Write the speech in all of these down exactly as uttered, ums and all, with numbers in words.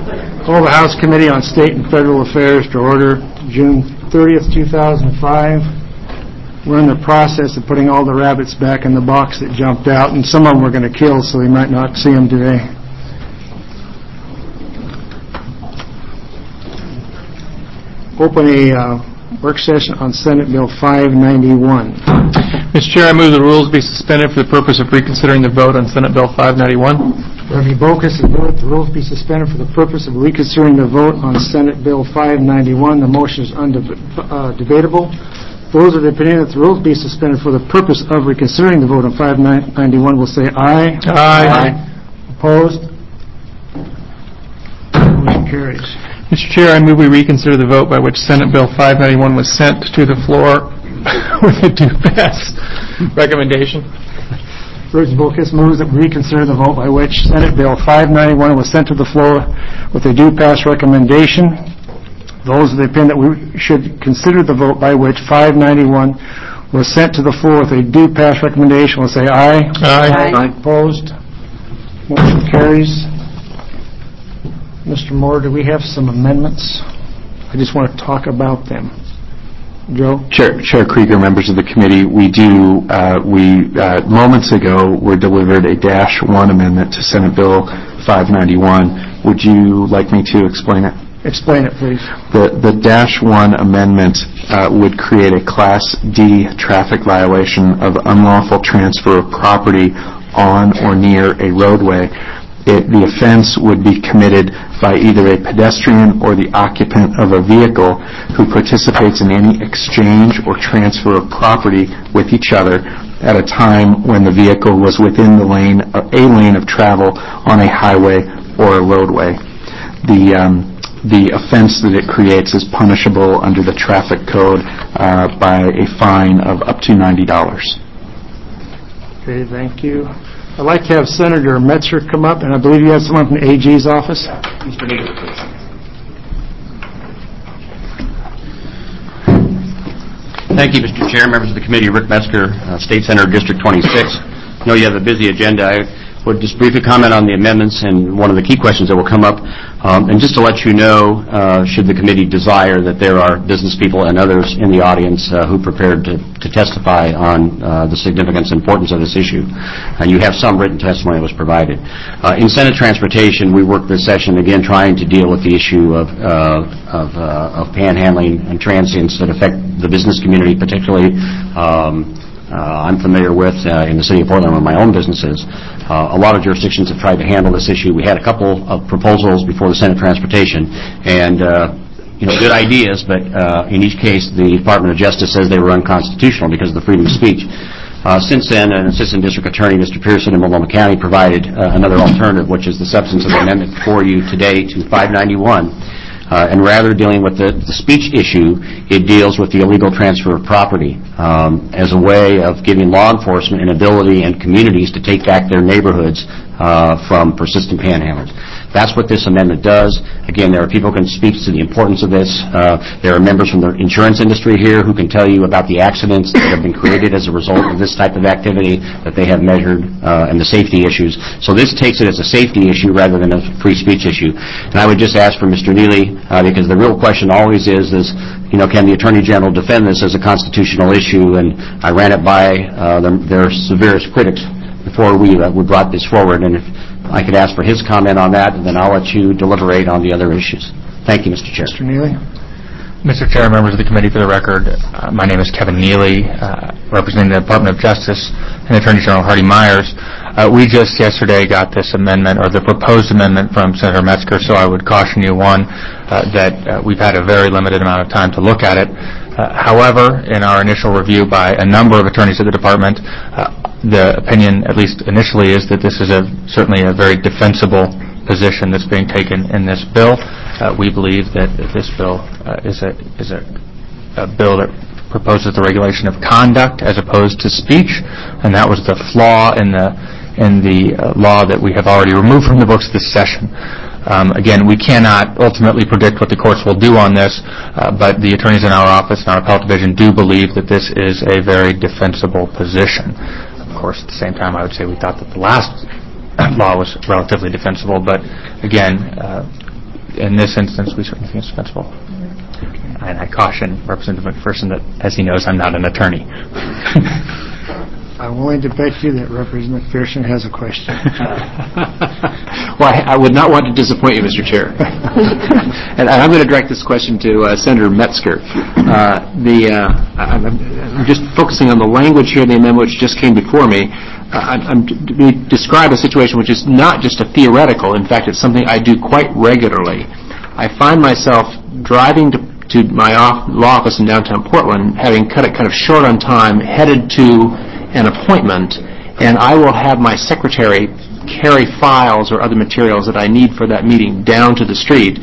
Call the House Committee on State and Federal Affairs to order June thirtieth, two thousand five. We're in the process of putting all the rabbits back in the box that jumped out, and some of them we're going to kill, so we might not see them today. Open a uh, work session on Senate Bill five ninety-one. Mister Chair, I move the rules be suspended for the purpose of reconsidering the vote on Senate Bill five ninety-one. Reverend Bocus has moved the rules be suspended for the purpose of reconsidering the vote on Senate Bill five ninety-one. The motion is undebatable. Those of the opinion that the rules be suspended for the purpose of reconsidering the vote on five ninety-one will say aye. Aye. Aye. Opposed? Motion carries. Mister Chair, I move we reconsider the vote by which Senate Bill five ninety-one was sent to the floor with a due pass recommendation. Reverend Bocus moves that we reconsider the vote by which Senate Bill five ninety-one was sent to the floor with a due pass recommendation. Those of the opinion that we should consider the vote by which five ninety-one was sent to the floor with a due pass recommendation will say aye. Aye. Aye. Aye. Opposed? Motion carries. Mister Moore, do we have some amendments? I just want to talk about them. Joe? Chair, Chair Krieger, members of the committee, we do, uh, we, uh, moments ago were delivered a dash one amendment to Senate Bill five ninety-one. Would you like me to explain it? Explain it, please. The, the dash one amendment uh, would create a Class D traffic violation of unlawful transfer of property on or near a roadway. It, the offense would be committed by either a pedestrian or the occupant of a vehicle who participates in any exchange or transfer of property with each other at a time when the vehicle was within the lane, a lane of travel on a highway or a roadway. The um, the offense that it creates is punishable under the traffic code uh, by a fine of up to ninety dollars. Okay, thank you. I'd like to have Senator Metzger come up, and I believe you have someone from the A G's office. Mister Neely, please. Thank you, Mister Chair, members of the committee. Rick Metzger, uh, State Senator, District twenty-six. I know you have a busy agenda. I would just briefly comment on the amendments and one of the key questions that will come up. Um, and just to let you know, uh, should the committee desire, that there are business people and others in the audience uh, who are prepared to, to testify on uh, the significance and importance of this issue. And you have some written testimony that was provided. Uh, in Senate Transportation, we worked this session, again, trying to deal with the issue of, uh, of, uh, of panhandling and transients that affect the business community, particularly um, Uh, I'm familiar with uh, in the city of Portland where my own business is. Uh, a lot of jurisdictions have tried to handle this issue. We had a couple of proposals before the Senate Transportation, and uh, you know, good ideas, but uh, in each case the Department of Justice says they were unconstitutional because of the freedom of speech. Uh, since then, an Assistant District Attorney, Mister Pearson in Multnomah County, provided uh, another alternative, which is the substance of the amendment for you today to five ninety-one. Uh, and rather dealing with the, the speech issue, it deals with the illegal transfer of property um, as a way of giving law enforcement an ability and communities to take back their neighborhoods uh, from persistent panhandlers. That's what this amendment does. Again, there are people who can speak to the importance of this. Uh, there are members from the insurance industry here who can tell you about the accidents that have been created as a result of this type of activity that they have measured uh, and the safety issues. So this takes it as a safety issue rather than a free speech issue. And I would just ask for Mister Neely, uh, because the real question always is, is, you know, can the Attorney General defend this as a constitutional issue? And I ran it by uh, their, their severest critics before we, uh, we brought this forward. And if I could ask for his comment on that, and then I'll let you deliberate on the other issues. Thank you, Mister Chair. Mister Neely. Mister Chair, members of the committee, for the record, uh, my name is Kevin Neely, uh, representing the Department of Justice and Attorney General Hardy Myers. Uh, we just yesterday got this amendment, or the proposed amendment, from Senator Metzger, so I would caution you, one, uh, that uh, we've had a very limited amount of time to look at it. Uh, however, in our initial review by a number of attorneys at the department, uh, the opinion, at least initially, is that this is a certainly a very defensible position that's being taken in this bill. Uh, we believe that this bill uh, is a is a, a bill that proposes the regulation of conduct as opposed to speech, and that was the flaw in the in the uh, law that we have already removed from the books this session. Um, again, we cannot ultimately predict what the courts will do on this, uh, but the attorneys in our office and our appellate division do believe that this is a very defensible position. Of course, at the same time, I would say we thought that the last law was relatively defensible, but again, uh, in this instance, we certainly think it's defensible. And I caution Representative McPherson that, as he knows, I'm not an attorney. I'm willing to bet you that Representative McPherson has a question. Well, I, I would not want to disappoint you, Mister Chair. and, and I'm going to direct this question to uh, Senator Metzger. Uh, the uh, I'm, I'm just focusing on the language here in the amendment which just came before me. Uh, I'm, I'm to describe a situation which is not just a theoretical. In fact, it's something I do quite regularly. I find myself driving to, to my off, law office in downtown Portland, having cut it kind of short on time, headed to an appointment, and I will have my secretary carry files or other materials that I need for that meeting down to the street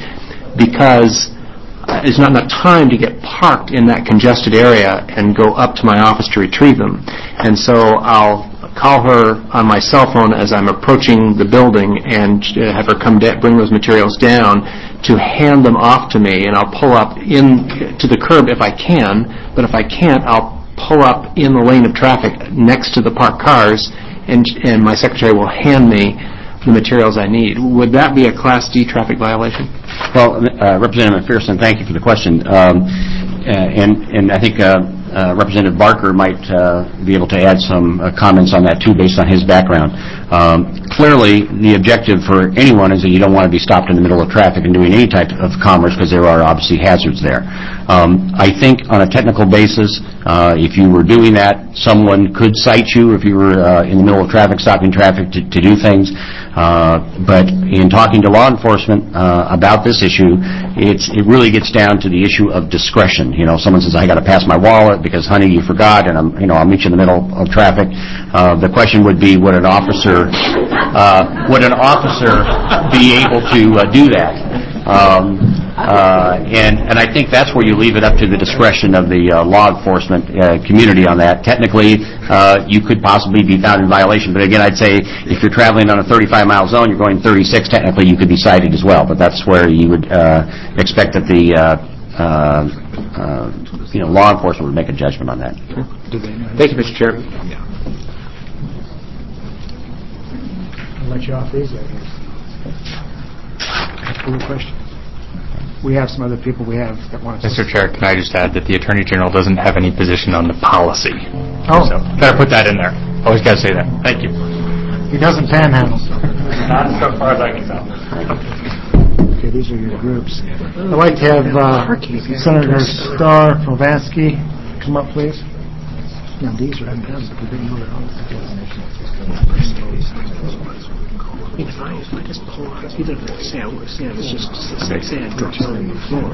because there's not enough time to get parked in that congested area and go up to my office to retrieve them. And so I'll call her on my cell phone as I'm approaching the building and have her come da- bring those materials down to hand them off to me, and I'll pull up in to the curb if I can, but if I can't, I'll pull up in the lane of traffic next to the parked cars, and, and my secretary will hand me the materials I need. Would that be a Class D traffic violation? Well, uh, Representative McPherson, thank you for the question. Um, uh, and, and I think uh, uh, Representative Barker might uh, be able to add some uh, comments on that, too, based on his background. Um, clearly, the objective for anyone is that you don't want to be stopped in the middle of traffic and doing any type of commerce because there are obviously hazards there. Um, I think on a technical basis, uh, if you were doing that, someone could cite you if you were uh, in the middle of traffic, stopping traffic to, to do things. Uh, but in talking to law enforcement uh, about this issue, it's, it really gets down to the issue of discretion. You know, someone says, I got to pass my wallet because, honey, you forgot, and I'm, you know, I'll meet you in the middle of traffic. Uh, the question would be, would an officer, uh, would an officer be able to uh, do that? Um, uh, and, and I think that's where you leave it up to the discretion of the uh, law enforcement uh, community on that. Technically, uh, you could possibly be found in violation, but again, I'd say if you're traveling on a thirty-five mile zone, you're going thirty-six, technically you could be cited as well, but that's where you would uh, expect that the uh, uh, uh, you know, law enforcement would make a judgment on that. Thank you, Mister Chair. I'll let you off easy, I guess. Any question? We have some other people we have that want to... Mister Chair, can I just add that the Attorney General doesn't have any position on the policy. Oh. So, gotta put that in there. Always gotta say that. Thank you. He doesn't panhandle. Not so far as I can tell. Okay, these are your groups. I'd like to have uh, Senator Starr Provansky come up, please. Now, these are done. If I, if I just pull out, even if it's sand, sand is just sand drops on the floor.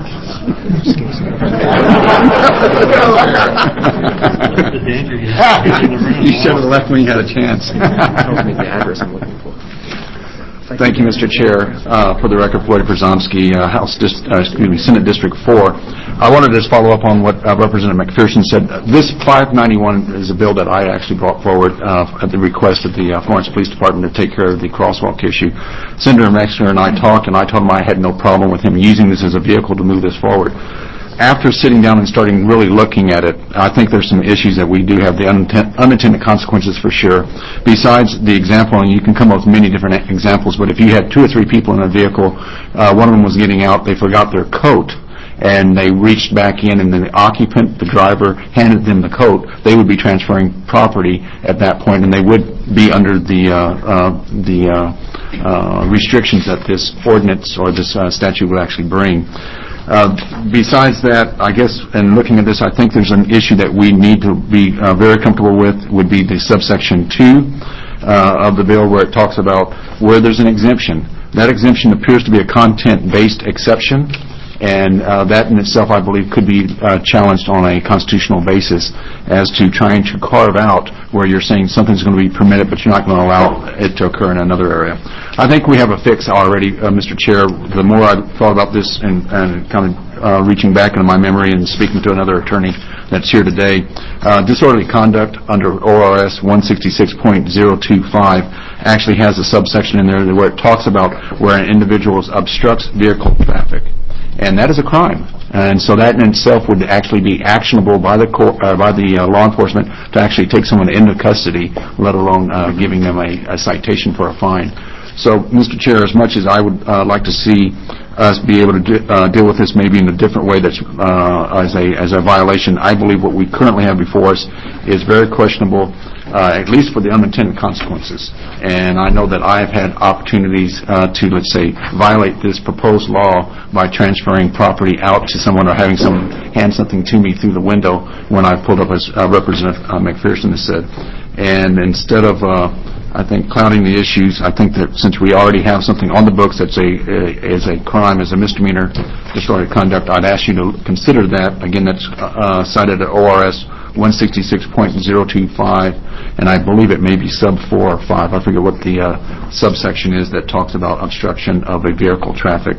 You should have left when you had a chance. Tells me the address I'm looking for. Thank you, Mister Chair. Uh, for the record, Floyd Przomski, uh, House Dist- uh, excuse me, Senate District four. I wanted to just follow up on what uh, Representative McPherson said. This five ninety-one is a bill that I actually brought forward uh, at the request of the uh, Florence Police Department to take care of the crosswalk issue. Senator Metzger and I talked, and I told him I had no problem with him using this as a vehicle to move this forward. After sitting down and starting really looking at it, I think there's some issues that we do have, the uninten- unintended consequences for sure. Besides the example, and you can come up with many different examples, but if you had two or three people in a vehicle, uh, one of them was getting out, they forgot their coat, and they reached back in, and then the occupant, the driver, handed them the coat, they would be transferring property at that point, and they would be under the uh, uh, the uh, uh, restrictions that this ordinance or this uh, statute would actually bring. Uh, besides that, I guess, in looking at this, I think there's an issue that we need to be uh, very comfortable with, would be the subsection two uh, of the bill, where it talks about where there's an exemption. That exemption appears to be a content-based exception, and uh, that in itself, I believe, could be uh, challenged on a constitutional basis as to trying to carve out where you're saying something's going to be permitted, but you're not going to allow it to occur in another area. I think we have a fix already, uh, Mister Chair. The more I thought about this and, and kind of uh, reaching back into my memory and speaking to another attorney that's here today, uh, disorderly conduct under O R S one sixty-six point oh two five actually has a subsection in there where it talks about where an individual obstructs vehicle traffic. And that is a crime. And so that in itself would actually be actionable by the court, uh, by the uh, law enforcement to actually take someone into custody, let alone uh, giving them a, a citation for a fine. So, Mister Chair, as much as I would uh, like to see us be able to de- uh, deal with this maybe in a different way that's uh, as a as a violation, I believe what we currently have before us is very questionable, uh, at least for the unintended consequences. And I know that I have had opportunities uh, to, let's say, violate this proposed law by transferring property out to someone or having someone hand something to me through the window when I pulled up, as uh, Representative uh, McPherson has said. And instead of uh, I think clouding the issues, I think that since we already have something on the books that's a, a is a crime, as a misdemeanor, disorderly conduct, I'd ask you to consider that. Again, that's uh, cited at O R S one sixty-six point oh two five, and I believe it may be sub four or five. I forget what the uh, subsection is that talks about obstruction of a vehicle traffic.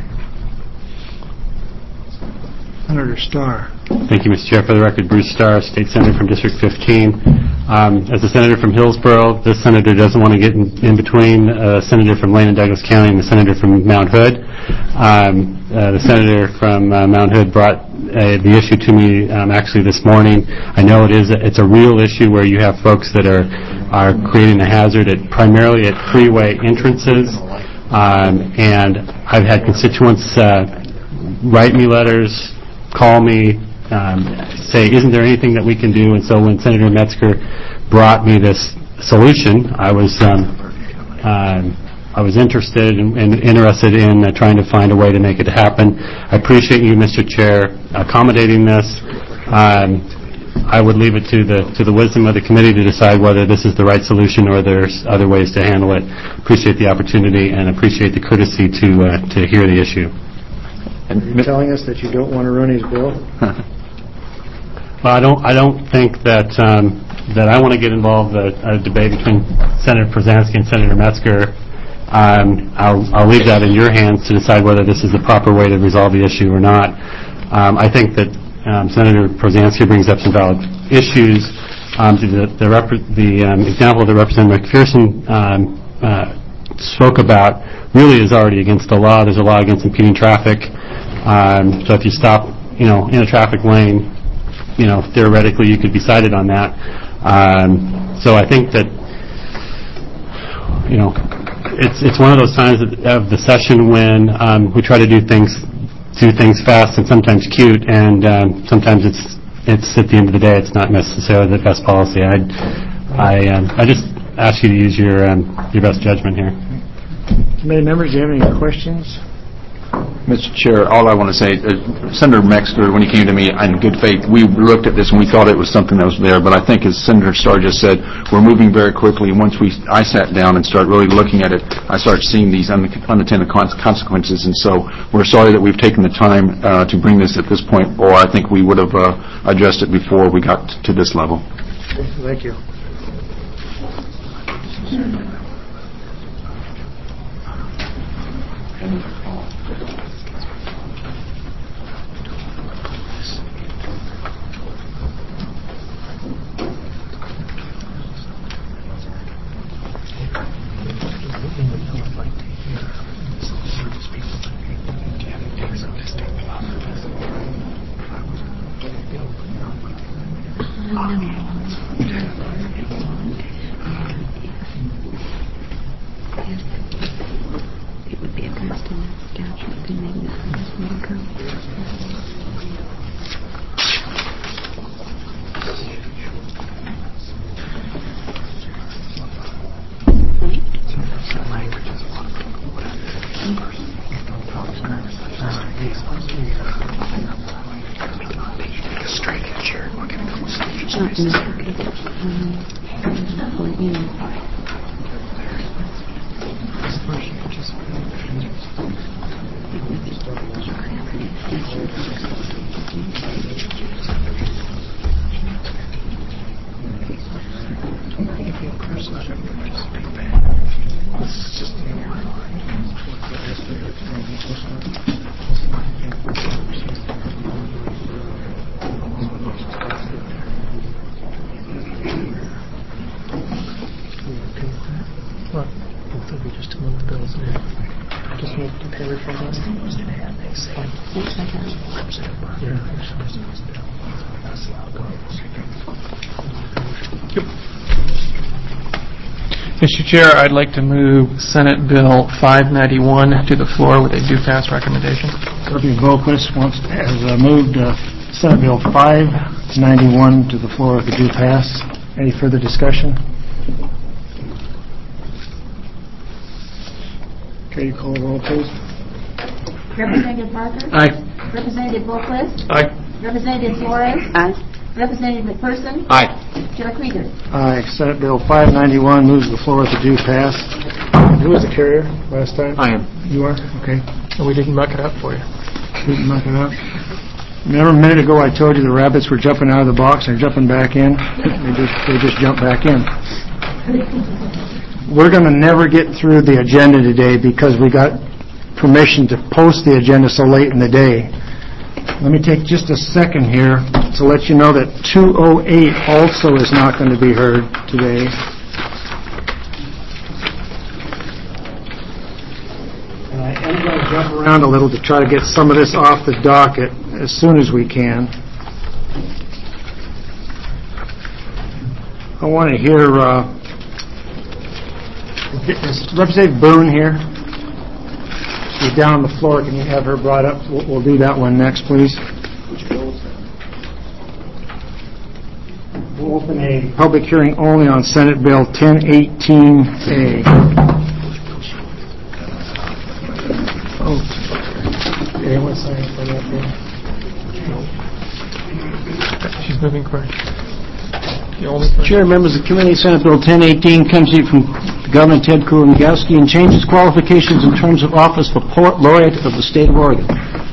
Senator Starr. Thank you, Mister Chair. For the record, Bruce Starr, State Senator from District fifteen. Um, as a senator from Hillsborough, this senator doesn't want to get in, in between a senator from Lane and Douglas County and the senator from Mount Hood. Um, uh, the senator from uh, Mount Hood brought uh, the issue to me um, actually this morning. I know it is a, it's a real issue where you have folks that are are creating a hazard at primarily at freeway entrances, um, and I've had constituents uh, write me letters, call me, um, say, isn't there anything that we can do? And so when Senator Metzger brought me this solution, I was um, um, I was interested and, and interested in uh, trying to find a way to make it happen. I appreciate you, Mister Chair, accommodating this. Um, I would leave it to the to the wisdom of the committee to decide whether this is the right solution or there's other ways to handle it. Appreciate the opportunity and appreciate the courtesy to uh, to hear the issue. Are you telling us that you don't want to run his bill? Well, I don't. I don't think that um, that I want to get involved in a, a debate between Senator Przansky and Senator Metzger. Um, I'll, I'll leave that in your hands to decide whether this is the proper way to resolve the issue or not. Um, I think that um, Senator Przansky brings up some valid issues. Um, the the, rep- the um, example that Representative McPherson um, uh, spoke about really is already against the law. There's a law against impeding traffic. Um, so if you stop, you know, in a traffic lane, you know, theoretically you could be cited on that. Um, so I think that, you know, it's it's one of those times of the session when um, we try to do things do things fast and sometimes cute, and um, sometimes it's it's at the end of the day it's not necessarily the best policy. I I um, I just ask you to use your um, your best judgment here. Committee members, do you have any questions? Mister Chair, all I want to say, uh, Senator Metzger, when he came to me in good faith, we looked at this and we thought it was something that was there. But I think, as Senator Starr just said, we're moving very quickly. Once we, I sat down and started really looking at it, I started seeing these un- unintended con- consequences. And so we're sorry that we've taken the time uh, to bring this at this point, or I think we would have uh, addressed it before we got to this level. Thank you. It would be addressed in that statute, then maybe that's the best way to go. Mister Chair, I'd like to move Senate Bill five ninety-one to the floor with a do-pass recommendation. Representative Boquist wants, has uh, moved uh, Senate Bill five ninety-one to the floor with a due pass. Any further discussion? Okay, you call the roll, please. Representative Parker? Aye. Representative Boquist? Aye. Representative Flores? Aye. Representative McPherson? Aye. Chair Krieger? Aye. Senate Bill five ninety-one moves to the floor with a due pass. Who was the carrier last time? I am. You are? Okay. And we didn't muck it up for you. Didn't muck it up. Remember a minute ago I told you the rabbits were jumping out of the box and jumping back in? They just, they just jumped back in. We're going to never get through the agenda today because we got permission to post the agenda so late in the day. Let me take just a second here to let you know that two oh eight also is not going to be heard today. And I am going to jump around a little to try to get some of this off the docket as soon as we can. I want to hear uh, is Representative Boone here. She's down on the floor. Can you have her brought up? We'll, we'll do that one next, please. We'll open a public hearing only on Senate Bill ten eighteen A. Oh, anyone sign up for that bill? She's moving quick. The only thing. Chair, members of the committee, Senate Bill ten eighteen comes to you from Governor Ted Kulonogowski and changes qualifications and terms of office for Poet Laureate of the State of Oregon.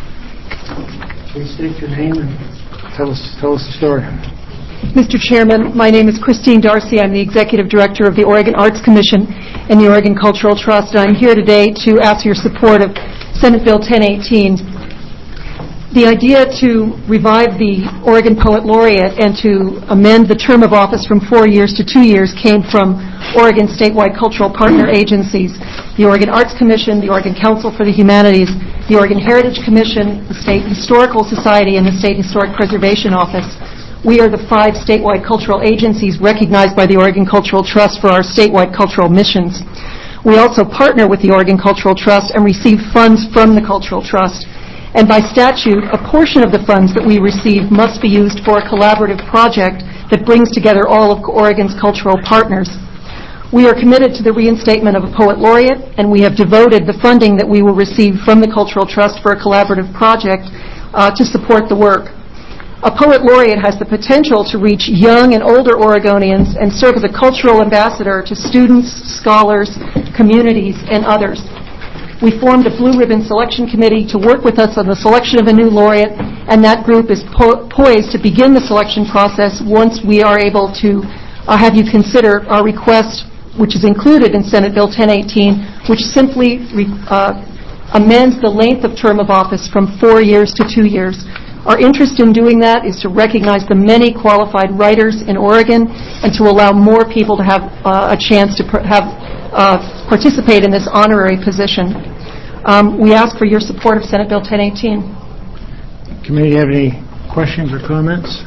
Please state your name and tell us, tell us the story. Mister Chairman, my name is Christine Darcy. I'm the Executive Director of the Oregon Arts Commission and the Oregon Cultural Trust. And I'm here today to ask your support of Senate Bill ten eighteen. The idea to revive the Oregon Poet Laureate and to amend the term of office from four years to two years came from Oregon statewide cultural partner agencies, the Oregon Arts Commission, the Oregon Council for the Humanities, the Oregon Heritage Commission, the State Historical Society, and the State Historic Preservation Office. We are the five statewide cultural agencies recognized by the Oregon Cultural Trust for our statewide cultural missions. We also partner with the Oregon Cultural Trust and receive funds from the Cultural Trust. And by statute, a portion of the funds that we receive must be used for a collaborative project that brings together all of Oregon's cultural partners. We are committed to the reinstatement of a Poet Laureate, and we have devoted the funding that we will receive from the Cultural Trust for a collaborative project uh, to support the work. A Poet Laureate has the potential to reach young and older Oregonians and serve as a cultural ambassador to students, scholars, communities, and others. We formed a Blue Ribbon Selection Committee to work with us on the selection of a new laureate, and that group is po- poised to begin the selection process once we are able to uh, have you consider our request, which is included in Senate Bill ten eighteen, which simply re- uh, amends the length of term of office from four years to two years. Our interest in doing that is to recognize the many qualified writers in Oregon and to allow more people to have uh, a chance to pr- have Uh, participate in this honorary position. Um, we ask for your support of Senate Bill ten eighteen. Committee, have any questions or comments?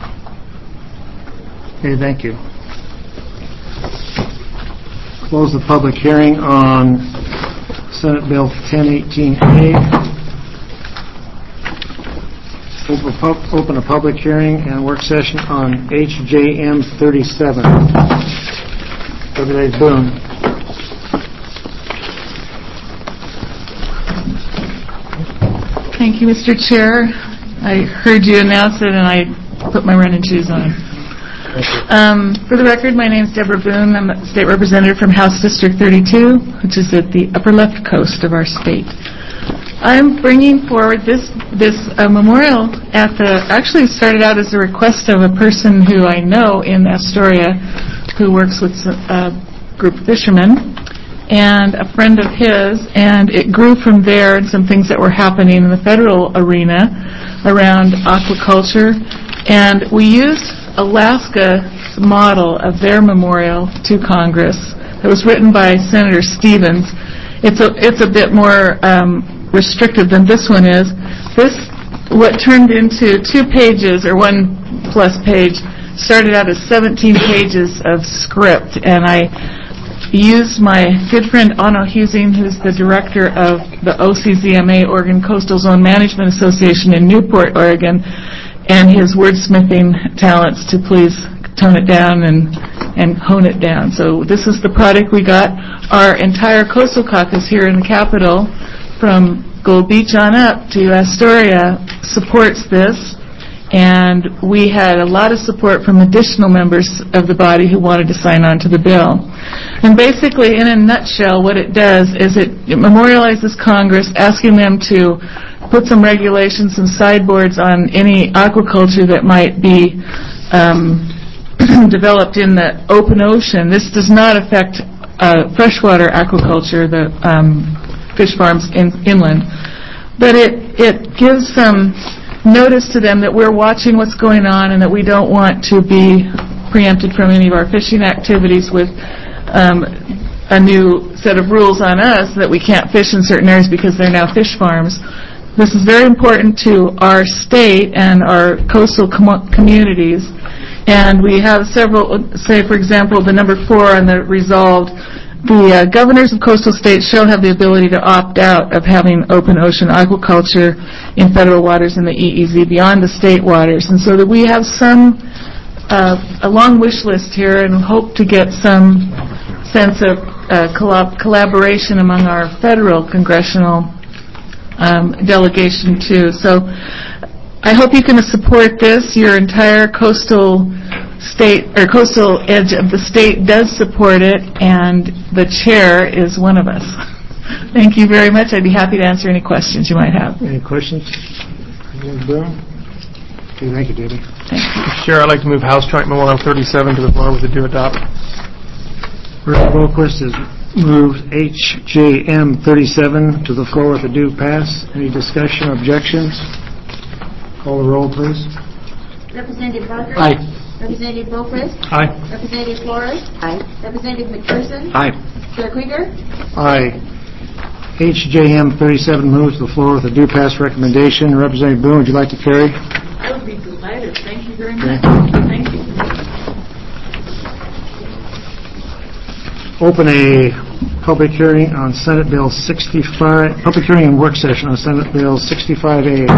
Okay, thank you. Close the public hearing on Senate Bill ten eighteen A. Open, pub, open a public hearing and work session on H J M thirty-seven. Representative Boone. Thank you, Mister Chair. I heard you announce it, and I put my running shoes on. Um, for the record, my name is Deborah Boone. I'm a state representative from House District thirty-two, which is at the upper left coast of our state. I'm bringing forward this this uh, memorial at the, actually started out as a request of a person who I know in Astoria who works with a group of fishermen, and a friend of his, and it grew from there and some things that were happening in the federal arena around aquaculture. And we used Alaska's model of their memorial to Congress. It was written by Senator Stevens. It's a, it's a bit more um, restrictive than this one is. This, what turned into two pages or one plus page, started out as seventeen pages of script, and I used my good friend Onno Husing, who's the director of the O C Z M A, Oregon Coastal Zone Management Association in Newport, Oregon, and his wordsmithing talents to please tone it down and, and hone it down. So this is the product we got. Our entire Coastal Caucus here in the Capitol, from Gold Beach on up to Astoria, supports this. And we had a lot of support from additional members of the body who wanted to sign on to the bill. And basically, in a nutshell, what it does is it, it memorializes Congress, asking them to put some regulations and sideboards on any aquaculture that might be um, developed in the open ocean. This does not affect uh, freshwater aquaculture, the um, fish farms in, inland. But it, it gives some notice to them that we're watching what's going on and that we don't want to be preempted from any of our fishing activities with um, a new set of rules on us that we can't fish in certain areas because they're now fish farms. This is very important to our state and our coastal com- communities. And we have several, say for example, the number four on the resolved, the uh, governors of coastal states shall have the ability to opt out of having open ocean aquaculture in federal waters in the E E Z beyond the state waters. And so that we have some, uh, a long wish list here and hope to get some sense of uh, collab- collaboration among our federal congressional um, delegation too. So I hope you can support this. Your entire coastal state or coastal edge of the state does support it, and the chair is one of us. Thank you very much. I'd be happy to answer any questions you might have. Any questions? Boom. Okay, thank you, Debbie. Thank you. Mister Chair, I'd like to move House Joint Memorial thirty-seven to the floor with a do adopt. Rick Boquist has moved H J M thirty-seven to the floor with a due pass. Any discussion, objections? Call the roll, please. Representative Barker? Aye. Representative Boquist? Aye. Representative Flores? Aye. Representative McPherson? Aye. Chair Krieger? Aye. H J M thirty-seven moves to the floor with a due pass recommendation. Representative Boone, would you like to carry? I would be delighted. Thank you very Okay. much. Thank you. Open a public hearing on Senate Bill sixty-five, public hearing and work session on Senate Bill sixty-five A.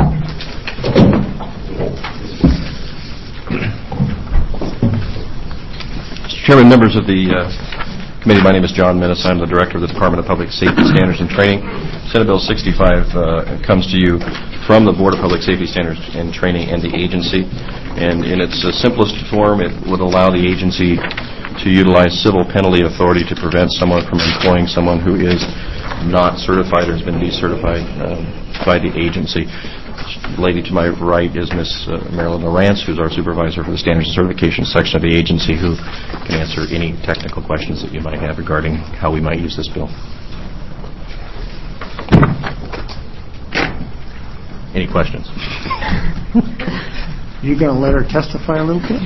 Mister Chairman, members of the uh, committee, my name is John Minnis. I'm the Director of the Department of Public Safety Standards and Training. Senate Bill sixty-five uh, comes to you from the Board of Public Safety Standards and Training and the agency. And in its uh, simplest form, it would allow the agency to utilize civil penalty authority to prevent someone from employing someone who is not certified or has been decertified um, by the agency. The lady to my right is Miz Uh, Marilyn Lawrence, who's our supervisor for the Standards and Certification section of the agency, who can answer any technical questions that you might have regarding how we might use this bill. Any questions? You going to let her testify a little bit?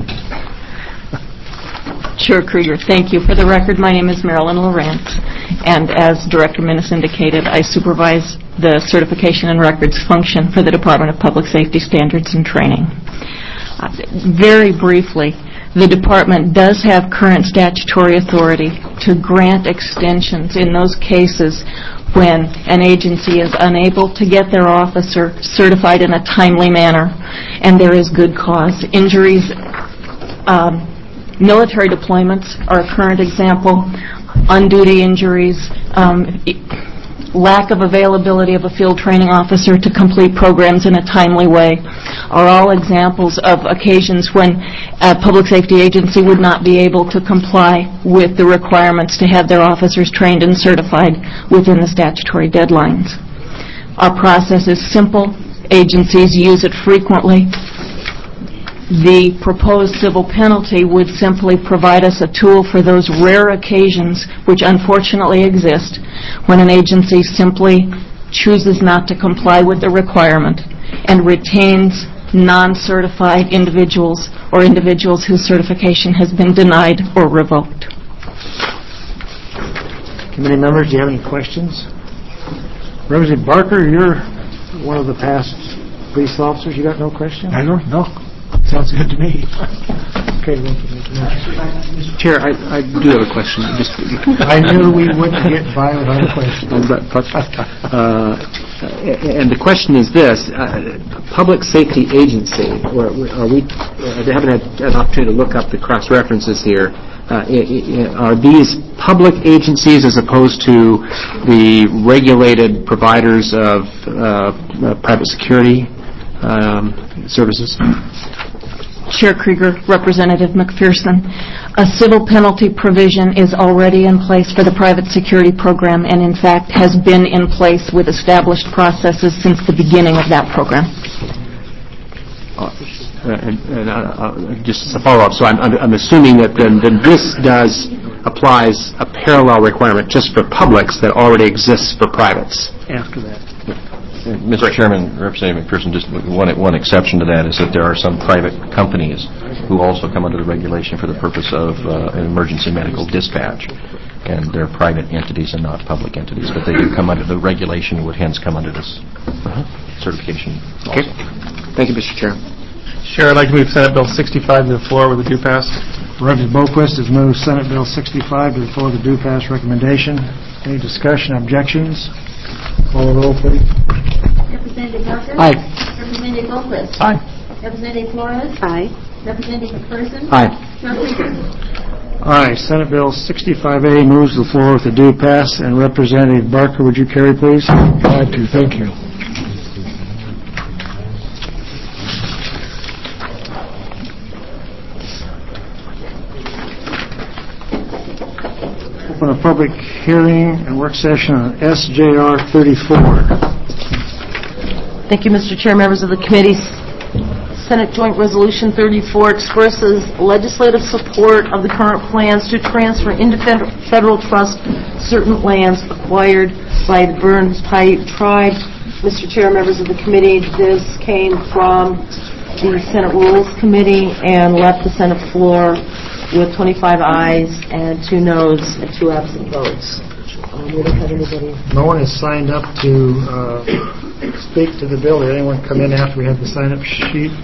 Chair Krieger, thank you. For the record, my name is Marilyn Lawrence, and as Director Minnis indicated, I supervise the certification and records function for the Department of Public Safety Standards and Training. Uh, very briefly, the department does have current statutory authority to grant extensions in those cases when an agency is unable to get their officer certified in a timely manner and there is good cause. Injuries, um, military deployments are a current example, on-duty injuries, um, lack of availability of a field training officer to complete programs in a timely way are all examples of occasions when a public safety agency would not be able to comply with the requirements to have their officers trained and certified within the statutory deadlines. Our process is simple. Agencies use it frequently. The proposed civil penalty would simply provide us a tool for those rare occasions which unfortunately exist when an agency simply chooses not to comply with the requirement and retains non-certified individuals or individuals whose certification has been denied or revoked. Committee members, do you have any questions? Representative Barker, you're one of the past police officers. You got no questions? I don't know. Sounds good to me. Okay. Mister Chair, I I do have a question. Just I knew we wouldn't get by without a question. But, but, uh, and the question is this, uh, Public Safety Agency, or are we, I haven't had an opportunity to look up the cross-references here. Uh, i- i- are these public agencies as opposed to the regulated providers of uh, uh, private security um, services? Chair Krieger, Representative McPherson. A civil penalty provision is already in place for the private security program and, in fact, has been in place with established processes since the beginning of that program. Uh, and, and, uh, uh, just as a follow-up, so I'm, I'm, I'm assuming that then, then this does applies a parallel requirement just for publics that already exists for privates. After that. Mister Chairman, Representative McPherson, just one one exception to that is that there are some private companies who also come under the regulation for the purpose of uh, an emergency medical dispatch, and they're private entities and not public entities, but they do come under the regulation, would hence come under this uh, certification. Okay. Thank you, Mister Chair. Chair, I'd like to move Senate Bill sixty-five to the floor with a due pass. Representative Boquist has moved Senate Bill sixty-five to the floor with a due pass recommendation. Any discussion, objections? Call the roll, please. Representative Barker? Aye. Representative Boquist? Aye. Representative Flores? Aye. Representative McPherson? Aye. Chair Krieger? Aye. Senate Bill sixty-five A moves to the floor with a due pass. And Representative Barker, would you carry, please? Glad to. Thank you. Open a public hearing and work session on S J R thirty-four. Thank you, Mister Chair, members of the committee. Senate Joint Resolution thirty-four expresses legislative support of the current plans to transfer into federal trust certain lands acquired by the Burns Paiute Tribe. Mister Chair, members of the committee, this came from the Senate Rules Committee and left the Senate floor with twenty-five ayes and two noes and two absent votes. Um, we don't have anybody. No one has signed up to uh, speak to the bill. Did anyone come in after we had the sign-up sheet?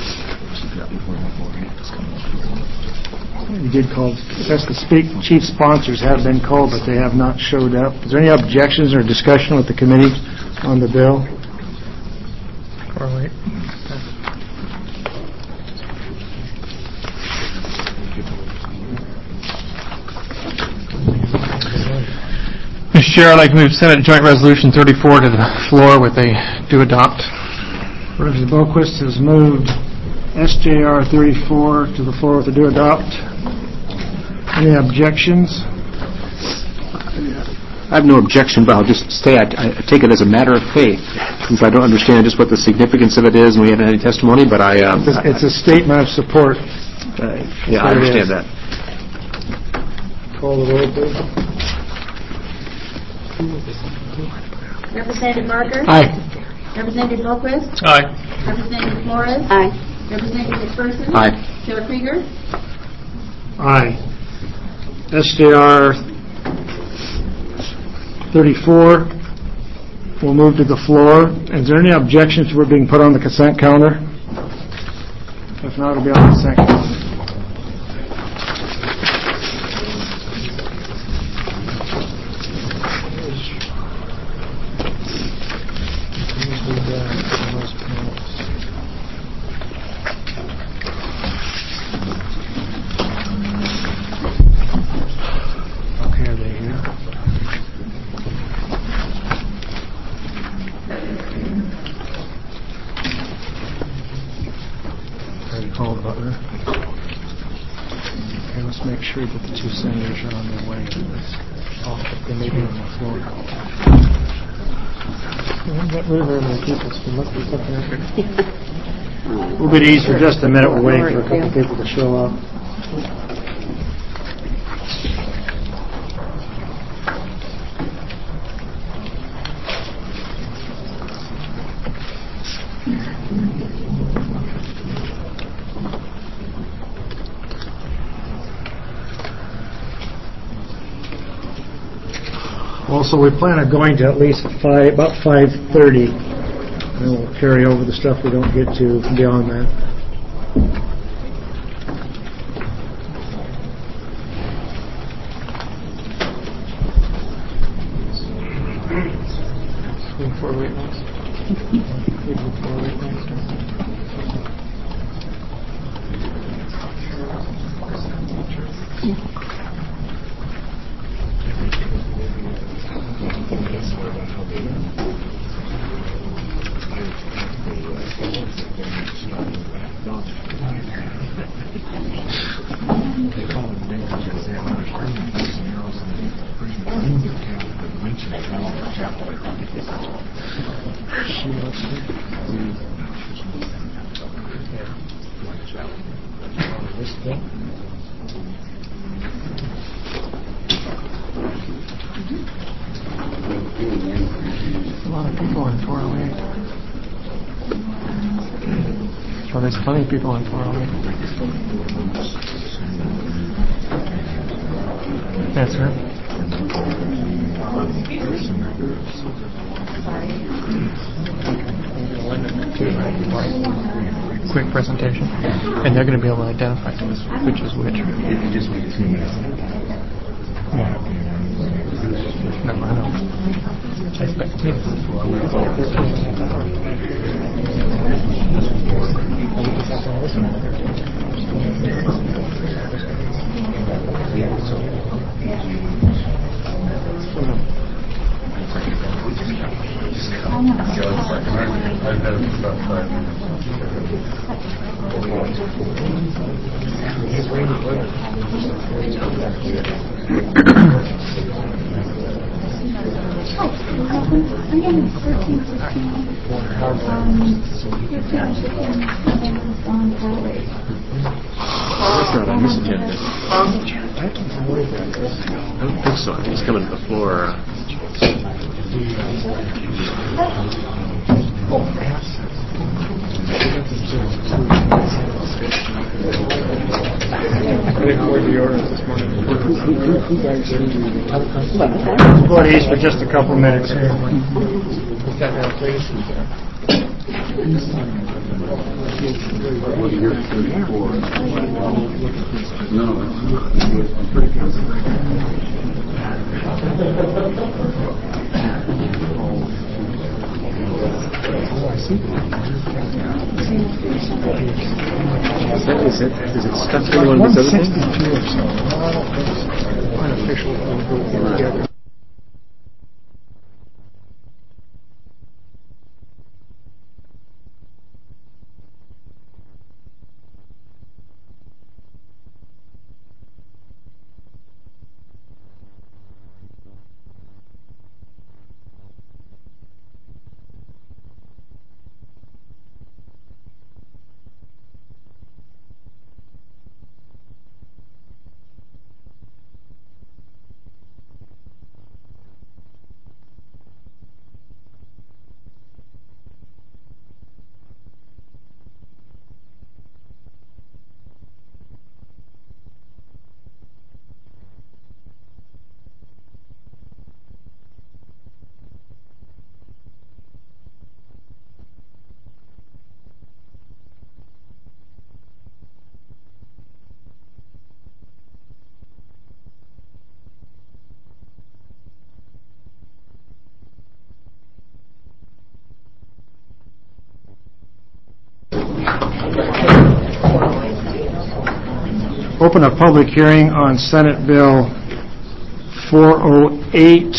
You did call. That's to speak. Chief sponsors have been called, but they have not showed up. Is there any objections or discussion with the committee on the bill? Or wait. Mister Chair, I'd like to move Senate Joint Resolution thirty-four to the floor with a do adopt. Representative Boquist has moved S J R thirty-four to the floor with a do adopt. Any objections? I have no objection, but I'll just say I, I take it as a matter of faith, since I don't understand just what the significance of it is, and we haven't had any testimony. But I, um, it's, a, it's a statement of support. Uh, yeah, I understand that. Call the roll, please. Representative Barker? Aye. Representative Boquist? Aye. Representative Flores? Aye. Representative McPherson? Aye. Chair Krieger? Aye. S J R thirty-four will move to the floor. Is there any objections to it being put on the consent calendar? If not, it'll be on the consent calendar. Okay, are they here? Already called Butler. Okay, let's make sure that the two senators are on their way to this. Oh, they may be on the floor. We haven't got rid of very many people, so we must be something up here. We'll be at ease for just a minute. We're waiting for a couple people to show up. Also, we plan on going to at least five, about five thirty, and we'll carry over the stuff we don't get to beyond that. A lot of people on four oh eight. So there's plenty of people on four oh eight. That's right. Quick presentation, and they're going to be able to identify which is which. If you just wait a few minutes. Yeah. No, I know. I expect I don't think so. I think he's coming to the floor. Go to East for just a couple minutes here. Is it, is it stuck in one of these other things? Unofficial. Open a public hearing on Senate Bill four oh eight.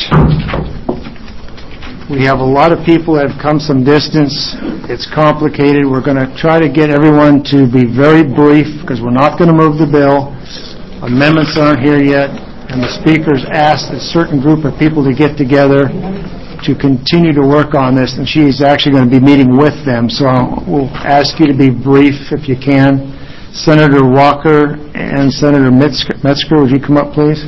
We have a lot of people that have come some distance. It's complicated. We're going to try to get everyone to be very brief because we're not going to move the bill. Amendments aren't here yet, and the speaker's asked a certain group of people to get together to continue to work on this, and she's actually going to be meeting with them. So we'll ask you to be brief if you can. Senator Walker and Senator Metzger, Metzger, would you come up, please?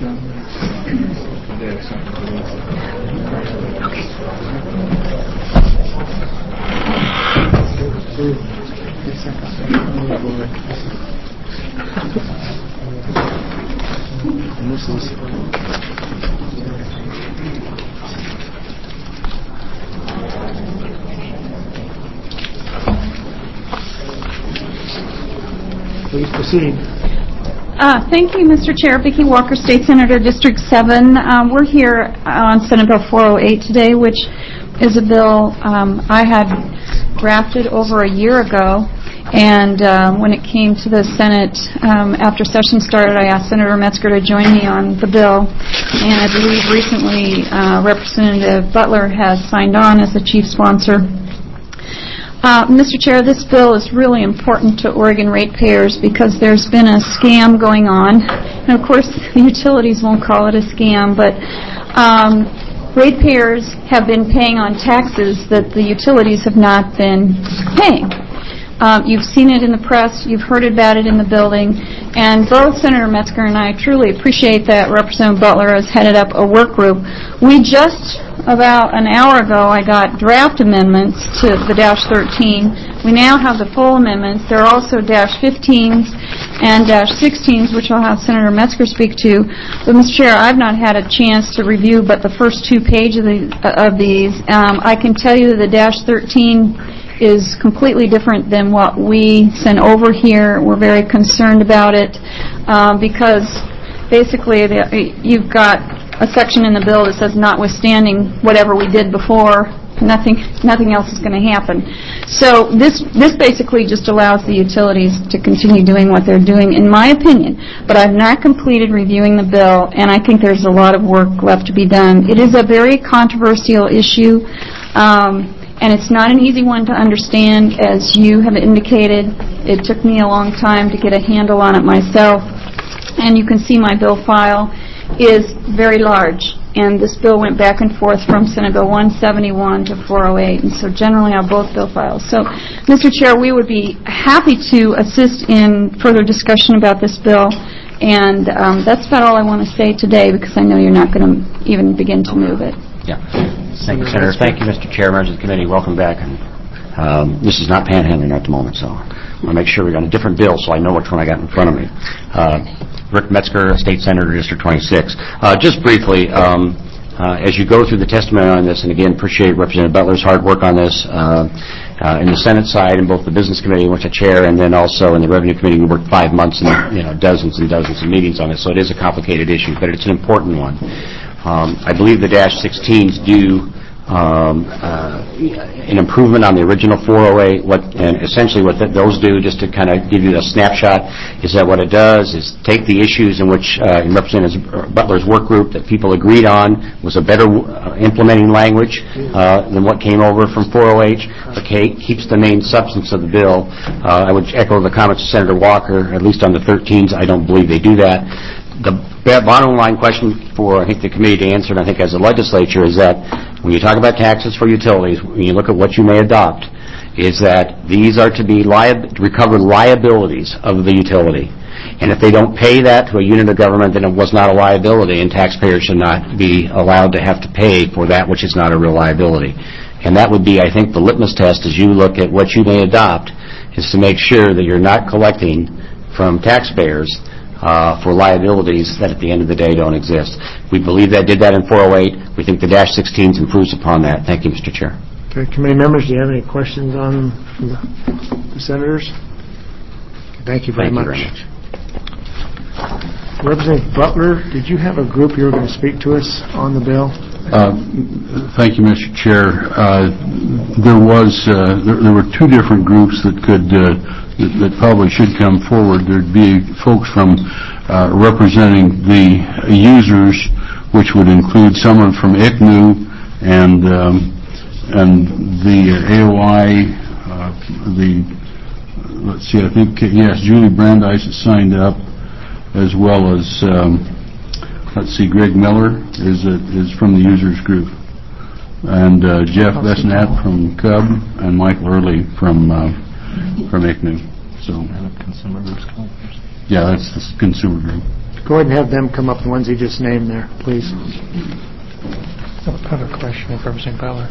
And this is Please proceed. Uh, thank you, Mister Chair. Vicki Walker, State Senator, District seven. Um, we're here on Senate Bill four oh eight today, which is a bill um, I had drafted over a year ago, and um, when it came to the Senate, um, after session started, I asked Senator Metzger to join me on the bill, and I believe recently uh, Representative Butler has signed on as the chief sponsor. Uh, Mister Chair, this bill is really important to Oregon ratepayers because there's been a scam going on, and of course the utilities won't call it a scam, but um, ratepayers have been paying on taxes that the utilities have not been paying. Um, you've seen it in the press, you've heard about it in the building, and both Senator Metzger and I truly appreciate that Representative Butler has headed up a work group. We just, about an hour ago, I got draft amendments to the dash thirteen. We now have the full amendments. There are also dash fifteens and dash sixteens, which I'll have Senator Metzger speak to. But, Mister Chair, I've not had a chance to review but the first two pages of, the, of these. Um, I can tell you that the dash thirteen is completely different than what we sent over here. We're very concerned about it um, because basically the, you've got a section in the bill that says notwithstanding whatever we did before, nothing nothing else is going to happen. So this this basically just allows the utilities to continue doing what they're doing, in my opinion. But I've not completed reviewing the bill, and I think there's a lot of work left to be done. It is a very controversial issue. Um, And it's not an easy one to understand, as you have indicated. It took me a long time to get a handle on it myself. And you can see my bill file is very large. And this bill went back and forth from Senate Bill one seventy-one to four oh eight. And so generally on both bill files. So, Mister Chair, we would be happy to assist in further discussion about this bill. And um, that's about all I want to say today, because I know you're not going to even begin to move it. Yeah. Thank you, Senator. Thank you, Mister Chair, members of the committee. Welcome back. And um, this is not panhandling at the moment, so I want to make sure we've got a different bill so I know which one I got in front of me. Uh, Rick Metzger, State Senator, District twenty-six. Uh, just briefly, um, uh, as you go through the testimony on this, and again, appreciate Representative Butler's hard work on this, uh, uh, in the Senate side, in both the Business Committee, which I chair, and then also in the Revenue Committee, we worked five months and you know dozens and dozens of meetings on it, so it is a complicated issue, but it's an important one. Um, I believe the dash sixteens do um, uh, an improvement on the original four oh eight. What, and essentially what th- those do, just to kind of give you a snapshot, is that what it does is take the issues in which uh, in Representative Butler's work group that people agreed on was a better uh, implementing language uh, than what came over from four oh eight, but keeps the main substance of the bill. Uh, I would echo the comments of Senator Walker, at least on the thirteens. I don't believe they do that. The bottom line question for, I think, the committee to answer, and I think as a legislature, is that when you talk about taxes for utilities, when you look at what you may adopt, is that these are to be liab- to recover liabilities of the utility. And if they don't pay that to a unit of government, then it was not a liability, and taxpayers should not be allowed to have to pay for that which is not a real liability. And that would be, I think, the litmus test as you look at what you may adopt, is to make sure that you're not collecting from taxpayers Uh, for liabilities that at the end of the day don't exist. We believe that did that in four oh eight. We think the dash sixteens improves upon that. Thank you, Mister Chair. Okay, committee members, do you have any questions on the, the senators? Thank you very Thank much. You very much. Representative Butler, did you have a group you were going to speak to us on the bill? Uh, thank you, Mister Chair. Uh, there was uh, there, there were two different groups that could uh, that, that probably should come forward. There'd be folks from uh, representing the users, which would include someone from I C N U and um, and the A O I. Uh, the let's see, I think yes, Julie Brandeis has signed up, as well as. Um, Let's see, Greg Miller is a, is from the users group, and uh, Jeff Besnat from C U B, and Michael Early from uh, from I C N U. So, consumer groups. Yeah, that's the consumer group. Go ahead and have them come up, the ones you just named there, please. I have a question for Representative Butler.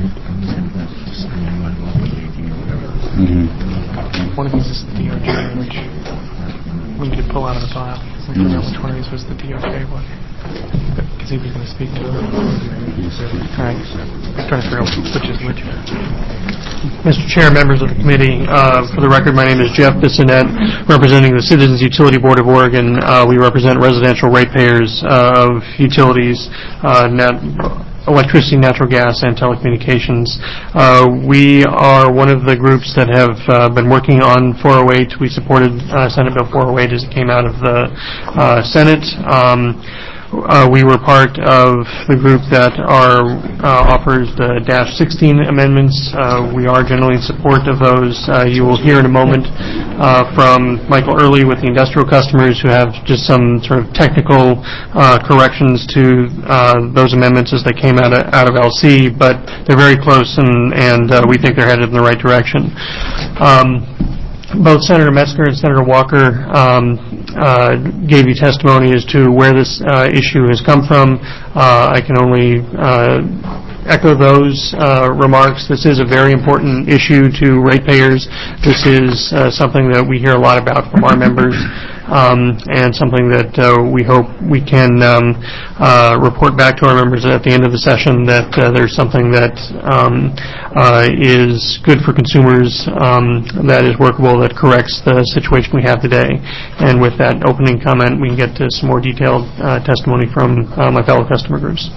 Mm-hmm. One of these is the D O J, which we could pull out of the file. I don't know which one of these was the D O J one. Because he was going to speak to it. All right. I'm trying to figure out which is which. Mister Chair, members of the committee, uh, for the record, my name is Jeff Bissonette, representing the Citizens Utility Board of Oregon. Uh, we represent residential ratepayers uh, of utilities, uh, net electricity, natural gas, and telecommunications. Uh, we are one of the groups that have uh, been working on four oh eight. We supported uh, Senate Bill four oh eight as it came out of the uh, Senate. Um, Uh, we were part of the group that are uh, offers the dash sixteen amendments. Uh, we are generally in support of those. Uh, you will hear in a moment uh, from Michael Early with the industrial customers who have just some sort of technical uh, corrections to uh, those amendments as they came out of, out of L C, but they're very close and, and uh, we think they're headed in the right direction. Um, Both Senator Metzger and Senator Walker um, uh, gave you testimony as to where this uh, issue has come from. Uh, I can only uh, echo those uh, remarks. This is a very important issue to ratepayers. This is uh, something that we hear a lot about from our members. Um, and something that uh, we hope we can um, uh, report back to our members at the end of the session that uh, there's something that um, uh, is good for consumers, um, that is workable, that corrects the situation we have today. And with that opening comment, we can get to some more detailed uh, testimony from uh, my fellow customer groups.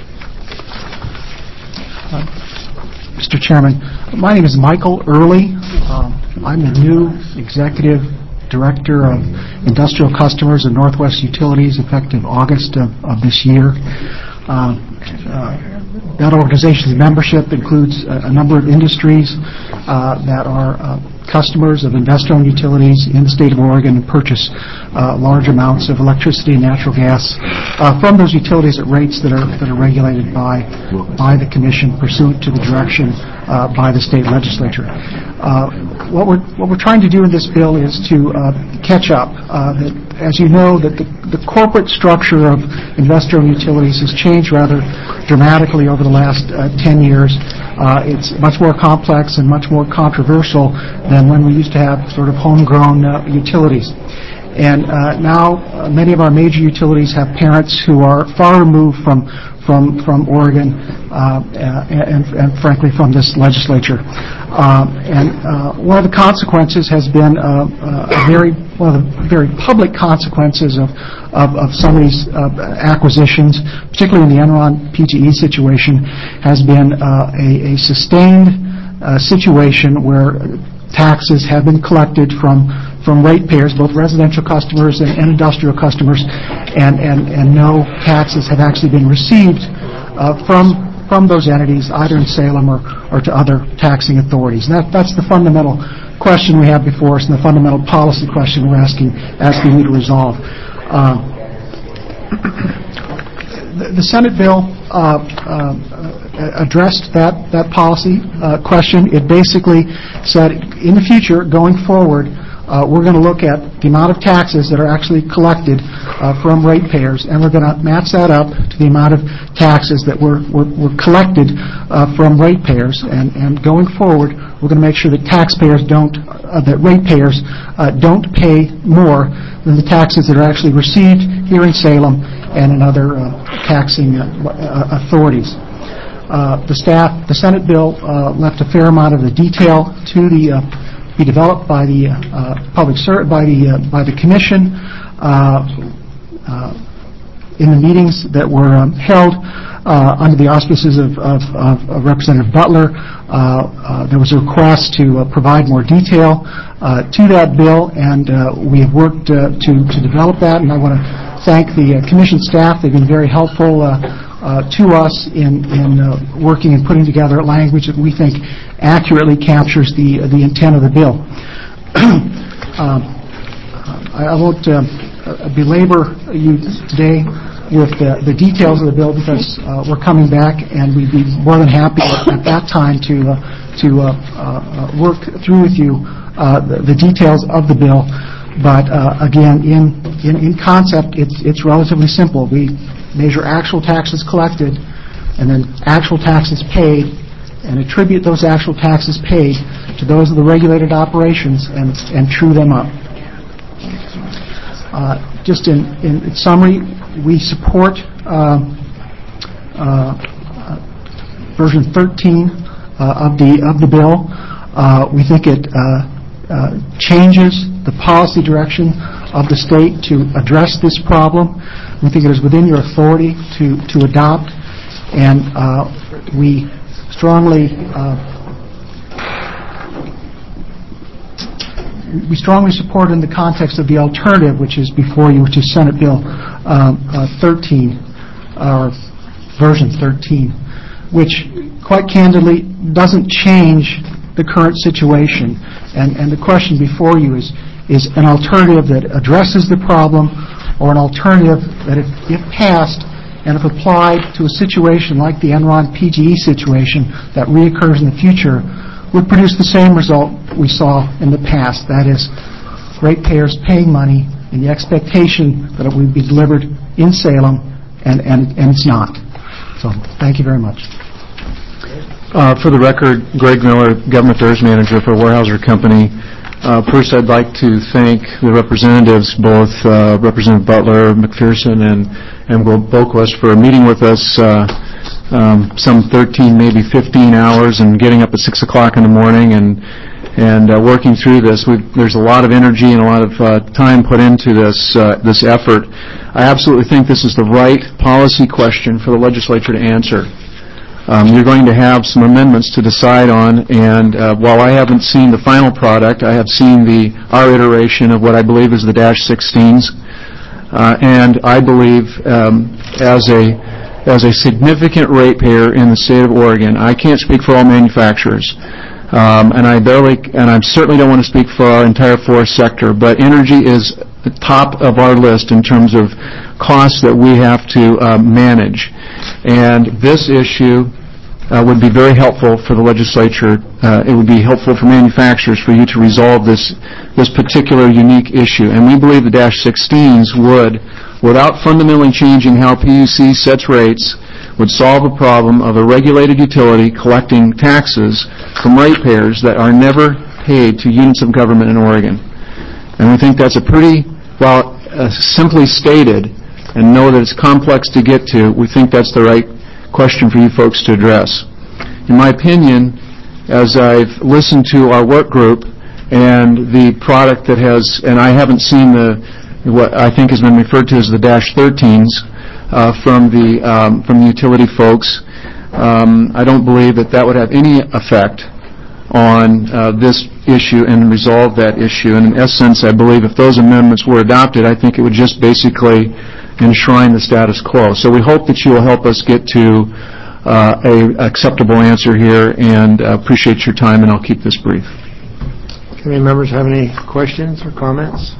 Uh, Mister Chairman, my name is Michael Early. Um, I'm the new executive Director of Industrial Customers and Northwest Utilities effective August of, of this year. Uh, uh, that organization's membership includes a, a number of industries uh, that are uh, customers of investor-owned utilities in the state of Oregon and purchase uh, large amounts of electricity and natural gas uh, from those utilities at rates that are that are regulated by by the Commission pursuant to the direction uh, by the state legislature. Uh, what we're what we're trying to do in this bill is to uh, catch up. Uh, that, as you know, that the, the corporate structure of investor-owned utilities has changed rather dramatically over the last uh, ten years. Uh, it's much more complex and much more controversial than when we used to have sort of homegrown uh, utilities. And uh, now uh, many of our major utilities have parents who are far removed from from from Oregon uh, and, and frankly from this legislature. Uh, and uh, one of the consequences has been uh, uh, a very one of the very public consequences of of, of some of these uh, acquisitions, particularly in the Enron P G E situation, has been uh, a, a sustained uh, situation where taxes have been collected from from ratepayers, both residential customers and, and industrial customers, and, and, and no taxes have actually been received uh, from from those entities, either in Salem or, or to other taxing authorities. And that, that's the fundamental question we have before us and the fundamental policy question we're asking asking you to resolve. Uh, the, the Senate bill uh, uh, addressed that, that policy uh, question. It basically said in the future, going forward, Uh, we're going to look at the amount of taxes that are actually collected uh, from ratepayers, and we're going to match that up to the amount of taxes that were, were, were collected uh, from ratepayers. And, and going forward, we're going to make sure that taxpayers don't, uh, that ratepayers uh, don't pay more than the taxes that are actually received here in Salem and in other uh, taxing uh, uh, authorities. Uh, the staff, the Senate bill uh, left a fair amount of the detail to the uh, be developed by the uh, public ser- by the uh, by the commission uh, uh, in the meetings that were um, held uh, under the auspices of, of, of, of Representative Butler. Uh, uh, there was a request to uh, provide more detail uh, to that bill, and uh, we have worked uh, to to develop that. And I want to thank the uh, commission staff; they've been very helpful Uh, Uh, to us in, in uh, working and putting together language that we think accurately captures the the intent of the bill. um, I, I won't uh, belabor you today with the, the details of the bill because uh, we're coming back and we'd be more than happy at that time to uh, to uh, uh, work through with you uh, the, the details of the bill. But uh, again, in, in in concept, it's it's relatively simple. We measure actual taxes collected and then actual taxes paid and attribute those actual taxes paid to those of the regulated operations and, and true them up. Uh, just in, in summary, we support uh, uh, version thirteen uh, of the of the bill. Uh, we think it uh, uh, changes the policy direction of the state to address this problem. We think it is within your authority to, to adopt And uh, we strongly uh, we strongly support in the context of the alternative, which is before you, which is Senate Bill uh, uh, thirteen, or version thirteen, which quite candidly doesn't change the current situation. And, and the question before you is, is an alternative that addresses the problem, or an alternative that, if, if passed and if applied to a situation like the Enron P G E situation that reoccurs in the future, would produce the same result we saw in the past. That is, ratepayers paying money in the expectation that it would be delivered in Salem, and, and, and it's not. So, thank you very much. Uh, for the record, Greg Miller, Government Affairs Manager for Weyerhaeuser Company. Uh, first, I'd like to thank the representatives, both uh, Representative Butler, McPherson, and, and Boquist, for meeting with us uh, um, some thirteen, maybe fifteen hours, and getting up at six o'clock in the morning and and uh, working through this. We've, there's a lot of energy and a lot of uh, time put into this uh, this effort. I absolutely think this is the right policy question for the legislature to answer. Um, you're going to have some amendments to decide on, and uh, while I haven't seen the final product, I have seen the our iteration of what I believe is the dash sixteens, uh, and I believe um, as a as a significant ratepayer in the state of Oregon, I can't speak for all manufacturers, um, and I barely, and I certainly don't want to speak for our entire forest sector, but energy is the top of our list in terms of costs that we have to uh, manage, and this issue Uh, would be very helpful for the legislature. Uh, it would be helpful for manufacturers for you to resolve this this particular unique issue. And we believe the dash sixteens would, without fundamentally changing how P U C sets rates, would solve a problem of a regulated utility collecting taxes from ratepayers that are never paid to units of government in Oregon. And we think that's a pretty, well, uh, simply stated, and know that it's complex to get to, we think that's the right question for you folks to address. In my opinion, as I've listened to our work group and the product that has, and I haven't seen the what I think has been referred to as the dash thirteens uh, from the um, from the utility folks, um, I don't believe that that would have any effect on uh, this issue and resolve that issue. And in essence, I believe if those amendments were adopted, I think it would just basically enshrine the status quo. So we hope that you will help us get to uh, a acceptable answer here, and uh, appreciate your time, and I'll keep this brief. Any members have any questions or comments?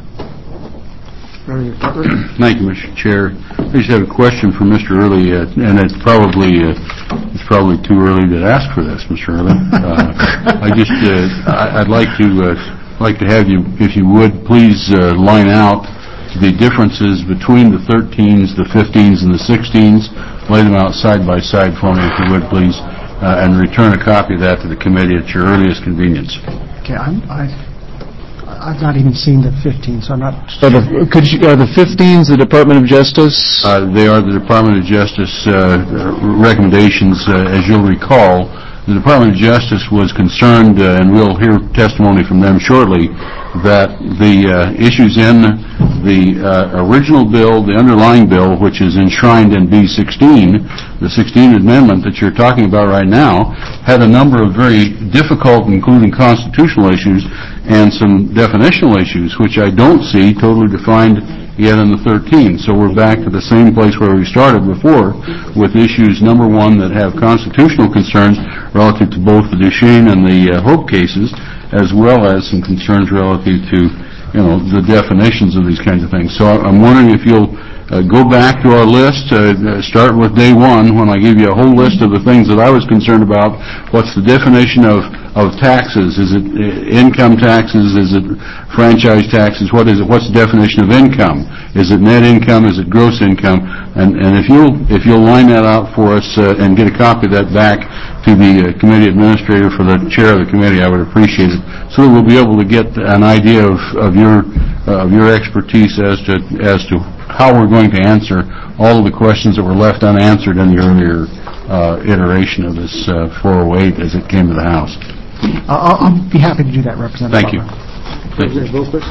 Thank you, Mister Chair. I just have a question for Mister Early, uh, and it's probably uh, it's probably too early to ask for this, Mister Early. Uh, I just uh, I, I'd like to uh, like to have you, if you would, please uh, line out the differences between the thirteens, the fifteens, and the sixteens. Lay them out side by side for me, if you would, please, uh, and return a copy of that to the committee at your earliest convenience. Okay, I'm, I, I've not even seen the fifteen, so I'm not... So the, could you, are the fifteens the Department of Justice? Uh, they are the Department of Justice uh, recommendations. Uh, as you'll recall, the Department of Justice was concerned, uh, and we'll hear testimony from them shortly, that the uh, issues in the uh, original bill, the underlying bill, which is enshrined in B sixteen, the sixteenth Amendment that you're talking about right now, had a number of very difficult, including constitutional issues, and some definitional issues, which I don't see totally defined yet in the thirteen. So we're back to the same place where we started before, with issues, number one, that have constitutional concerns relative to both the Duchesne and the uh, Hope cases, as well as some concerns relative to, you know, the definitions of these kinds of things. So I'm wondering if you'll uh, go back to our list, uh, start with day one, when I give you a whole list of the things that I was concerned about. What's the definition of, of taxes? Is it income taxes? Is it franchise taxes? What is it? What's the definition of income? Is it net income? Is it gross income? And, and if you'll if you'll line that out for us uh, and get a copy of that back to the uh, committee administrator for the chair of the committee, I would appreciate it, so that we'll be able to get an idea of, of your uh, of your expertise as to as to how we're going to answer all of the questions that were left unanswered in the earlier uh, iteration of this uh, four oh eight as it came to the House. I'll, I'll be happy to do that, Representative. Thank you. Thank you.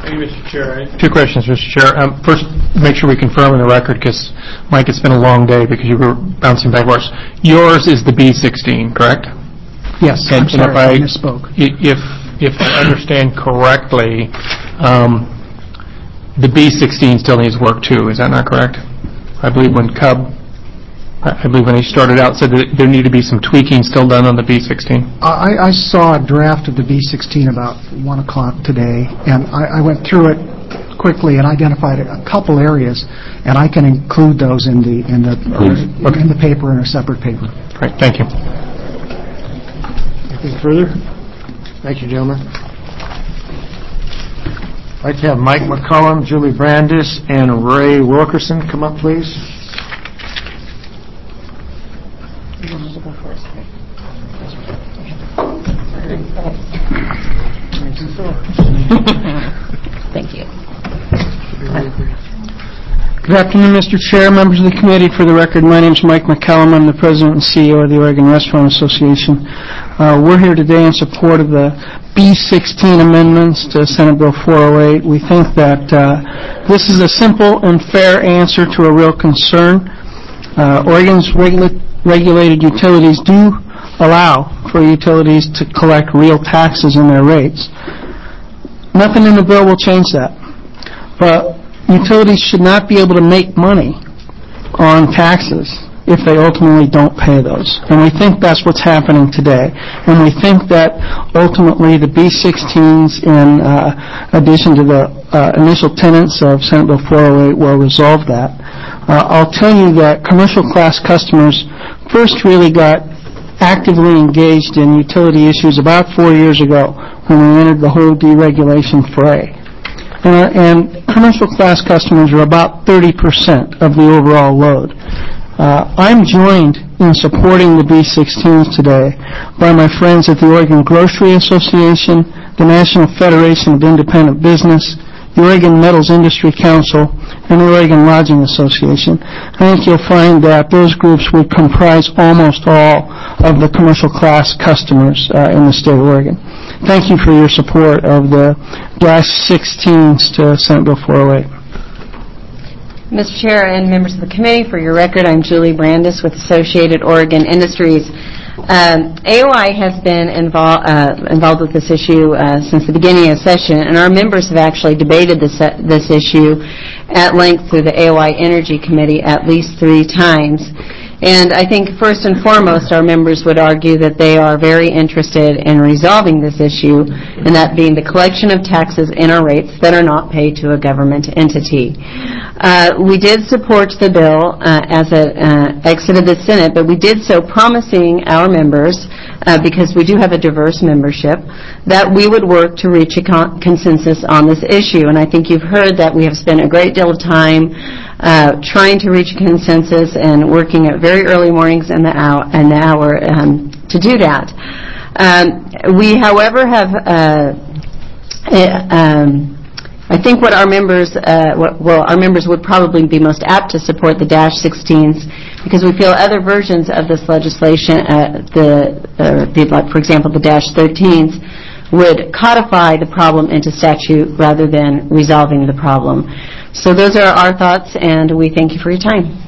Thank you, Mister Chair. Two questions, Mister Chair. Um, First, make sure we confirm in the record, because, Mike, it's been a long day because you were bouncing back and forth. Yours is the B sixteen, correct? Yes, And I'm sorry, if I I misspoke. i- If, if I understand correctly, um, the B sixteen still needs work, too. Is that not correct? I believe when Cub, I I believe when he started out, said that there needed to be some tweaking still done on the B sixteen. I, I saw a draft of the B sixteen about one o'clock today, and I, I went through it quickly and identified a couple areas, and I can include those in the in the uh, in the paper in a separate paper. Great, thank you. Anything further? Thank you, gentlemen. I'd like to have Mike McCollum, Julie Brandis, and Ray Wilkerson come up, please. Thank you. Good afternoon, Mister Chair, members of the committee. For the record, my name is Mike McCallum. I'm the president and C E O of the Oregon Restaurant Association. Uh, we're here today in support of the B sixteen amendments to Senate Bill four oh eight. We think that uh, this is a simple and fair answer to a real concern. Uh, Oregon's regula- regulated utilities do allow for utilities to collect real taxes in their rates. Nothing in the bill will change that. But utilities should not be able to make money on taxes if they ultimately don't pay those. And we think that's what's happening today. And we think that ultimately the B sixteens, in uh, addition to the uh, initial tenets of Senate Bill four oh eight, will resolve that. Uh, I'll tell you that commercial class customers first really got actively engaged in utility issues about four years ago when we entered the whole deregulation fray. Uh, and commercial class customers are about thirty percent of the overall load. Uh, I'm joined in supporting the B sixteens today by my friends at the Oregon Grocery Association, the National Federation of Independent Business, the Oregon Metals Industry Council, and the Oregon Lodging Association. I think you'll find that those groups would comprise almost all of the commercial class customers uh, in the state of Oregon. Thank you for your support of the dash sixteens to Senate Bill four oh eight. Mister Chair and members of the committee, for your record, I'm Julie Brandis with Associated Oregon Industries. Um, A O I has been invol- uh, involved with this issue uh, since the beginning of the session, and our members have actually debated this, uh, this issue at length through the A O I Energy Committee at least three times. And I think first and foremost, our members would argue that they are very interested in resolving this issue, and that being the collection of taxes in our rates that are not paid to a government entity. Uh, we did support the bill uh, as it uh, exited the Senate, but we did so promising our members, uh, because we do have a diverse membership, that we would work to reach a con- consensus on this issue. And I think you've heard that we have spent a great deal of time uh, trying to reach a consensus and working at very early mornings in the hour, in the hour um, to do that. Um, we, however, have uh, uh, um, I think what our members, uh, what, well, our members would probably be most apt to support the dash sixteens because we feel other versions of this legislation, uh, the, uh, the, like, for example, the dash thirteens, would codify the problem into statute rather than resolving the problem. So those are our thoughts, and we thank you for your time.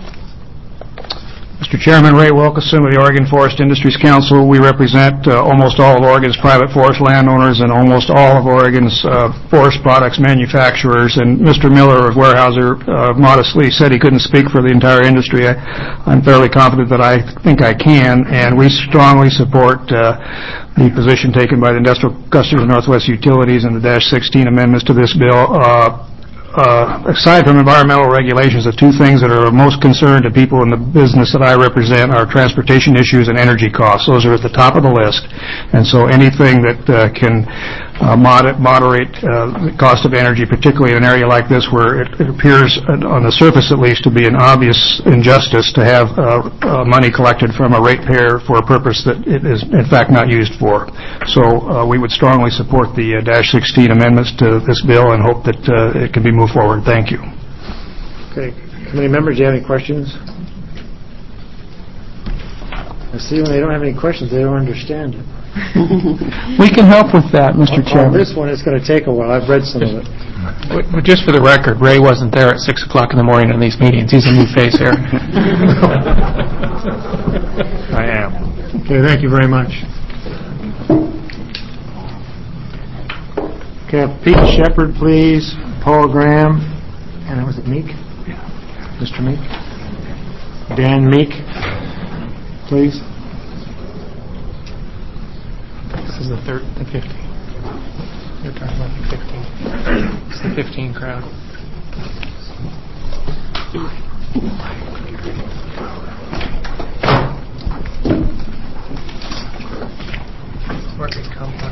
Mister Chairman, Ray Wilkerson with the Oregon Forest Industries Council. We represent uh, almost all of Oregon's private forest landowners and almost all of Oregon's uh, forest products manufacturers. And Mister Miller of Weyerhaeuser uh, modestly said he couldn't speak for the entire industry. I, I'm fairly confident that I think I can, and we strongly support uh, the position taken by the Industrial Customers of Northwest Utilities and the dash sixteen amendments to this bill. Uh, Uh, aside from environmental regulations, the two things that are of most concern to people in the business that I represent are transportation issues and energy costs. Those are at the top of the list. And so anything that uh, can uh, mod- moderate uh, the cost of energy, particularly in an area like this where it, it appears, uh, on the surface at least, to be an obvious injustice to have uh, uh, money collected from a ratepayer for a purpose that it is in fact not used for. So uh, we would strongly support the uh, dash sixteen amendments to this bill and hope that uh, it can be moved forward. Thank you. Okay. Committee members, do you have any questions? I see when they don't have any questions, they don't understand it. We can help with that, Mister On- Chairman. On this one, it's going to take a while. I've read some of it. But but just for the record, Ray wasn't there at six o'clock in the morning on these meetings. He's a new face here. I am. Okay, thank you very much. Okay, Pete Shepard, please. Paul Graham. And was it Meek? Mister Meek. Dan Meek, please. This is the third, the fifteen. You're talking about the fifteen. It's the fifteen crowd. Market complex.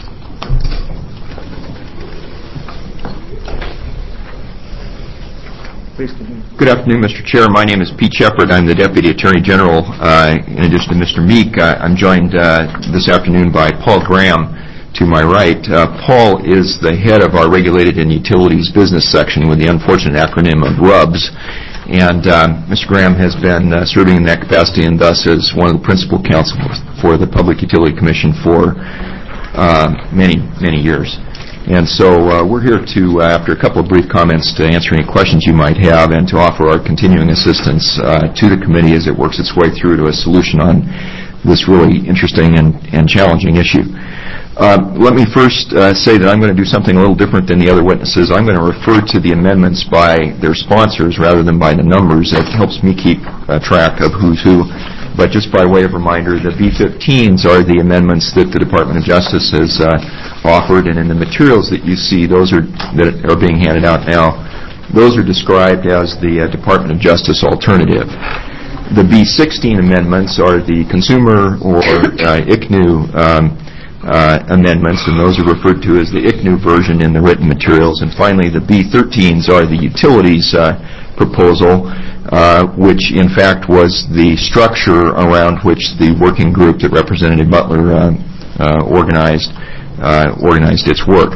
Good afternoon, Mister Chair. My name is Pete Shepard. I'm the Deputy Attorney General. Uh, in addition to Mister Meek, uh, I'm joined uh, this afternoon by Paul Graham to my right. Uh, Paul is the head of our Regulated and Utilities Business Section with the unfortunate acronym of RUBS. And um, Mister Graham has been uh, serving in that capacity and thus is one of the principal counsel for the Public Utility Commission for uh, many, many years. And so uh, we're here to, uh, after a couple of brief comments, to answer any questions you might have and to offer our continuing assistance uh, to the committee as it works its way through to a solution on this really interesting and, and challenging issue. Uh, let me first uh, say that I'm going to do something a little different than the other witnesses. I'm going to refer to the amendments by their sponsors rather than by the numbers. It helps me keep uh, track of who's who. But just by way of reminder, the B fifteens are the amendments that the Department of Justice has uh, offered, and in the materials that you see, those are that are being handed out now, those are described as the uh, Department of Justice alternative. The B sixteen amendments are the consumer or uh, I C N U um, uh, amendments, and those are referred to as the I C N U version in the written materials. And finally, the B thirteens are the utilities uh, proposal, Uh, which in fact was the structure around which the working group that Representative Butler uh, uh, organized uh, organized its work.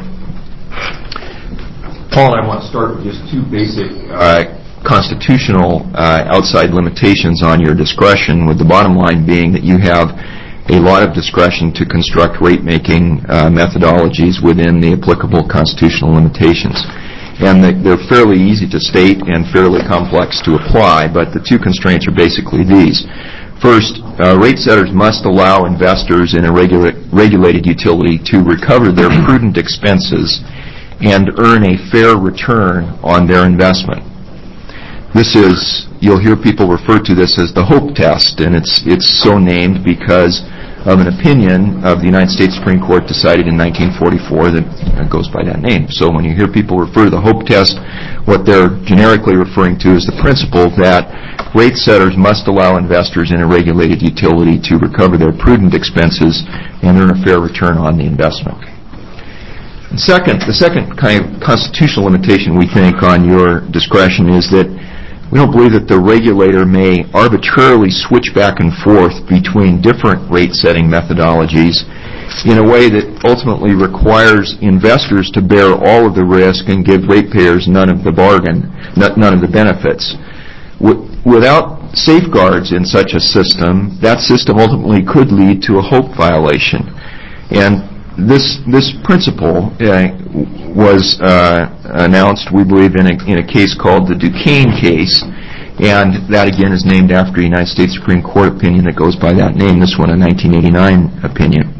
Paul and I want to start with just two basic uh, constitutional uh, outside limitations on your discretion, with the bottom line being that you have a lot of discretion to construct rate-making uh, methodologies within the applicable constitutional limitations. And they're fairly easy to state and fairly complex to apply, but the two constraints are basically these. First, uh, rate setters must allow investors in a regula- regulated utility to recover their prudent expenses and earn a fair return on their investment. This is, you'll hear people refer to this as the HOPE test, and it's, it's so named because of an opinion of the United States Supreme Court decided in nineteen forty-four that goes by that name. So when you hear people refer to the HOPE test, what they're generically referring to is the principle that rate setters must allow investors in a regulated utility to recover their prudent expenses and earn a fair return on the investment. And second, the second kind of constitutional limitation we think on your discretion is that we don't believe that the regulator may arbitrarily switch back and forth between different rate-setting methodologies in a way that ultimately requires investors to bear all of the risk and give ratepayers none of the bargain, none of the benefits. Without safeguards in such a system, that system ultimately could lead to a HOPE violation. And this this principle uh, was uh, announced, we believe, in a, in a case called the Duquesne case, and that again is named after a United States Supreme Court opinion that goes by that name, this one a nineteen eighty-nine opinion.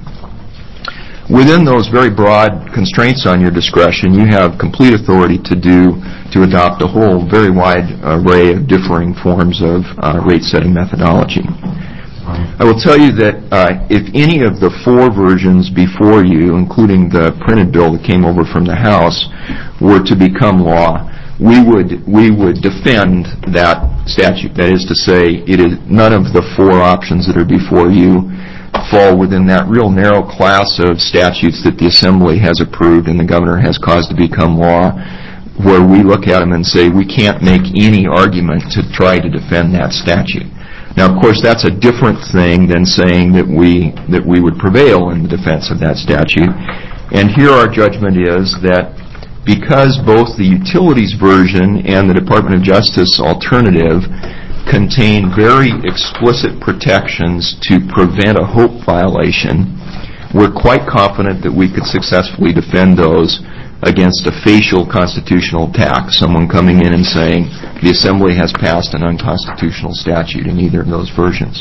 Within those very broad constraints on your discretion, you have complete authority to do, to adopt a whole very wide array of differing forms of uh, rate-setting methodology. I will tell you that uh, if any of the four versions before you, including the printed bill that came over from the House, were to become law, we would we would defend that statute. That is to say, it is none of the four options that are before you fall within that real narrow class of statutes that the Assembly has approved and the Governor has caused to become law, where we look at them and say we can't make any argument to try to defend that statute. Now, of course, that's a different thing than saying that we that we would prevail in the defense of that statute. And here our judgment is that because both the utilities version and the Department of Justice alternative contain very explicit protections to prevent a HOPE violation, we're quite confident that we could successfully defend those against a facial constitutional attack, someone coming in and saying the Assembly has passed an unconstitutional statute in either of those versions.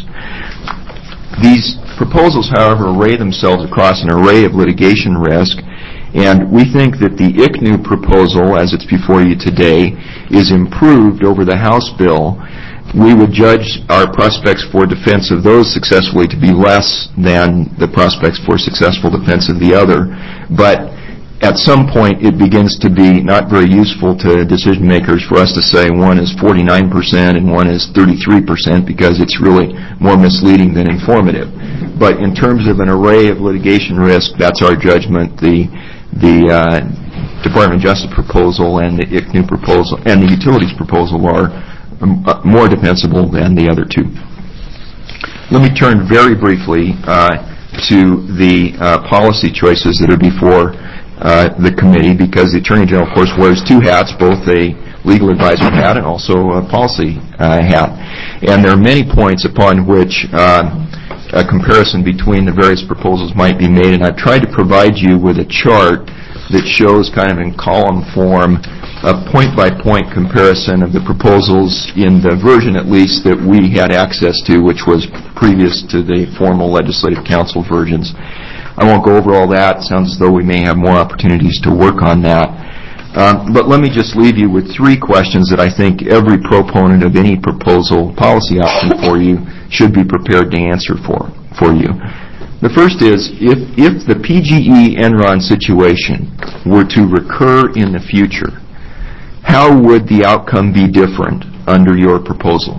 These proposals, however, array themselves across an array of litigation risk, and we think that the I C N U proposal, as it's before you today, is improved over the House bill. We would judge our prospects for defense of those successfully to be less than the prospects for successful defense of the other. But at some point, it begins to be not very useful to decision makers for us to say one is forty-nine percent and one is thirty-three percent, because it's really more misleading than informative. But in terms of an array of litigation risk, that's our judgment. The the uh, Department of Justice proposal and the I C N U proposal and the utilities proposal are um, uh, more defensible than the other two. Let me turn very briefly uh, to the uh, policy choices that are before Uh, the committee, because the Attorney General, of course, wears two hats, both a legal advisor hat and also a policy uh, hat. And there are many points upon which uh, a comparison between the various proposals might be made, and I've tried to provide you with a chart that shows kind of in column form a point-by-point comparison of the proposals in the version, at least, that we had access to, which was previous to the formal Legislative Council versions. I won't go over all that. It sounds as though we may have more opportunities to work on that. Um, but let me just leave you with three questions that I think every proponent of any proposal policy option for you should be prepared to answer for, for you. The first is, if, if the P G E Enron situation were to recur in the future, how would the outcome be different under your proposal?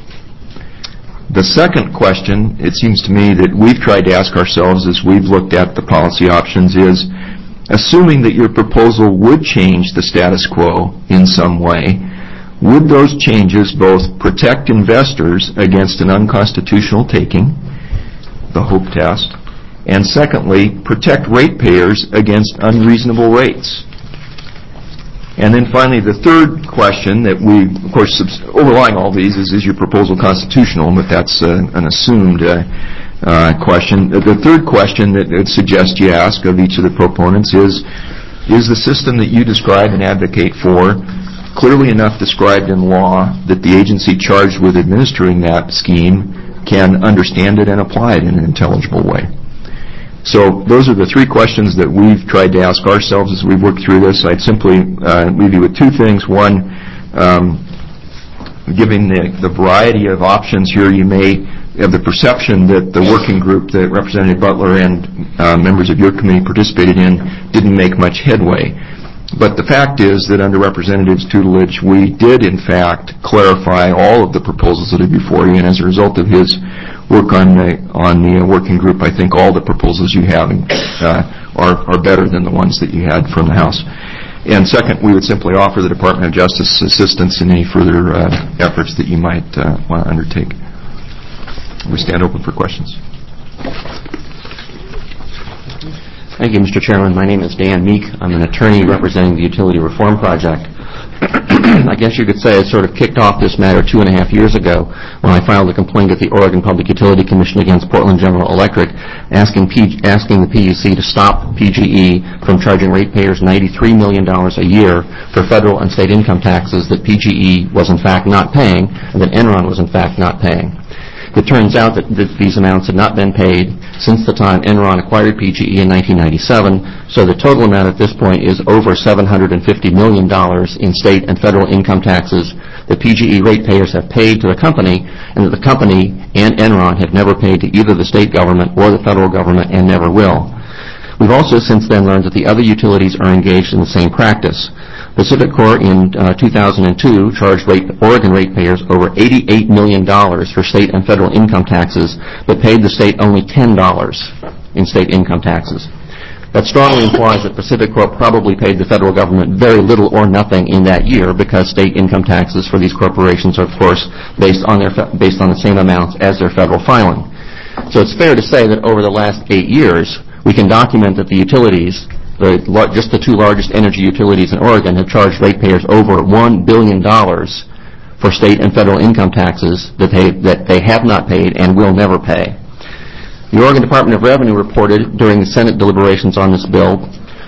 The second question, it seems to me, that we've tried to ask ourselves as we've looked at the policy options is, assuming that your proposal would change the status quo in some way, would those changes both protect investors against an unconstitutional taking, the Hope test, and secondly, protect ratepayers against unreasonable rates? And then finally, the third question that we, of course, overlying all these is, is your proposal constitutional? But that's uh, an assumed uh, uh, question. The third question that I'd suggest you ask of each of the proponents is, is the system that you describe and advocate for clearly enough described in law that the agency charged with administering that scheme can understand it and apply it in an intelligible way? So those are the three questions that we've tried to ask ourselves as we've worked through this. I'd simply uh, leave you with two things. One, um, given the, the variety of options here, you may have the perception that the working group that Representative Butler and uh, members of your committee participated in didn't make much headway. But the fact is that under Representative's tutelage, we did, in fact, clarify all of the proposals that are before you, and as a result of his work on the on the working group, I think all the proposals you have uh, are, are better than the ones that you had from the House. And second, we would simply offer the Department of Justice assistance in any further uh, efforts that you might uh, want to undertake. We stand open for questions. Thank you, Mister Chairman. My name is Dan Meek. I'm an attorney representing the Utility Reform Project. I guess you could say I sort of kicked off this matter two and a half years ago when I filed a complaint at the Oregon Public Utility Commission against Portland General Electric, asking, P- asking the P U C to stop P G E from charging ratepayers ninety-three million dollars a year for federal and state income taxes that P G E was in fact not paying and that Enron was in fact not paying. It turns out that, that these amounts had not been paid since the time Enron acquired P G E in nineteen ninety-seven, so the total amount at this point is over seven hundred fifty million dollars in state and federal income taxes that P G E ratepayers have paid to the company, and that the company and Enron have never paid to either the state government or the federal government and never will. We've also since then learned that the other utilities are engaged in the same practice. PacifiCorp in uh, two thousand two charged rate, Oregon ratepayers over eighty-eight million dollars for state and federal income taxes, but paid the state only ten dollars in state income taxes. That strongly implies that PacifiCorp probably paid the federal government very little or nothing in that year, because state income taxes for these corporations are, of course, based on, their fe- based on the same amounts as their federal filing. So it's fair to say that over the last eight years, we can document that the utilities, the, just the two largest energy utilities in Oregon, have charged ratepayers over one billion dollars for state and federal income taxes that they, that they have not paid and will never pay. The Oregon Department of Revenue reported during the Senate deliberations on this bill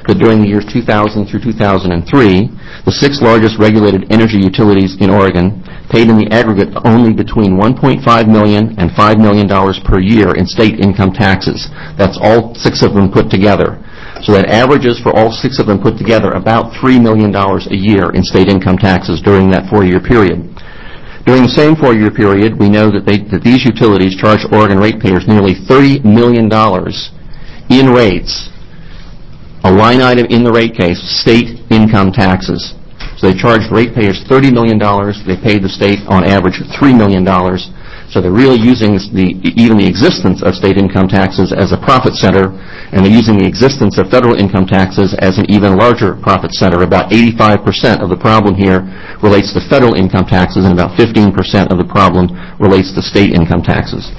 that during the years two thousand through two thousand three, the six largest regulated energy utilities in Oregon paid in the aggregate only between one point five million dollars and five million dollars per year in state income taxes. That's all six of them put together. So that averages for all six of them put together about three million dollars a year in state income taxes during that four-year period. During the same four-year period, we know that, they, that these utilities charged Oregon ratepayers nearly thirty million dollars in rates, a line item in the rate case, state income taxes. So they charged ratepayers thirty million dollars. They paid the state, on average, three million dollars. So they're really using the, even the existence of state income taxes as a profit center, and they're using the existence of federal income taxes as an even larger profit center. About eighty-five percent of the problem here relates to federal income taxes, and about fifteen percent of the problem relates to state income taxes.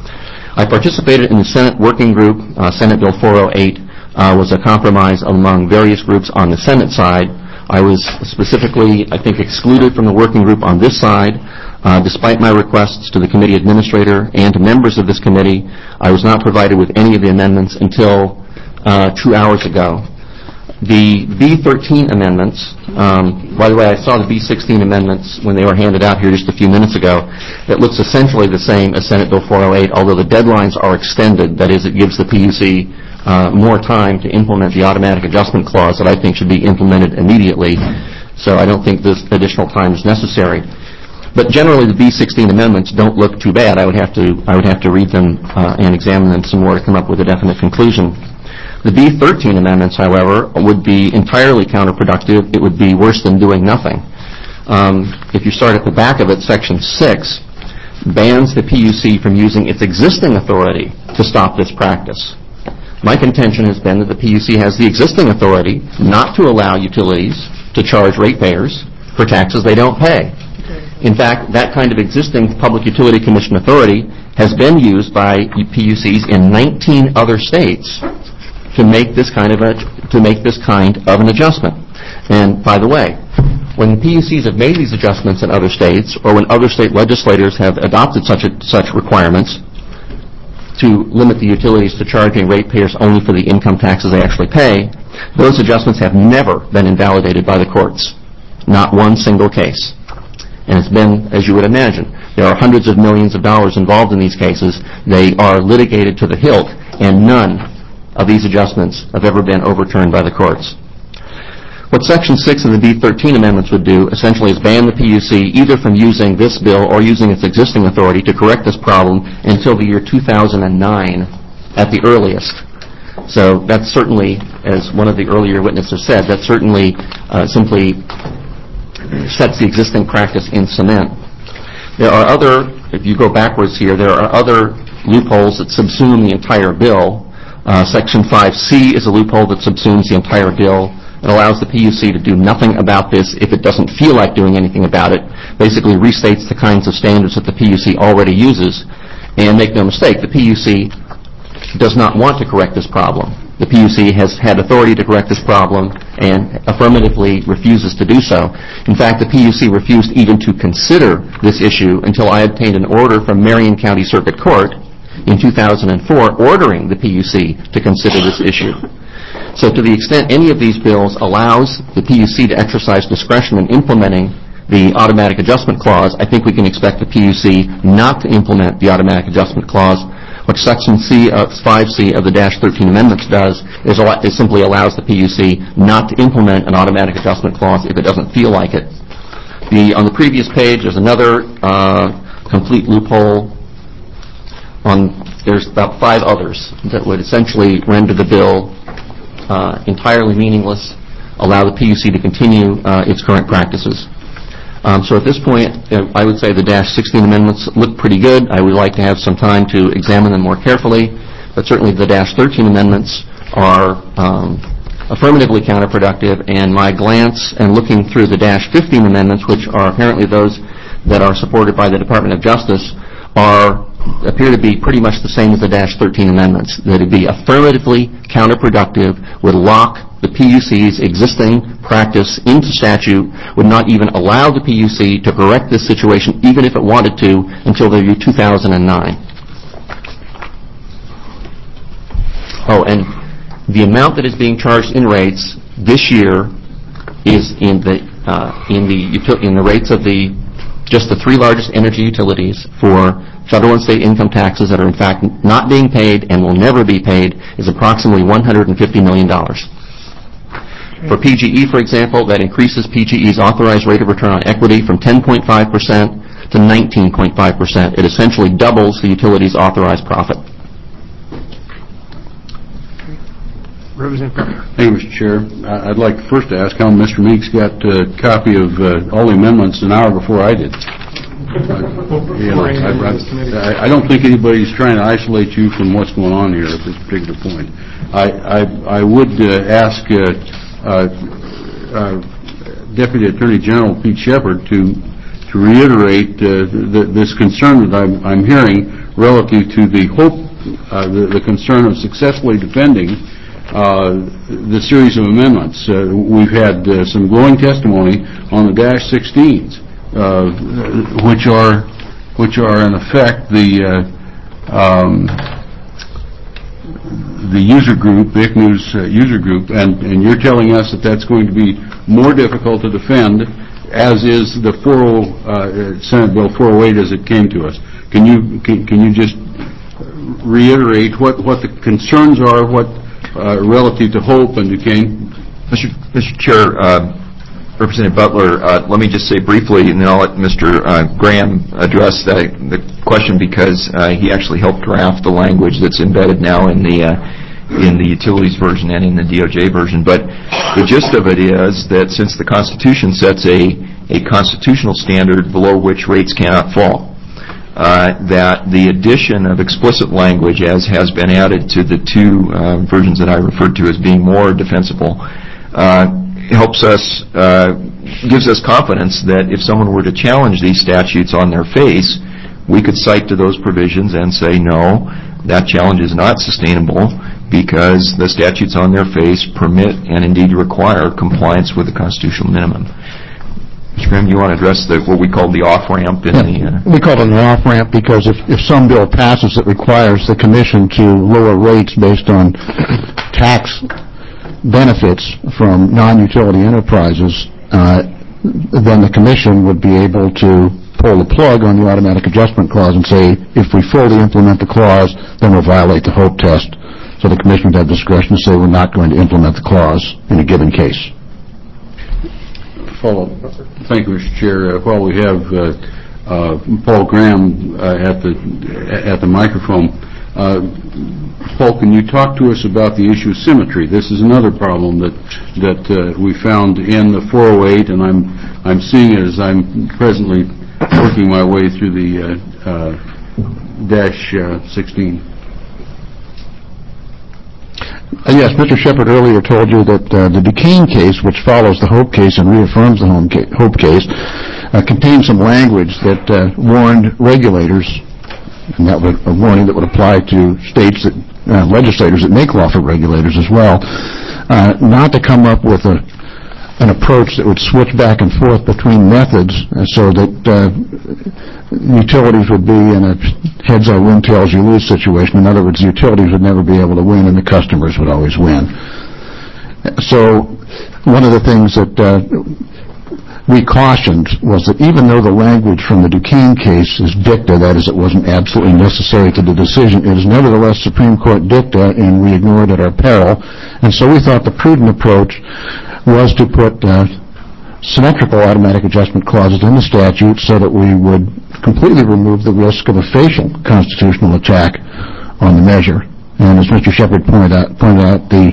I participated in the Senate working group. uh, Senate Bill four oh eight uh, was a compromise among various groups on the Senate side. I was specifically, I think, excluded from the working group on this side. Uh, despite my requests to the committee administrator and to members of this committee, I was not provided with any of the amendments until uh, two hours ago. The B thirteen amendments, um, by the way, I saw the B sixteen amendments when they were handed out here just a few minutes ago. It looks essentially the same as Senate Bill four oh eight, although the deadlines are extended. That is, it gives the P U C uh, more time to implement the automatic adjustment clause that I think should be implemented immediately. So I don't think this additional time is necessary. But generally, the B sixteen amendments don't look too bad. I would have to I would have to read them uh, and examine them some more to come up with a definite conclusion. The B thirteen amendments, however, would be entirely counterproductive. It would be worse than doing nothing. Um, if you start at the back of it, Section six bans the P U C from using its existing authority to stop this practice. My contention has been that the P U C has the existing authority not to allow utilities to charge ratepayers for taxes they don't pay. In fact, that kind of existing Public Utility Commission authority has been used by P U Cs in nineteen other states to make this kind of a to make this kind of an adjustment. And by the way, when the P U Cs have made these adjustments in other states, or when other state legislators have adopted such a, such requirements to limit the utilities to charging ratepayers only for the income taxes they actually pay, those adjustments have never been invalidated by the courts. Not one single case. And it's been, as you would imagine, there are hundreds of millions of dollars involved in these cases. They are litigated to the hilt, and none of these adjustments have ever been overturned by the courts. What Section six of the B thirteen amendments would do, essentially, is ban the P U C either from using this bill or using its existing authority to correct this problem until the year two thousand nine at the earliest. So that's certainly, as one of the earlier witnesses said, that certainly uh, simply sets the existing practice in cement. There are other, if you go backwards here, there are other loopholes that subsume the entire bill. Uh, Section five C is a loophole that subsumes the entire bill. It allows the P U C to do nothing about this if it doesn't feel like doing anything about it. Basically restates the kinds of standards that the P U C already uses. And make no mistake, the P U C does not want to correct this problem. The P U C has had authority to correct this problem and affirmatively refuses to do so. In fact, the P U C refused even to consider this issue until I obtained an order from Marion County Circuit Court in two thousand four ordering the P U C to consider this issue. So to the extent any of these bills allows the P U C to exercise discretion in implementing the automatic adjustment clause, I think we can expect the P U C not to implement the automatic adjustment clause. What Section C, uh, five C of the Dash thirteen amendments does is, is simply allows the P U C not to implement an automatic adjustment clause if it doesn't feel like it. The, on the previous page, there's another uh, complete loophole. On, there's about five others that would essentially render the bill uh, entirely meaningless, allow the P U C to continue uh, its current practices. Um, so at this point, uh, I would say the Dash sixteen amendments look pretty good. I would like to have some time to examine them more carefully, but certainly the Dash thirteen amendments are um, affirmatively counterproductive, and my glance and looking through the Dash fifteen amendments, which are apparently those that are supported by the Department of Justice, are appear to be pretty much the same as the Dash thirteen amendments, that it be affirmatively counterproductive, would lock the P U C's existing practice into statute, would not even allow the P U C to correct this situation, even if it wanted to, until the year two thousand nine. Oh, and The amount that is being charged in rates this year is in the uh, in the util- in the rates of the just the three largest energy utilities for federal and state income taxes that are in fact not being paid and will never be paid is approximately one hundred fifty million dollars. For P G E, for example, that increases P G E's authorized rate of return on equity from ten point five percent to nineteen point five percent. It essentially doubles the utility's authorized profit. Thank you, Mister Chair. I- I'd like first to ask how Mister Meeks got a copy of uh, all the amendments an hour before I did. Uh, you know, I, I, I don't think anybody's trying to isolate you from what's going on here at this particular point. I, I, I would uh, ask uh, uh, uh, Deputy Attorney General Pete Shepard to to reiterate uh, the, this concern that I'm, I'm hearing relative to the hope, uh, the, the concern of successfully defending Uh, the series of amendments. Uh, we've had uh, some glowing testimony on the dash sixteens, uh, which are which are in effect the uh, um, the user group, the I C N U's uh, user group, and, and you're telling us that that's going to be more difficult to defend, as is the four oh, uh, Senate Bill four oh eight as it came to us. Can you can, can you just reiterate what what the concerns are, what Uh, relative to Hope and Duquesne? Mister Mister Chair, uh, Representative Butler, uh, let me just say briefly, and then I'll let Mister Uh, Graham address the, the question, because uh, he actually helped draft the language that's embedded now in the uh, in the utilities version and in the D O J version. But the gist of it is that since the Constitution sets a, a constitutional standard below which rates cannot fall, Uh, that the addition of explicit language, as has been added to the two uh, versions that I referred to as being more defensible, uh, helps us, uh, gives us confidence that if someone were to challenge these statutes on their face, we could cite to those provisions and say, no, that challenge is not sustainable because the statutes on their face permit and indeed require compliance with the constitutional minimum. Mister Graham, you want to address the, what we call the off-ramp in yeah, the... Uh, we call it an off-ramp because if, if some bill passes that requires the Commission to lower rates based on tax benefits from non-utility enterprises, uh, then the Commission would be able to pull the plug on the automatic adjustment clause and say, if we fully implement the clause, then we'll violate the Hope test. So the Commission would have discretion to say we're not going to implement the clause in a given case. Follow. Thank you, Mister Chair. Uh, while we have uh, uh, Paul Graham uh, at the at the microphone, uh, Paul, can you talk to us about the issue of symmetry? This is another problem that that uh, we found in the four oh eight, and I'm I'm seeing it as I'm presently working my way through the uh, uh, dash uh, sixteen. Uh, yes, Mister Shepard earlier told you that uh, the Duquesne case, which follows the Hope case and reaffirms the Home ca- Hope case, uh, contains some language that uh, warned regulators, and that would a warning that would apply to states that uh, legislators that make law for regulators as well, uh, not to come up with a an approach that would switch back and forth between methods uh, so that uh, utilities would be in a heads I win, tails you lose situation. In other words, the utilities would never be able to win and the customers would always win. So one of the things that uh, we cautioned was that even though the language from the Duquesne case is dicta, that is, it wasn't absolutely necessary to the decision, it is nevertheless Supreme Court dicta, and we ignored it at our peril. And so we thought the prudent approach was to put uh, symmetrical automatic adjustment clauses in the statute so that we would completely remove the risk of a facial constitutional attack on the measure. And as Mister Shepard pointed out, pointed out the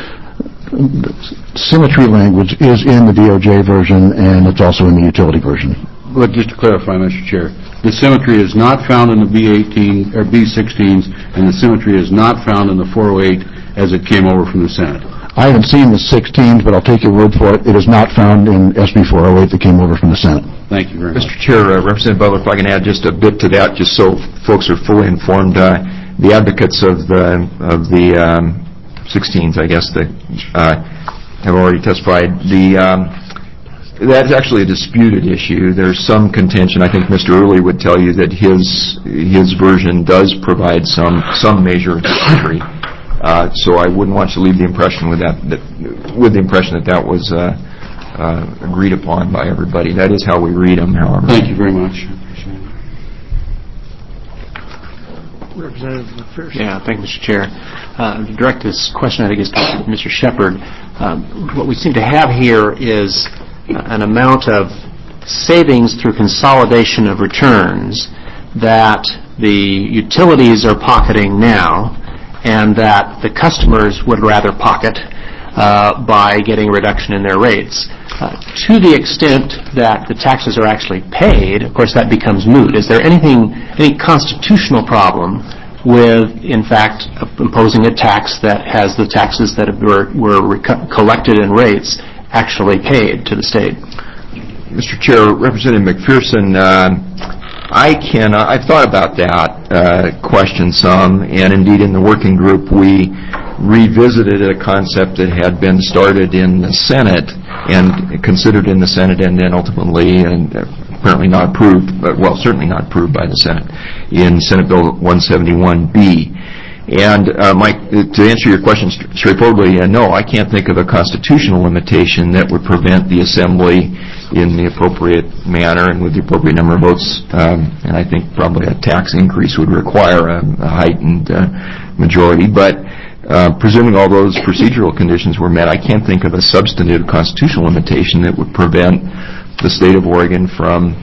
symmetry language is in the D O J version, and it's also in the utility version. But just to clarify, Mister Chair, the symmetry is not found in the B eighteen or B sixteens, and the symmetry is not found in the four oh eight as it came over from the Senate. I haven't seen the sixteens, but I'll take your word for it. It is not found in S B four oh eight that came over from the Senate. Thank you very much. Mister Chair, uh, Representative Butler, if I can add just a bit to that, just so folks are fully informed. Uh, the advocates of the of the um, sixteens, I guess, that uh, have already testified. The um, that's actually a disputed issue. There's some contention. I think Mister Early would tell you that his his version does provide some some measure of symmetry. Uh, So I wouldn't want you to leave the impression with that, that- with the impression that that was uh, uh, agreed upon by everybody. That is how we read them, however. Thank you very much. Representative McPherson. Yeah, thank you, Mister Chair. Uh, to direct this question, I guess, to Mister Shepard. Um, what we seem to have here is an amount of savings through consolidation of returns that the utilities are pocketing now and that the customers would rather pocket uh, by getting a reduction in their rates. Uh, to the extent that the taxes are actually paid, of course, that becomes moot. Is there anything, any constitutional problem with, in fact, imposing a tax that has the taxes that were, were reco- collected in rates actually paid to the state? Mister Chair, Representative McPherson, uh, I can, uh, I've thought about that uh, question some, and indeed in the working group we revisited a concept that had been started in the Senate and considered in the Senate and then ultimately and apparently not approved, but well, certainly not approved by the Senate, in Senate Bill one seventy-one B. And, uh, Mike, to answer your question st- straightforwardly, uh, no, I can't think of a constitutional limitation that would prevent the Assembly in the appropriate manner and with the appropriate number of votes, um, and I think probably a tax increase would require a, a heightened uh, majority. But uh, presuming all those procedural conditions were met, I can't think of a substantive constitutional limitation that would prevent the state of Oregon from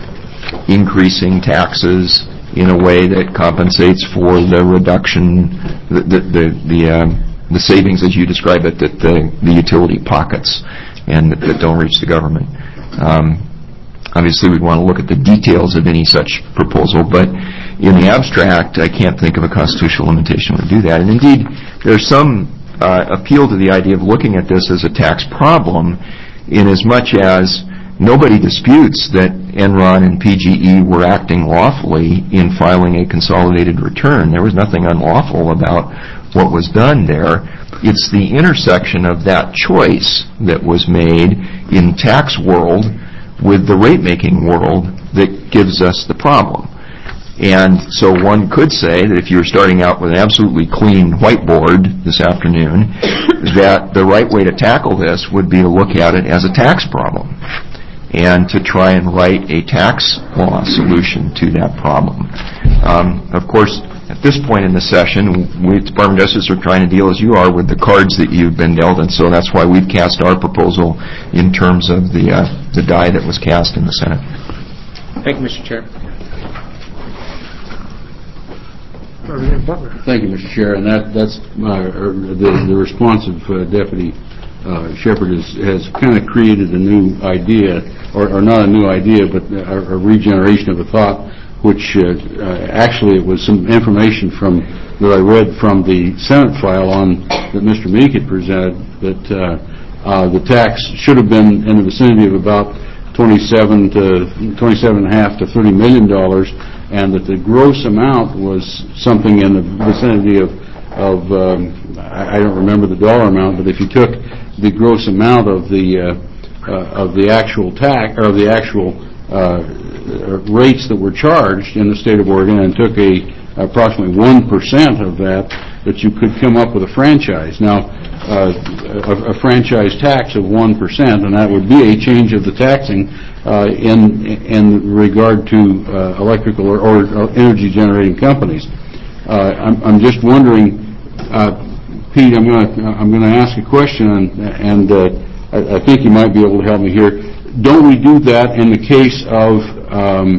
increasing taxes in a way that compensates for the reduction, the the the, the, um, the savings, as you describe it, that the, the utility pockets and that, that don't reach the government. Um, obviously, we'd want to look at the details of any such proposal, but in the abstract, I can't think of a constitutional limitation that would do that. And indeed, there's some uh, appeal to the idea of looking at this as a tax problem, in as much as nobody disputes that Enron and P G E were acting lawfully in filing a consolidated return. There was nothing unlawful about what was done there. It's the intersection of that choice that was made in tax world with the rate-making world that gives us the problem. And so one could say that if you were starting out with an absolutely clean whiteboard this afternoon, that the right way to tackle this would be to look at it as a tax problem and to try and write a tax law solution to that problem. Um, of course, at this point in the session, we at the Department of Justice are trying to deal, as you are, with the cards that you've been dealt, and so that's why we've cast our proposal in terms of the uh, the die that was cast in the Senate. Thank you, Mister Chair. Representative Butler. Thank you, Mister Chair. And that, that's my, er, the, the response of uh, Deputy uh, Shepard is, has kind of created a new idea, or, or not a new idea, but a, a regeneration of a thought, which uh, uh, actually it was some information from that I read from the Senate file on that Mister Meek had presented, that uh, uh, the tax should have been in the vicinity of about twenty-seven to twenty-seven and a half to thirty million dollars, and that the gross amount was something in the vicinity of of um, I don't remember the dollar amount, but if you took the gross amount of the uh, uh, of the actual tax or the actual uh, rates that were charged in the state of Oregon and took a approximately one percent of that, that you could come up with a franchise. Now, uh, a, a franchise tax of one percent, and that would be a change of the taxing uh, in in regard to uh, electrical or, or energy generating companies. Uh, I'm, I'm just wondering, uh, Pete, I'm going to I'm going to ask a question, and, and uh, I, I think you might be able to help me here. Don't we do that in the case of um,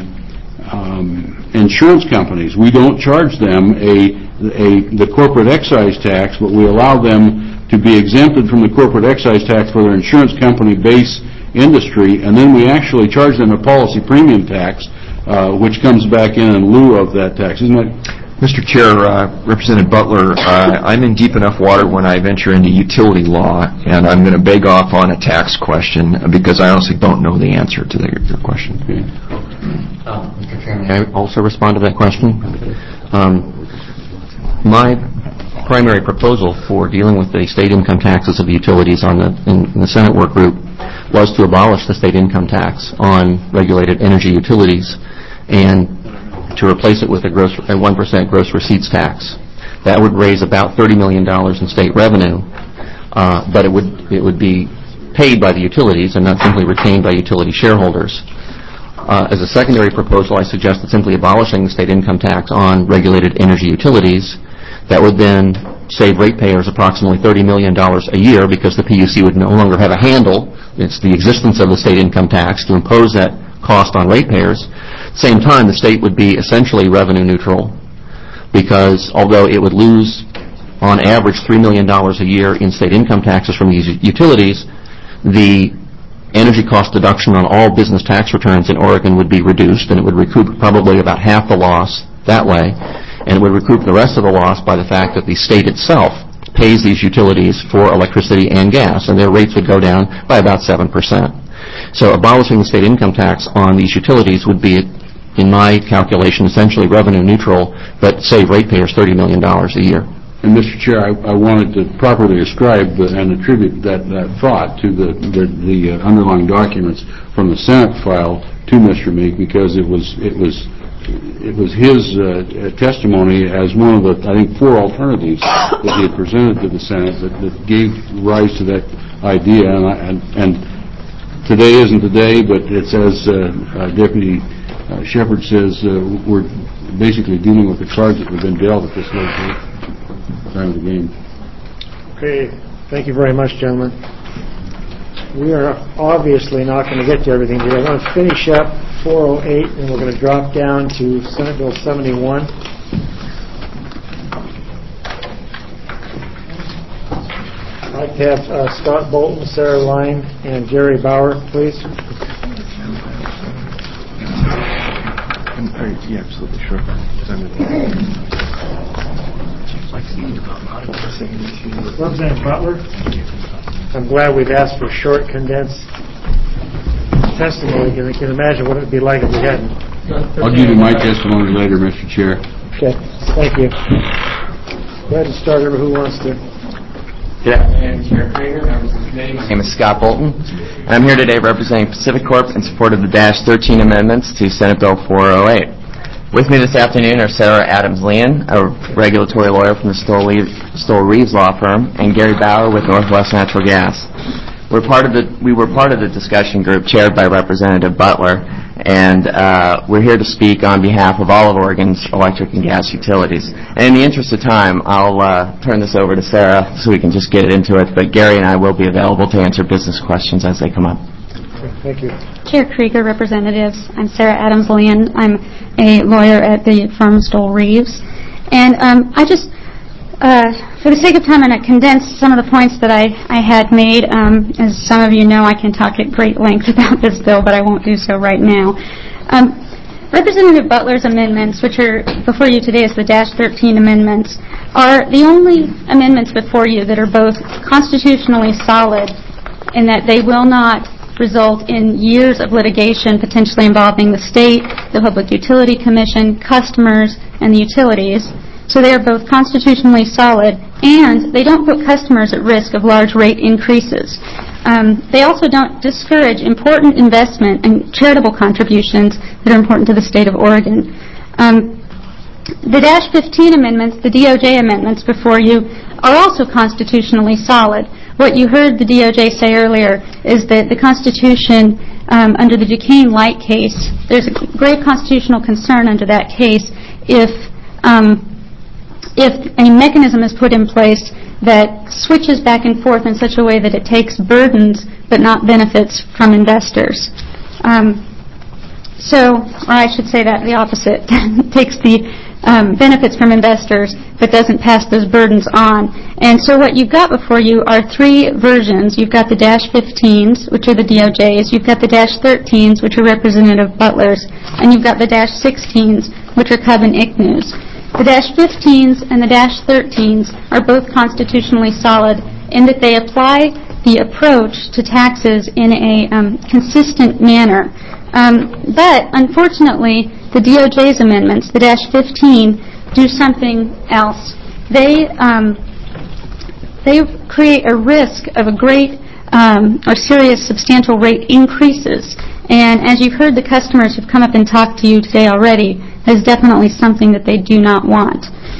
um, insurance companies? We don't charge them a, a the corporate excise tax, but we allow them to be exempted from the corporate excise tax for their insurance company base industry, and then we actually charge them a policy premium tax, uh, which comes back in in lieu of that tax. Isn't that? Mister Chair, uh, Representative Butler, uh, I'm in deep enough water when I venture into utility law, and I'm going to beg off on a tax question because I honestly don't know the answer to the, your question. Okay. Uh, Mister Chairman, may I also respond to that question? Um, my primary proposal for dealing with the state income taxes of utilities on the, in, in the Senate work group was to abolish the state income tax on regulated energy utilities and to replace it with a gross a one percent gross receipts tax. That would raise about thirty million dollars in state revenue, uh, but it would it would be paid by the utilities and not simply retained by utility shareholders. Uh, as a secondary proposal, I suggested simply abolishing the state income tax on regulated energy utilities. That would then save ratepayers approximately thirty million dollars a year because the P U C would no longer have a handle. It's the existence of the state income tax to impose that cost on ratepayers. At the same time, the state would be essentially revenue neutral because although it would lose on average three million dollars a year in state income taxes from these utilities, the energy cost deduction on all business tax returns in Oregon would be reduced, and it would recoup probably about half the loss that way, and it would recoup the rest of the loss by the fact that the state itself pays these utilities for electricity and gas, and their rates would go down by about seven percent. So abolishing the state income tax on these utilities would be, in my calculation, essentially revenue neutral, but save ratepayers thirty million dollars a year. And, Mister Chair, I, I wanted to properly ascribe the, and attribute that, that thought to the, the, the uh, underlying documents from the Senate file to Mister Meek, because it was it was it was his uh, testimony as one of the, I think, four alternatives that he had presented to the Senate that, that gave rise to that idea. And, I, and, and today isn't the day, but it's as uh, uh, Deputy uh, Shepard says, uh, we're basically dealing with the cards that have been dealt at this late time of the game. Okay, thank you very much, gentlemen. We are obviously not going to get to everything here. I want to finish up four oh eight, and we're going to drop down to Senate Bill seventy-one. I'd like to have uh, Scott Bolton, Sarah Line, and Jerry Bauer, please. Yeah, absolutely, sure. Representative Butler, I'm glad we've asked for short, condensed testimony. You can imagine what it would be like if we hadn't. I'll give you my testimony later, Mister Chair. Okay, thank you. Go ahead and start over. Who wants to? Good afternoon, Chair Krieger, members of the committee. My name is Scott Bolton, and I'm here today representing Pacific Corp in support of the Dash thirteen amendments to Senate Bill four oh eight. With me this afternoon are Sarah Adams-Leon, a regulatory lawyer from the Stoll-Reeves Law Firm, and Gary Bauer with Northwest Natural Gas. We're part of the, we were part of the discussion group chaired by Representative Butler, and uh, we're here to speak on behalf of all of Oregon's electric and gas utilities. And in the interest of time, I'll uh, turn this over to Sarah so we can just get into it, but Gary and I will be available to answer business questions as they come up. Thank you. Chair Krieger, representatives, I'm Sarah Adams-Leon. I'm a lawyer at the firm Stoll-Reeves. And um, I just, uh, for the sake of time, I'm going to condense some of the points that I, I had made. Um, as some of you know, I can talk at great length about this bill, but I won't do so right now. Um, Representative Butler's amendments, which are before you today as the Dash thirteen amendments, are the only amendments before you that are both constitutionally solid in that they will not result in years of litigation potentially involving the state, the Public Utility Commission, customers, and the utilities. So they are both constitutionally solid, and they don't put customers at risk of large rate increases. Um, they also don't discourage important investment and charitable contributions that are important to the state of Oregon. Um, the Dash fifteen amendments, the D O J amendments before you, are also constitutionally solid. What you heard the D O J say earlier is that the Constitution, um, under the Duquesne Light case, there's a grave constitutional concern under that case if um, if a mechanism is put in place that switches back and forth in such a way that it takes burdens but not benefits from investors. Um, so, or I should say that the opposite, takes the um, benefits from investors but doesn't pass those burdens on. And so what you've got before you are three versions. You've got the Dash fifteens, which are the D O Js. You've got the Dash thirteens, which are Representative Butler's. And you've got the Dash sixteens, which are Cub and I C N U's. The Dash fifteens and the Dash thirteens are both constitutionally solid in that they apply the approach to taxes in a um, consistent manner. Um, but, unfortunately, the D O J's amendments, the Dash fifteen, do something else. They um, they create a risk of a great um, or serious substantial rate increases. And as you've heard, the customers who've come up and talked to you today already, is definitely something that they do not want.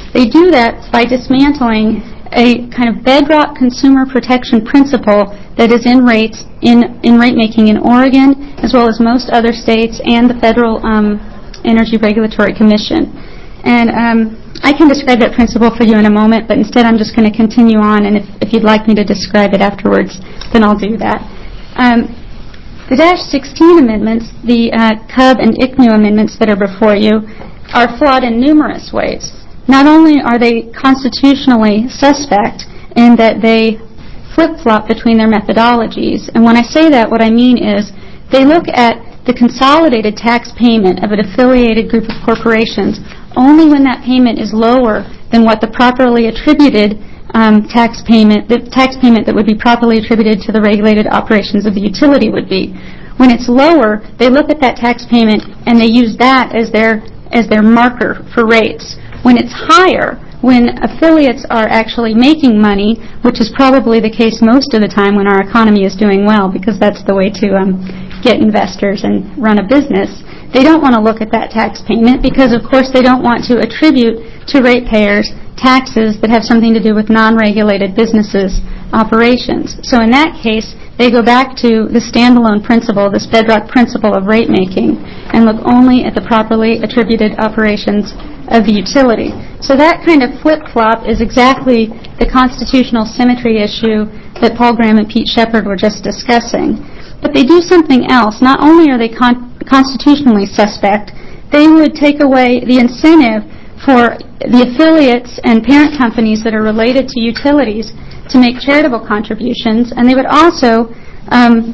They do that by dismantling a kind of bedrock consumer protection principle that is in rates in, in rate making in Oregon, as well as most other states and the Federal um, Energy Regulatory Commission. And um, I can describe that principle for you in a moment, but instead I'm just going to continue on, and if, if you'd like me to describe it afterwards, then I'll do that. Um, the Dash sixteen amendments, the uh, C U B and I C N U amendments that are before you, are flawed in numerous ways. Not only are they constitutionally suspect in that they flip-flop between their methodologies, and when I say that, what I mean is they look at the consolidated tax payment of an affiliated group of corporations only when that payment is lower than what the properly attributed um, tax payment, the tax payment that would be properly attributed to the regulated operations of the utility would be. When it's lower, they look at that tax payment and they use that as their as their marker for rates. When it's higher, when affiliates are actually making money, which is probably the case most of the time when our economy is doing well, because that's the way to um, get investors and run a business, they don't want to look at that tax payment because, of course, they don't want to attribute to ratepayers taxes that have something to do with non-regulated businesses' operations. So in that case, they go back to the standalone principle, this bedrock principle of rate making, and look only at the properly attributed operations of the utility. So that kind of flip-flop is exactly the constitutional symmetry issue that Paul Graham and Pete Shepard were just discussing. But they do something else. Not only are they con- constitutionally suspect, they would take away the incentive for the affiliates and parent companies that are related to utilities to make charitable contributions, and they would also um,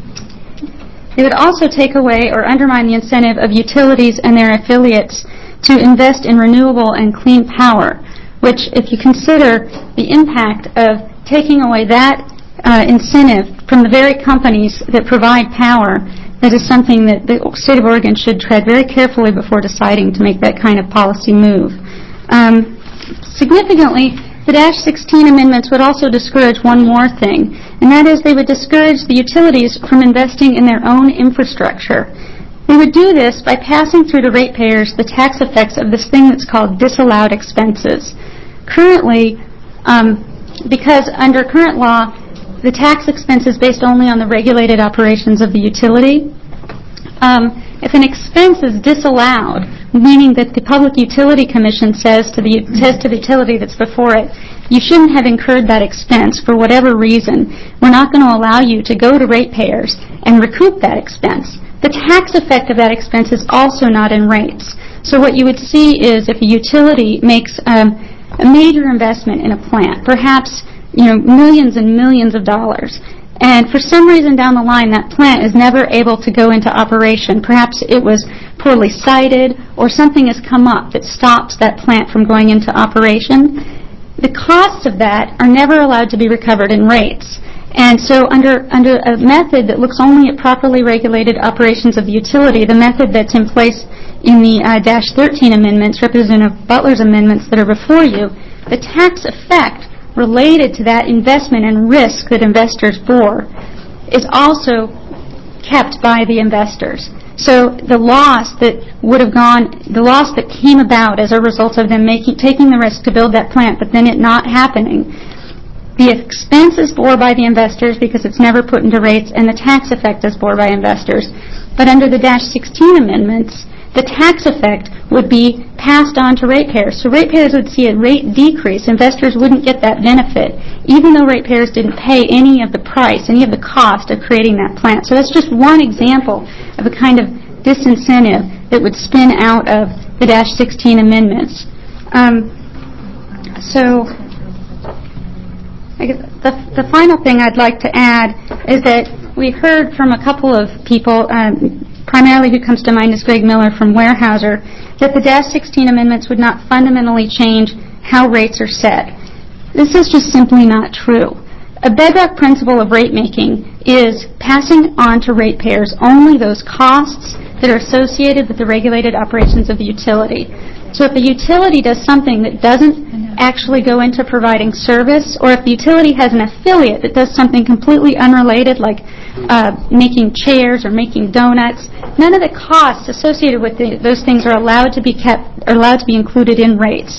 they would also take away or undermine the incentive of utilities and their affiliates to invest in renewable and clean power, which, if you consider the impact of taking away that uh, incentive from the very companies that provide power, that is something that the state of Oregon should tread very carefully before deciding to make that kind of policy move. Um, significantly, the Dash sixteen amendments would also discourage one more thing, and that is they would discourage the utilities from investing in their own infrastructure. They would do this by passing through to ratepayers the tax effects of this thing that's called disallowed expenses. Currently, um, because under current law, the tax expense is based only on the regulated operations of the utility. Um, if an expense is disallowed, meaning that the Public Utility Commission says to the says to the utility that's before it, you shouldn't have incurred that expense for whatever reason, we're not going to allow you to go to ratepayers and recoup that expense. The tax effect of that expense is also not in rates. So what you would see is if a utility makes um, a major investment in a plant, perhaps you know millions and millions of dollars, and for some reason down the line that plant is never able to go into operation. Perhaps it was poorly sited or something has come up that stops that plant from going into operation. The costs of that are never allowed to be recovered in rates. And so under under a method that looks only at properly regulated operations of the utility, the method that's in place in the uh, Dash thirteen amendments, Representative Butler's amendments that are before you, the tax effect related to that investment and risk that investors bore is also kept by the investors. So the loss that would have gone, the loss that came about as a result of them making, taking the risk to build that plant, but then it not happening, the expense is bore by the investors because it's never put into rates, and the tax effect is bore by investors. But under the Dash sixteen amendments, the tax effect would be passed on to ratepayers. So ratepayers would see a rate decrease. Investors wouldn't get that benefit, even though ratepayers didn't pay any of the price, any of the cost of creating that plant. So that's just one example of a kind of disincentive that would spin out of the Dash sixteen amendments. Um, so I guess the, the final thing I'd like to add is that we heard from a couple of people, um, primarily who comes to mind is Greg Miller from Weyerhaeuser, that the Dash sixteen amendments would not fundamentally change how rates are set. This is just simply not true. A bedrock principle of rate making is passing on to ratepayers only those costs that are associated with the regulated operations of the utility. So if the utility does something that doesn't actually go into providing service, or if the utility has an affiliate that does something completely unrelated, like uh, making chairs or making donuts, none of the costs associated with the, those things are allowed to be kept, are allowed to be included in rates.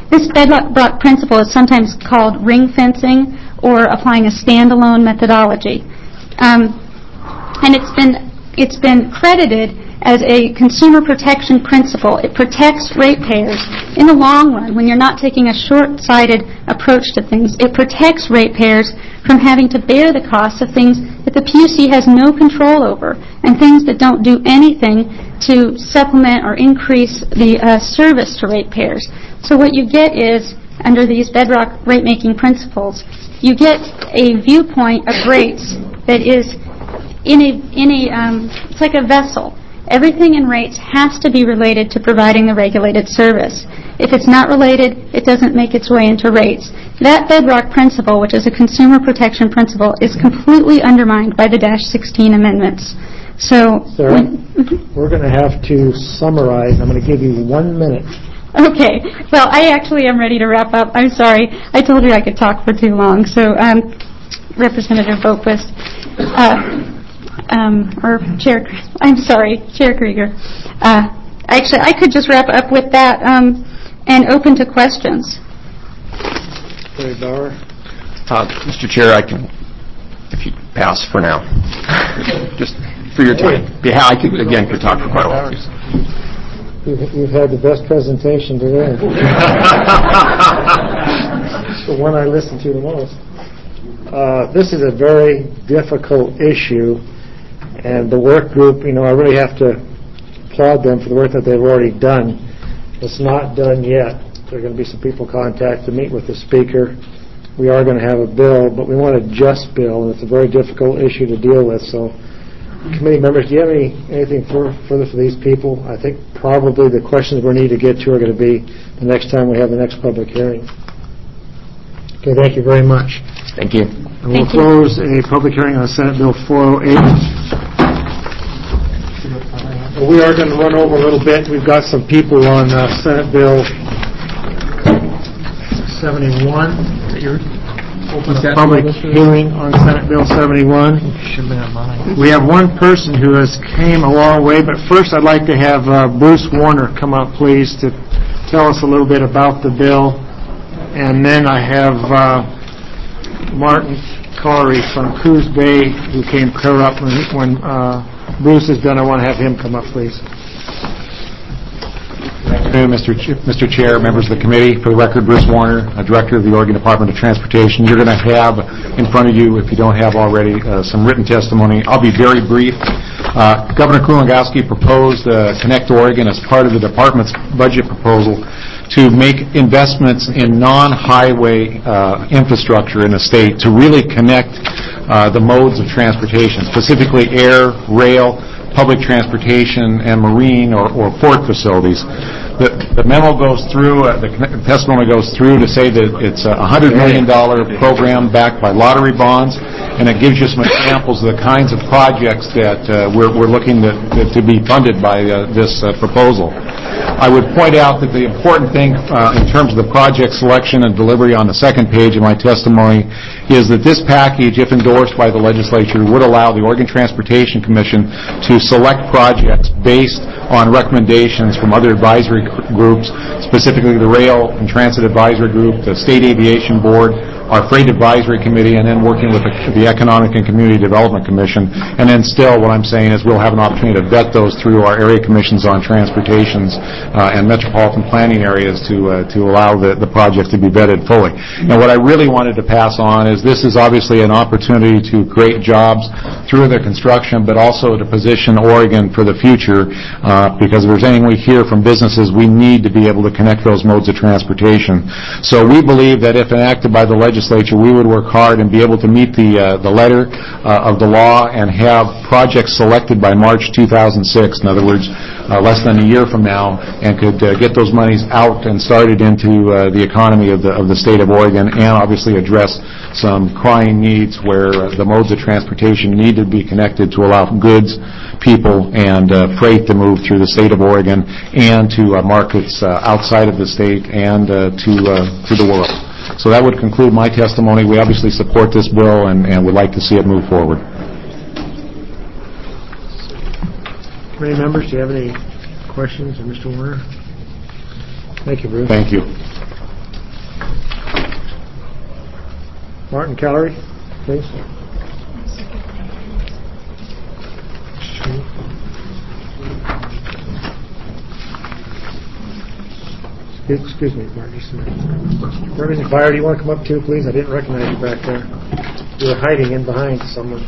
This bedrock principle is sometimes called ring fencing or applying a standalone methodology. Um, and it's been, it's been credited as a consumer protection principle. It protects ratepayers in the long run when you're not taking a short-sighted approach to things. It protects ratepayers from having to bear the costs of things that the P U C has no control over and things that don't do anything to supplement or increase the uh, service to ratepayers. So what you get is, under these bedrock rate-making principles, you get a viewpoint of rates that is in a, in a um, it's like a vessel. Everything in rates has to be related to providing the regulated service. If it's not related, it doesn't make its way into rates. That bedrock principle, which is a consumer protection principle, is completely undermined by the Dash sixteen amendments. So, Sarah, when, mm-hmm. we're going to have to summarize. I'm going to give you one minute. Okay. Well, I actually am ready to wrap up. I'm sorry. I told you I could talk for too long. So, um, Representative Boquist, uh, um, or Chair, I'm sorry, Chair Krieger. Uh, actually, I could just wrap up with that um, and open to questions. Terry Bauer. Uh, Mister Chair, I can, if you pass for now, just for your time. Yeah, I could, again, could talk for quite a while. You've, you've had the best presentation today. It's the one I listen to the most. Uh, this is a very difficult issue, and the work group, you know, I really have to applaud them for the work that they've already done. It's not done yet. There are going to be some people contacted to meet with the Speaker. We are going to have a bill, but we want a just bill, and it's a very difficult issue to deal with. So, committee members, do you have any anything for, further for these people? I think probably the questions we need to get to are going to be the next time we have the next public hearing. Okay, thank you very much. Thank you. And we'll close a public hearing on Senate Bill four oh eight. We are going to run over a little bit. We've got some people on uh, Senate Bill seventy-one. Open a public hearing on Senate Bill seventy-one. We have one person who has came a long way, but first I'd like to have uh, Bruce Warner come up, please, to tell us a little bit about the bill. And then I have uh, Martin Collery from Coos Bay, who came clear up when, when uh, Bruce is done. I want to have him come up, please. Good afternoon, Mister Ch- Mister Chair, members of the committee. For the record, Bruce Warner, uh, Director of the Oregon Department of Transportation. You're going to have in front of you, if you don't have already, uh, some written testimony. I'll be very brief. Uh, Governor Kulongoski proposed uh, Connect Oregon as part of the department's budget proposal to make investments in non-highway uh, infrastructure in the state to really connect uh, the modes of transportation, specifically air, rail, public transportation, and marine or, or port facilities. The, the memo goes through, uh, the testimony goes through to say that it's a one hundred million dollars program backed by lottery bonds, and it gives you some examples of the kinds of projects that uh, we're, we're looking to, to be funded by uh, this uh, proposal. I would point out that the important thing uh, in terms of the project selection and delivery on the second page of my testimony is that this package, if endorsed by the legislature, would allow the Oregon Transportation Commission to select projects based on recommendations from other advisory groups, specifically the Rail and Transit Advisory Group, the State Aviation Board, our Freight Advisory Committee, and then working with the, the Economic and Community Development Commission. And then still, what I'm saying is we'll have an opportunity to vet those through our area commissions on transportations uh, and metropolitan planning areas to uh, to allow the, the project to be vetted fully. Now, what I really wanted to pass on is this is obviously an opportunity to create jobs through the construction, but also to position Oregon for the future, uh, because if there's anything we hear from businesses, we need to be able to connect those modes of transportation. So we believe that if enacted by the legislature, we would work hard and be able to meet the uh, the letter uh, of the law and have projects selected by March two thousand six, in other words, uh, less than a year from now, and could uh, get those monies out and started into uh, the economy of the of the state of Oregon, and obviously address some crying needs where uh, the modes of transportation need to be connected to allow goods, people, and uh, freight to move through the state of Oregon and to uh, markets uh, outside of the state and uh, to uh, to the world. So that would conclude my testimony. We obviously support this bill and, and would like to see it move forward. Committee members, do you have any questions of Mister Warner? Thank you, Bruce. Thank you. Martin Callery, please. Excuse me, Martin. Just a minute. Representative Byer, do you want to come up too, please? I didn't recognize you back there. You were hiding in behind someone.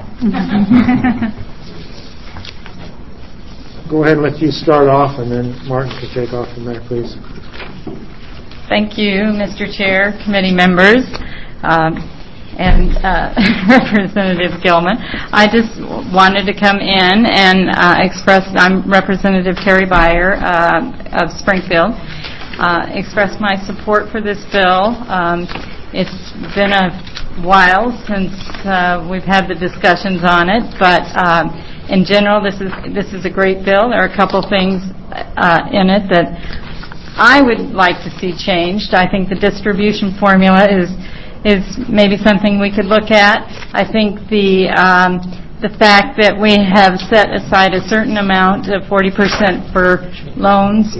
Go ahead and let you start off, and then Martin can take off from there, please. Thank you, Mister Chair, committee members, um, and uh, Representative Gilman. I just wanted to come in and uh, express, I'm Representative Terry Byer uh, of Springfield, uh, express my support for this bill. Um, it's been a while since uh, we've had the discussions on it, but um, in general, this is this is a great bill. There are a couple things uh, in it that I would like to see changed. I think the distribution formula is is maybe something we could look at. I think the um, the fact that we have set aside a certain amount of forty percent for loans.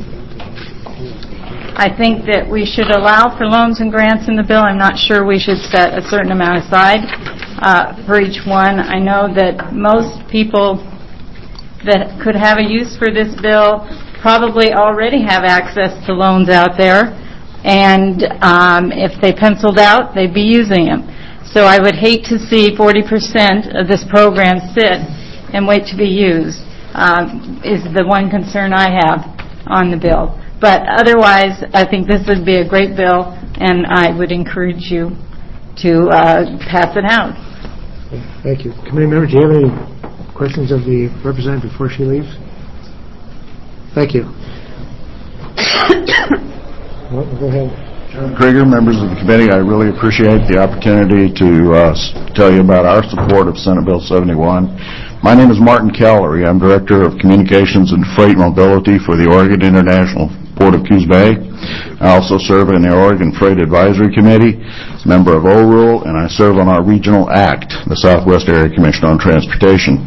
I think that we should allow for loans and grants in the bill. I'm not sure we should set a certain amount aside uh, for each one. I know that most people that could have a use for this bill probably already have access to loans out there, and um, if they penciled out, they'd be using them. So I would hate to see forty percent of this program sit and wait to be used, um, is the one concern I have on the bill. But otherwise, I think this would be a great bill, and I would encourage you to uh, pass it out. Thank you. Committee member, do you have any questions of the representative before she leaves? Thank you. Well, go ahead. John Krieger, members of the committee, I really appreciate the opportunity to uh, tell you about our support of Senate Bill seventy-one. My name is Martin Callery. I'm Director of Communications and Freight Mobility for the Oregon International Port of Coos Bay. I also serve in the Oregon Freight Advisory Committee, member of O R U L, and I serve on our regional ACT, the Southwest Area Commission on Transportation.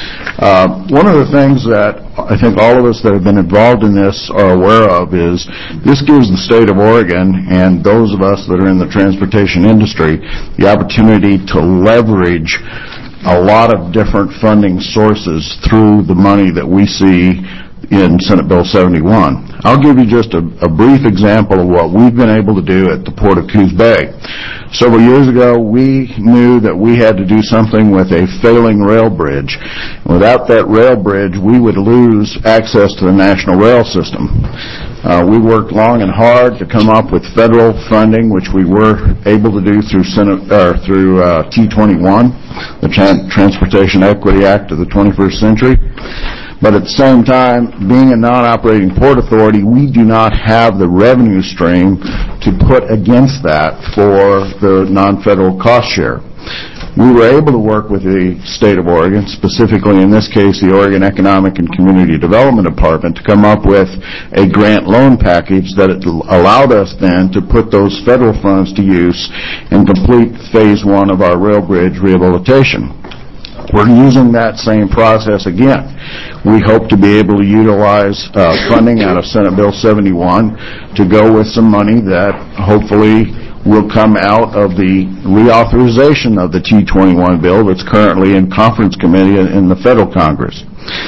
Uh, one of the things that I think all of us that have been involved in this are aware of is this gives the state of Oregon and those of us that are in the transportation industry the opportunity to leverage a lot of different funding sources through the money that we see in Senate Bill seventy-one. I'll give you just a, a brief example of what we've been able to do at the Port of Coos Bay. Several years ago, we knew that we had to do something with a failing rail bridge. Without that rail bridge, we would lose access to the national rail system. Uh, we worked long and hard to come up with federal funding, which we were able to do through Senate, or through uh, T twenty-one, the Tran- Transportation Equity Act of the twenty-first century. But at the same time, being a non-operating port authority, we do not have the revenue stream to put against that for the non-federal cost share. We were able to work with the state of Oregon, specifically in this case the Oregon Economic and Community Development Department, to come up with a grant loan package that it allowed us then to put those federal funds to use and complete phase one of our rail bridge rehabilitation. We're using that same process again. We hope to be able to utilize uh, funding out of Senate Bill seventy-one to go with some money that hopefully will come out of the reauthorization of the T twenty-one bill that's currently in conference committee in the federal Congress.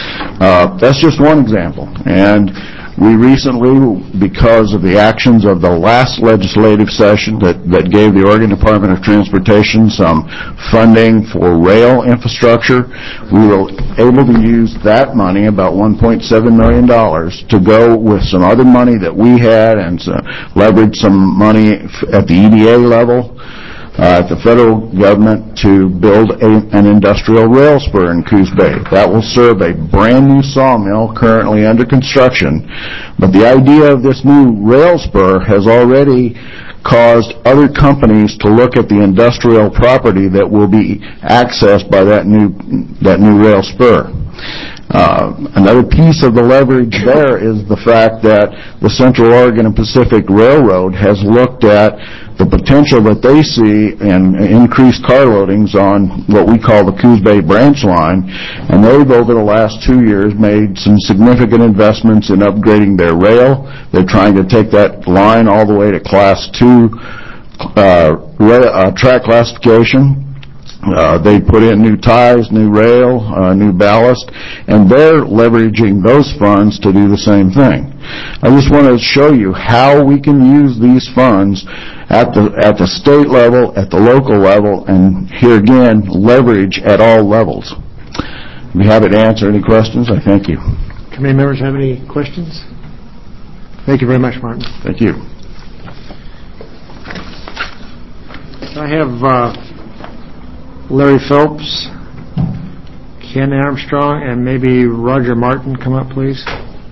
Uh, that's just one example. And we recently, because of the actions of the last legislative session that, that gave the Oregon Department of Transportation some funding for rail infrastructure, we were able to use that money, about one point seven million dollars, to go with some other money that we had and uh, leverage some money at the E D A level, Uh, at the federal government to build a, an industrial rail spur in Coos Bay. That will serve a brand new sawmill currently under construction, but the idea of this new rail spur has already caused other companies to look at the industrial property that will be accessed by that new that new rail spur. Uh, another piece of the leverage there is the fact that the Central Oregon and Pacific Railroad has looked at the potential that they see in increased car loadings on what we call the Coos Bay branch line, and they've over the last two years made some significant investments in upgrading their rail. They're trying to take that line all the way to class two uh, ra- uh, track classification. Uh, they put in new ties, new rail, uh, new ballast, and they're leveraging those funds to do the same thing. I just want to show you how we can use these funds at the at the state level, at the local level, and here again, leverage at all levels. If you have it to answer any questions, I thank you. Committee members have any questions? Thank you very much, Martin. Thank you. I have uh, Larry Phelps, Ken Armstrong, and maybe Roger Martin come up, please.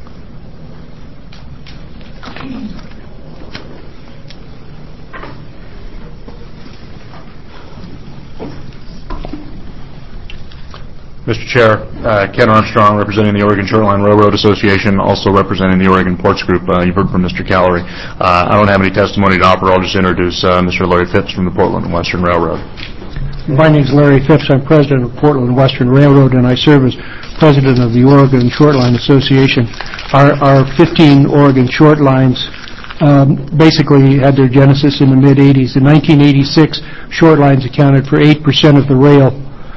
Mister Chair, uh, Ken Armstrong, representing the Oregon Shoreline Railroad Association, also representing the Oregon Ports Group. Uh, you've heard from Mister Callery. Uh, I don't have any testimony to offer. I'll just introduce uh, Mister Larry Phipps from the Portland and Western Railroad. My name is Larry Phipps. I'm president of Portland and Western Railroad, and I serve as president of the Oregon Short Line Association. Our, our fifteen Oregon short lines um, basically had their genesis in the mid eighties. In nineteen eighty-six, short lines accounted for eight percent of the rail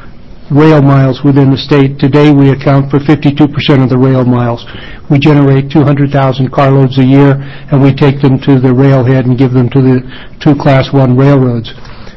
rail miles within the state. Today we account for fifty-two percent of the rail miles. We generate two hundred thousand carloads a year, and we take them to the railhead and give them to the two Class one railroads.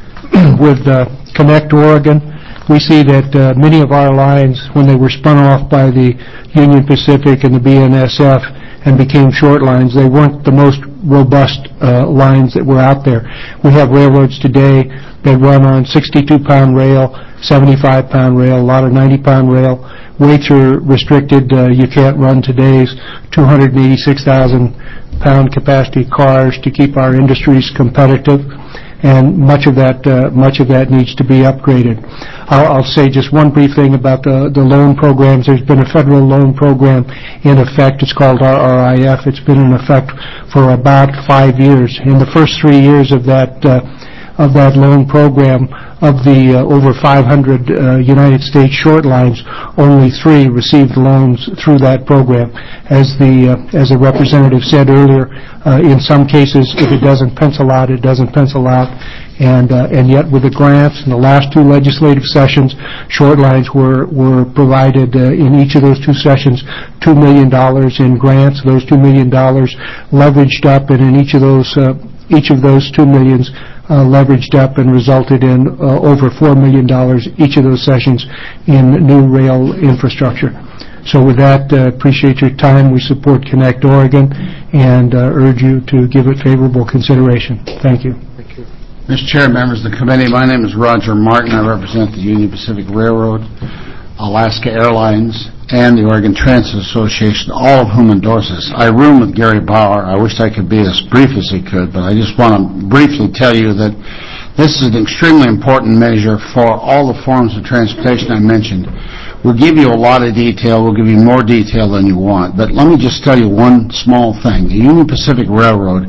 With uh, Connect Oregon, we see that uh, many of our lines, when they were spun off by the Union Pacific and the B N S F and became short lines, they weren't the most robust uh, lines that were out there. We have railroads today that run on sixty-two pound rail, seventy-five pound rail, a lot of ninety pound rail. Weights are restricted. Uh, you can't run today's two hundred eighty-six thousand pound capacity cars to keep our industries competitive, and much of that uh, much of that needs to be upgraded. I'll, I'll say just one brief thing about the, the loan programs. There's been a federal loan program in effect. It's called R R I F. It's been in effect for about five years. In the first three years of that uh, of that loan program, of the uh, over five hundred uh, United States short lines, only three received loans through that program. As the uh, as the representative said earlier, uh, in some cases, if it doesn't pencil out, it doesn't pencil out. And uh, and yet, with the grants in the last two legislative sessions, short lines were were provided uh, in each of those two sessions two million dollars in grants. Those two million dollars leveraged up, and in each of those uh, each of those two millions. Uh, leveraged up and resulted in uh, over four million dollars each of those sessions in new rail infrastructure. So with that, uh, appreciate your time. We support Connect Oregon and uh, urge you to give it favorable consideration. Thank you. Thank you. Mister Chair, members of the committee, my name is Roger Martin. I represent the Union Pacific Railroad, Alaska Airlines, and the Oregon Transit Association, all of whom endorse this. I room with Gary Bauer. I wish I could be as brief as he could, but I just want to briefly tell you that this is an extremely important measure for all the forms of transportation I mentioned. We'll give you a lot of detail. We'll give you more detail than you want. But let me just tell you one small thing. The Union Pacific Railroad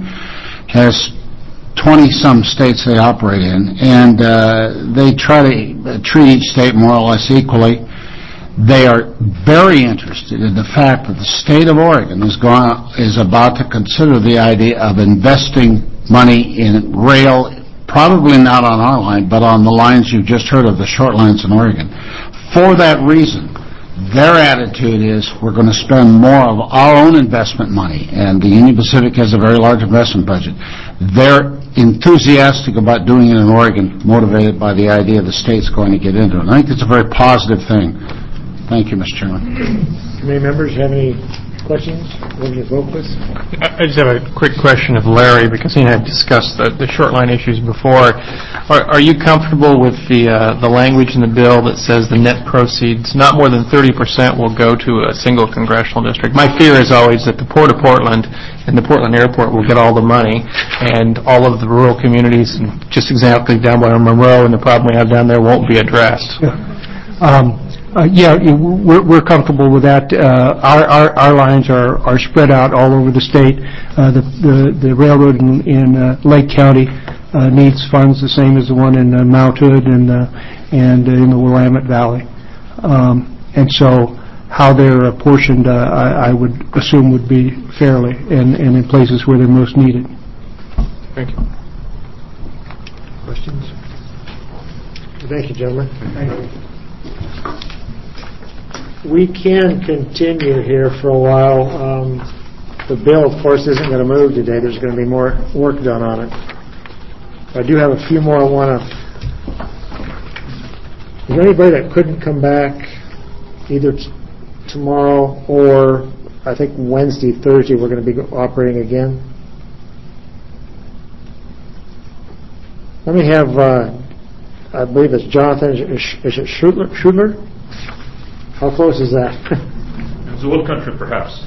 has twenty-some states they operate in, and uh, they try to treat each state more or less equally. They are very interested in the fact that the state of Oregon is going is about to consider the idea of investing money in rail, probably not on our line, but on the lines you've just heard of, the short lines in Oregon. For that reason, their attitude is we're going to spend more of our own investment money, and the Union Pacific has a very large investment budget. They're enthusiastic about doing it in Oregon, motivated by the idea the state's going to get into it. And I think it's a very positive thing. Thank you, Mister Chairman. Committee members have any questions? Representative Volquist? I just have a quick question of Larry, because he and I have discussed the, the short line issues before. Are, are you comfortable with the uh, the language in the bill that says the net proceeds, not more than thirty percent, will go to a single congressional district? My fear is always that the Port of Portland and the Portland Airport will get all the money, and all of the rural communities, and just exactly down by Monroe and the problem we have down there, won't be addressed. Yeah. Um, Uh, yeah, we're, we're comfortable with that. Uh, our, our, our lines are, are spread out all over the state. Uh, the, the, the railroad in, in uh, Lake County uh, needs funds the same as the one in uh, Mount Hood and, uh, and uh, in the Willamette Valley. Um, and so how they're apportioned, uh, I, I would assume would be fairly and, and in places where they're most needed. Thank you. Questions? Thank you, gentlemen. Thank you. We can continue here for a while. Um, the bill, of course, isn't going to move today. There's going to be more work done on it. I do have a few more I want to... Is there anybody that couldn't come back either t- tomorrow or I think Wednesday, Thursday we're going to be operating again? Let me have, uh, I believe it's Jonathan, is is it Schudler? Schudler? How close is that? It's a little country, perhaps.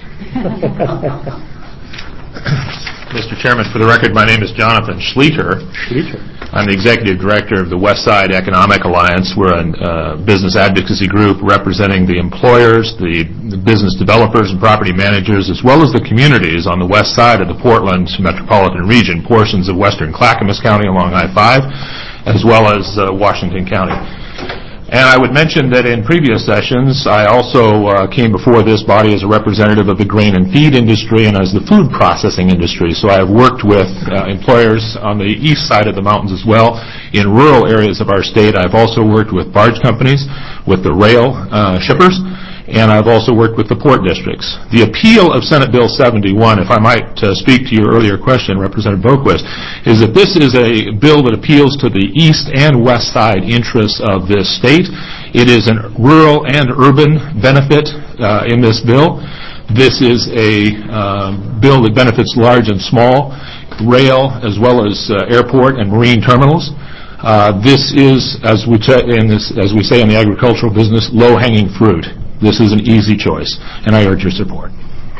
Mister Chairman, for the record, my name is Jonathan Schleter. Schleter. I'm the Executive Director of the West Side Economic Alliance. We're a uh, business advocacy group representing the employers, the, the business developers and property managers, as well as the communities on the west side of the Portland metropolitan region, portions of western Clackamas County along I five, as well as uh, Washington County. And I would mention that in previous sessions, I also uh, came before this body as a representative of the grain and feed industry and as the food processing industry. So I have worked with uh, employers on the east side of the mountains as well. In rural areas of our state, I've also worked with barge companies, with the rail uh, shippers, and I've also worked with the port districts. The appeal of Senate Bill seventy-one, if I might uh, speak to your earlier question, Representative Boquist, is that this is a bill that appeals to the east and west side interests of this state. It is a rural and urban benefit uh, in this bill. This is a uh, bill that benefits large and small, rail as well as uh, airport and marine terminals. Uh, this is, as we, t- in this, as we say in the agricultural business, low-hanging fruit. This is an easy choice, and I urge your support.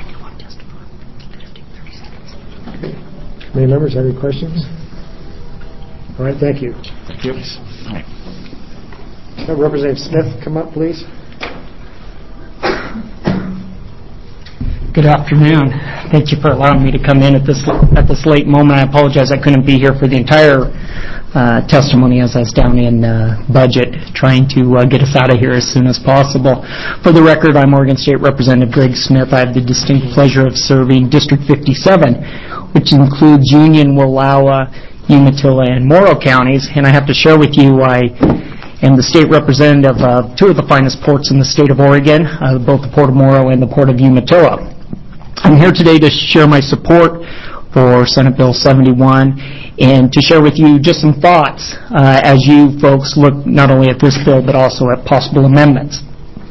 Any members have any questions? All right, thank you. Thank you. Have Representative Smith come up, please. Good afternoon. Thank you for allowing me to come in at this at this late moment. I apologize I couldn't be here for the entire uh, testimony as I was down in uh, budget trying to uh, get us out of here as soon as possible. For the record, I'm Oregon State Representative Greg Smith. I have the distinct pleasure of serving District fifty-seven, which includes Union, Wallowa, Umatilla, and Morrow counties. And I have to share with you I am the state representative of two of the finest ports in the state of Oregon, uh, both the Port of Morrow and the Port of Umatilla. I'm here today to share my support for Senate Bill seventy-one and to share with you just some thoughts uh, as you folks look not only at this bill but also at possible amendments.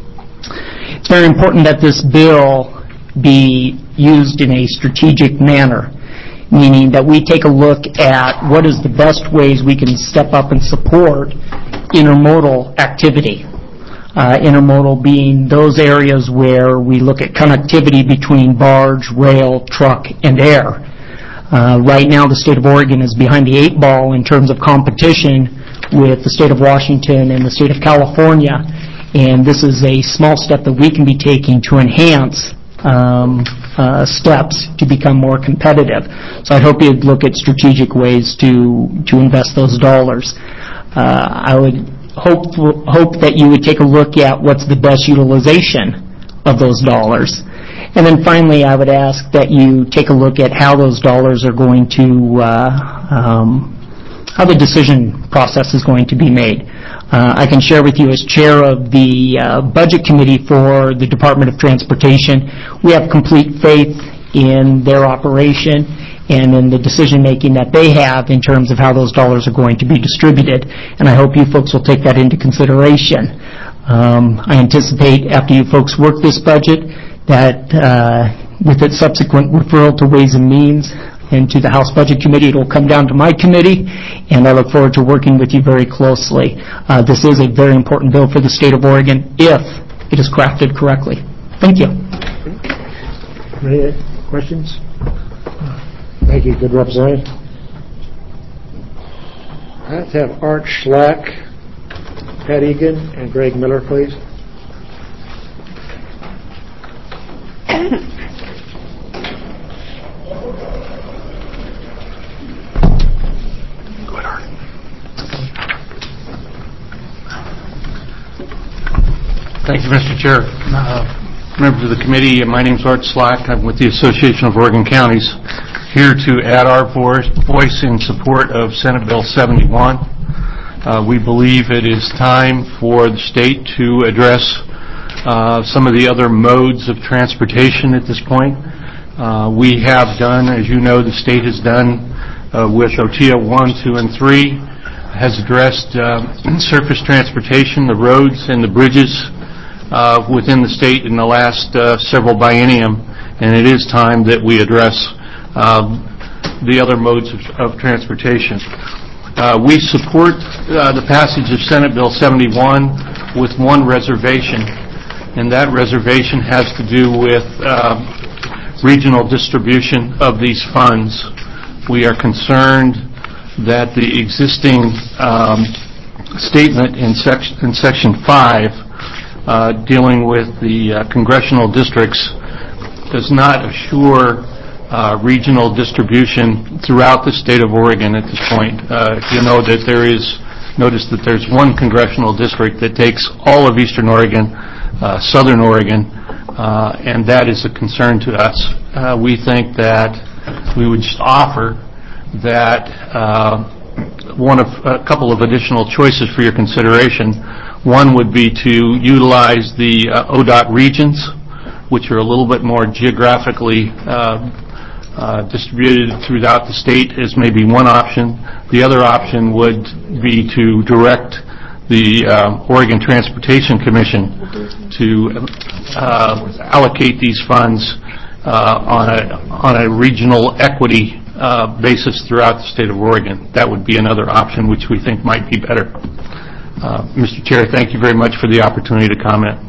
It's very important that this bill be used in a strategic manner, meaning that we take a look at what is the best ways we can step up and support intermodal activity. Uh, intermodal being those areas where we look at connectivity between barge, rail, truck, and air. Uh, right now, the state of Oregon is behind the eight ball in terms of competition with the state of Washington and the state of California, and this is a small step that we can be taking to enhance um, uh, steps to become more competitive. So I hope you'd look at strategic ways to to invest those dollars. Uh, I would hope hope that you would take a look at what's the best utilization of those dollars. And then finally, I would ask that you take a look at how those dollars are going to, uh, um, how the decision process is going to be made. Uh, I can share with you as chair of the uh, budget committee for the Department of Transportation, we have complete faith in their operation and in the decision-making that they have in terms of how those dollars are going to be distributed. And I hope you folks will take that into consideration. Um, I anticipate after you folks work this budget that uh, with its subsequent referral to Ways and Means and to the House Budget Committee, it will come down to my committee, and I look forward to working with you very closely. Uh, this is a very important bill for the state of Oregon if it is crafted correctly. Thank you. Any questions? Thank you, good representative. I have to have Art Schlack, Pat Egan, and Greg Miller, please. Thank you, Mister Chair. Uh, Members of the committee, my name is Art Slack. I'm with the Association of Oregon Counties, here to add our voice in support of Senate Bill seventy-one. Uh, we believe it is time for the state to address uh, some of the other modes of transportation at this point. Uh, we have done, as you know, the state has done uh, with O T A one, two, and three, has addressed uh, surface transportation, the roads and the bridges Uh, within the state in the last uh, several biennium, and it is time that we address uh, the other modes of, of transportation. Uh, we support uh, the passage of Senate Bill seventy-one with one reservation, and that reservation has to do with uh, regional distribution of these funds. We are concerned that the existing um, statement in, sec- in Section five Uh, dealing with the uh, congressional districts does not assure uh, regional distribution throughout the state of Oregon at this point. Uh, you know that there is, notice that there's one congressional district that takes all of eastern Oregon, uh, southern Oregon, uh, and that is a concern to us. Uh, we think that we would just offer that uh, one of a couple of additional choices for your consideration. One would be to utilize the uh, O D O T regions, which are a little bit more geographically uh, uh, distributed throughout the state, as maybe one option. The other option would be to direct the uh, Oregon Transportation Commission to uh, allocate these funds uh, on a on a regional equity uh, basis throughout the state of Oregon. That would be another option, which we think might be better. Uh, Mister Chair, thank you very much for the opportunity to comment.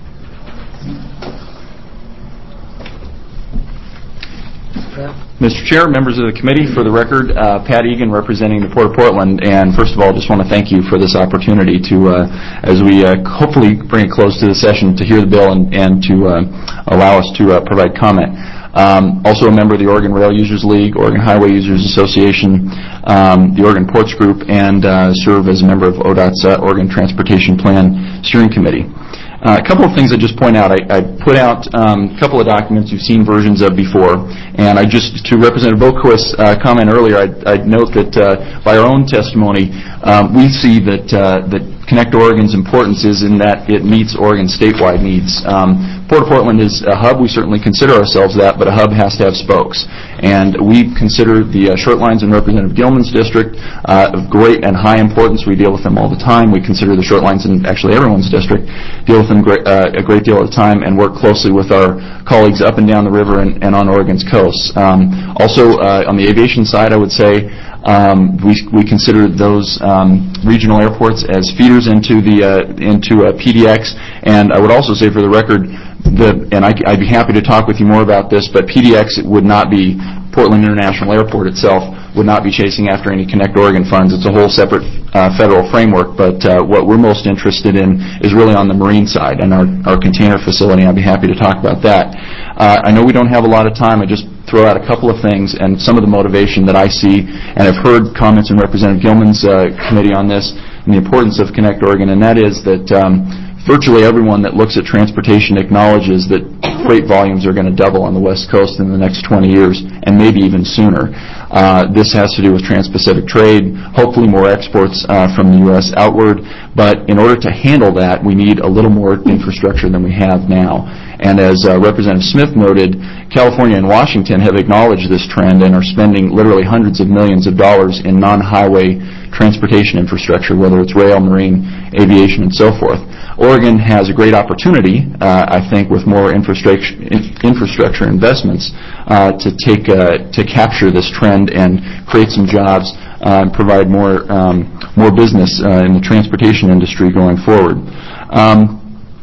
Mister Chair, members of the committee, for the record, uh, Pat Egan representing the Port of Portland, and first of all, just want to thank you for this opportunity to, uh, as we uh, hopefully bring it close to the session, to hear the bill and, and to uh, allow us to uh, provide comment. Um, also a member of the Oregon Rail Users League, Oregon Highway Users Association, um, the Oregon Ports Group, and uh, serve as a member of O D O T's uh, Oregon Transportation Plan Steering Committee. Uh, a couple of things I just point out. I, I put out um, a couple of documents you've seen versions of before, and I just, to Representative Boquist's uh, comment earlier, I'd, I'd note that uh, by our own testimony, um, we see that uh, that Connect Oregon's importance is in that it meets Oregon statewide needs. Um, Port of Portland is a hub. We certainly consider ourselves that, but a hub has to have spokes. And we consider the uh, short lines in Representative Gilman's district uh, of great and high importance. We deal with them all the time. We consider the short lines in actually everyone's district, deal with them great, uh, a great deal of the time, and work closely with our colleagues up and down the river and, and on Oregon's coast. Um, also, uh, on the aviation side, I would say, Um, we we consider those um, regional airports as feeders into the uh, into uh, P D X, and I would also say, for the record, the and I, I'd be happy to talk with you more about this, but P D X would not be Portland International Airport itself would not be chasing after any Connect Oregon funds. It's a whole separate uh, federal framework, but uh, what we're most interested in is really on the marine side and our, our container facility. I'd be happy to talk about that. Uh, I know we don't have a lot of time. I just throw out a couple of things and some of the motivation that I see, and I've heard comments in Representative Gilman's uh, committee on this, and the importance of Connect Oregon, and that is that um, virtually everyone that looks at transportation acknowledges that freight volumes are going to double on the West Coast in the next twenty years, and maybe even sooner. Uh, this has to do with trans-Pacific trade, hopefully more exports uh, from the U S outward, but in order to handle that, we need a little more infrastructure than we have now. And as uh, Representative Smith noted, California and Washington have acknowledged this trend and are spending literally hundreds of millions of dollars in non-highway transportation infrastructure, whether it's rail, marine, aviation, and so forth. Oregon has a great opportunity, uh, I think, with more infrastructure, infrastructure investments uh, to take uh, to capture this trend and create some jobs uh, and provide more um, more business uh, in the transportation industry going forward. Um,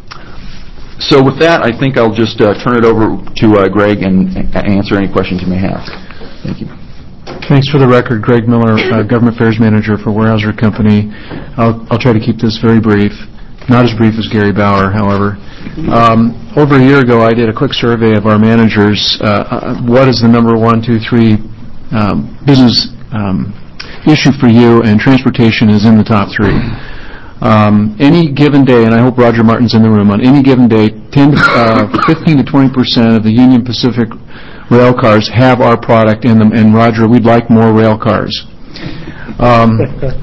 So with that, I think I'll just uh, turn it over to uh, Greg and answer any questions you may have. Thank you. Thanks. For the record, Greg Miller, uh, Government Affairs Manager for Weyerhaeuser Company. I'll, I'll try to keep this very brief. Not as brief as Gary Bauer, however. Um, over a year ago, I did a quick survey of our managers. Uh, what is the number one, two, three um, business um, issue for you? And transportation is in the top three. Um, Any given day, and I hope Roger Martin's in the room, on any given day, ten, to, uh, fifteen to twenty percent of the Union Pacific rail cars have our product in them, and Roger, we'd like more rail cars. Um,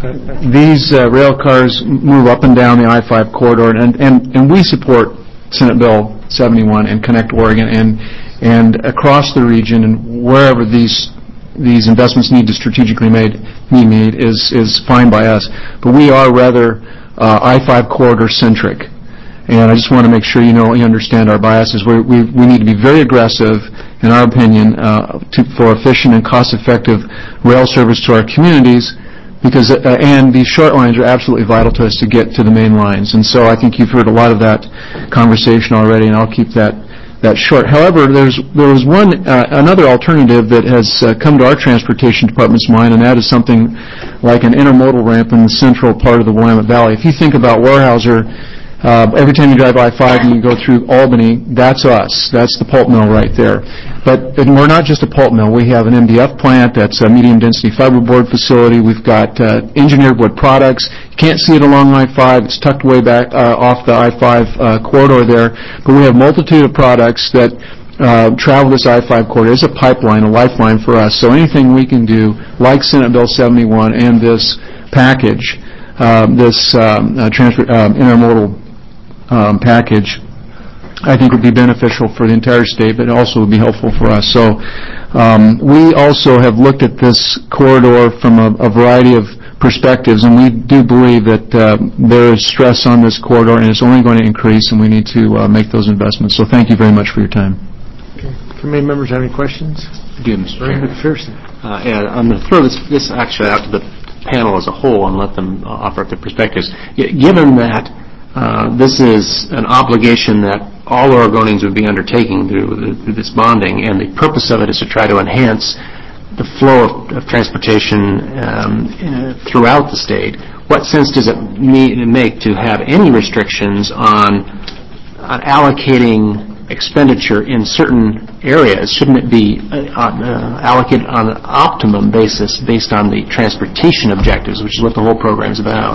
these uh, rail cars move up and down the I five corridor, and, and, and we support Senate Bill seventy-one and Connect Oregon, and and across the region, and wherever these these investments need to strategically made be made is is fine by us. But we are rather uh, I five corridor centric, and I just want to make sure you know you understand our biases. We we, we need to be very aggressive, in our opinion, uh, to, for efficient and cost-effective rail service to our communities, because uh, and these short lines are absolutely vital to us to get to the main lines. And so I think you've heard a lot of that conversation already, and I'll keep that that short. However, there's there was one uh, another alternative that has uh, come to our transportation department's mind, and that is something like an intermodal ramp in the central part of the Willamette Valley. If you think about Weyerhaeuser, Uh, every time you drive I five and you go through Albany, that's us. That's the pulp mill right there. But and we're not just a pulp mill. We have an M D F plant. That's a medium-density fiberboard facility. We've got uh, engineered wood products. You can't see it along I five. It's tucked way back uh, off the I five uh, corridor there. But we have a multitude of products that uh, travel this I five corridor. It's a pipeline, a lifeline for us. So anything we can do, like Senate Bill seventy-one and this package, uh, this um, uh, transfer, uh, intermodal Um, package, I think would be beneficial for the entire state, but also would be helpful for us. So um, we also have looked at this corridor from a, a variety of perspectives, and we do believe that uh, there is stress on this corridor, and it's only going to increase, and we need to uh, make those investments. So thank you very much for your time. Okay. Committee members have any questions? I do, Mister Chair. McPherson. Uh, yeah, I'm going to throw this, this actually out to the panel as a whole and let them uh, offer up their perspectives. Y- given that Uh, this is an obligation that all Oregonians would be undertaking through, through this bonding, and the purpose of it is to try to enhance the flow of, of transportation um, uh, throughout the state. What sense does it need, make to have any restrictions on, on allocating expenditure in certain areas? Shouldn't it be uh, uh, allocated on an optimum basis based on the transportation objectives, which is what the whole program is about?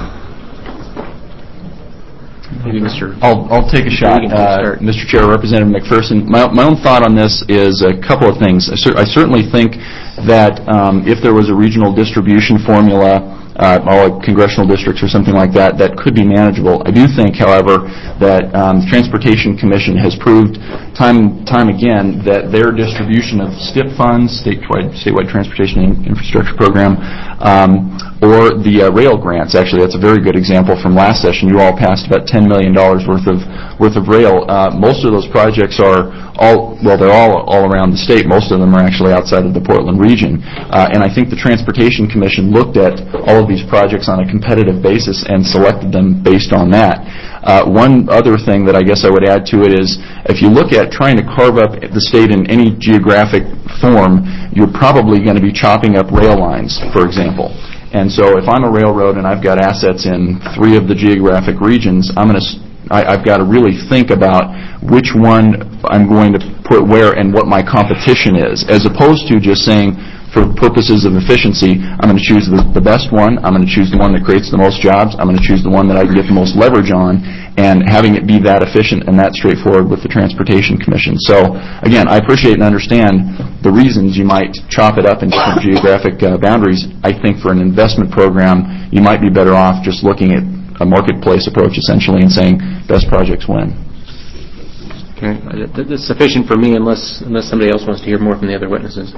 Maybe Mister I'll, I'll take a shot, uh, Mister Chair, Representative McPherson. My, my own thought on this is a couple of things. I, cer- I certainly think that um, if there was a regional distribution formula, uh, all congressional districts or something like that, that could be manageable. I do think, however, that um, the Transportation Commission has proved time time again that their distribution of S T I P funds, statewide, statewide Transportation in- Infrastructure Program, um, or the uh, rail grants. Actually, that's a very good example from last session. You all passed about ten million dollars worth of worth of rail. Uh, most of those projects are all, well, they're all all around the state. Most of them are actually outside of the Portland region. Uh, and I think the Transportation Commission looked at all of these projects on a competitive basis and selected them based on that. Uh, one other thing that I guess I would add to it is if you look at trying to carve up the state in any geographic form, you're probably going to be chopping up rail lines, for example. And so if I'm a railroad and I've got assets in three of the geographic regions, I'm going to, I, I've got to really think about which one I'm going to put where and what my competition is, as opposed to just saying, for purposes of efficiency, I'm going to choose the, the best one, I'm going to choose the one that creates the most jobs, I'm going to choose the one that I can get the most leverage on, and having it be that efficient and that straightforward with the Transportation Commission. So, again, I appreciate and understand the reasons you might chop it up in different geographic uh, boundaries. I think for an investment program, you might be better off just looking at a marketplace approach, essentially, and saying best projects win. Okay. That's sufficient for me unless unless somebody else wants to hear more from the other witnesses.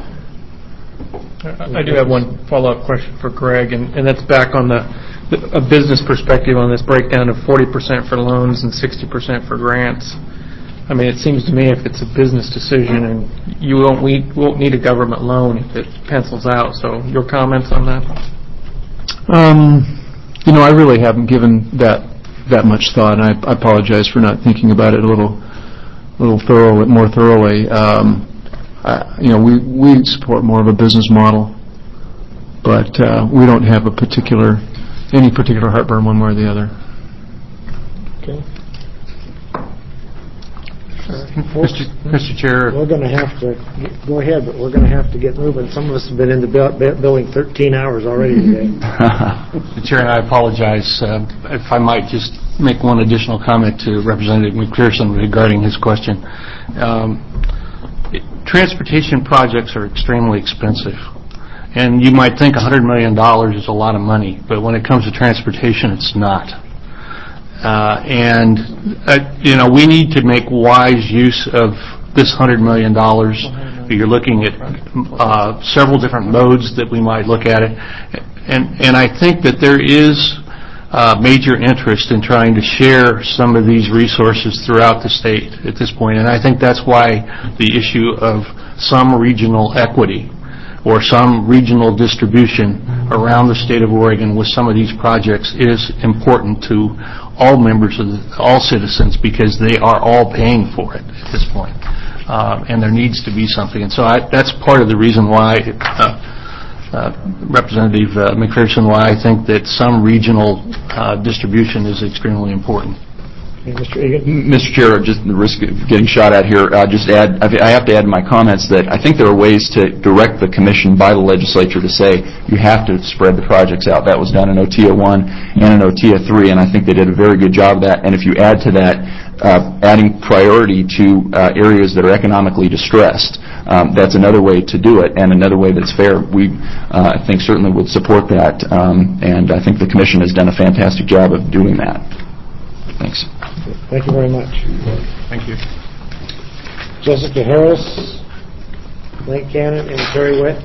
I do have one follow-up question for Greg, and, and that's back on the, the a business perspective on this breakdown of forty percent for loans and sixty percent for grants. I mean, it seems to me if it's a business decision and you won't, we won't need a government loan if it pencils out. So your comments on that? Um, you know, I really haven't given that that much thought, and I, I apologize for not thinking about it a little, little thorough, more thoroughly. Um, Uh, you know, we, we support more of a business model, but uh, we don't have a particular, any particular heartburn one way or the other. Okay. Folks, Mister Chair. We're going to have to, get- go ahead, but we're going to have to get moving. Some of us have been in the buil- bu- building thirteen hours already today. Mister Chair, and I apologize, uh, if I might just make one additional comment to Representative McPherson regarding his question. Um, it- Transportation projects are extremely expensive, and you might think one hundred million dollars is a lot of money, but when it comes to transportation, it's not. Uh, and, uh, you know, we need to make wise use of this one hundred million dollars. You're looking at uh, several different modes that we might look at it. And, and I think that there is uh, major interest in trying to share some of these resources throughout the state at this point. And I think that's why the issue of some regional equity or some regional distribution around the state of Oregon with some of these projects is important to all members of the, all citizens, because they are all paying for it at this point. Uh, and there needs to be something. And so I, that's part of the reason why, uh, uh, Representative uh, McPherson, why I think that some regional uh, distribution is extremely important. Mister Egan? Mister Chair, just the risk of getting shot at here, uh, just add, I have to add in my comments that I think there are ways to direct the Commission by the legislature to say you have to spread the projects out. That was done in O T A one and in O T A three, and I think they did a very good job of that. And if you add to that, uh, adding priority to uh, areas that are economically distressed, um, that's another way to do it, and another way that's fair. We, uh, I think, certainly would support that, um, and I think the Commission has done a fantastic job of doing that. Thanks. Thank you very much. Thank you. Jessica Harris, Link Cannon, and Terry Witt.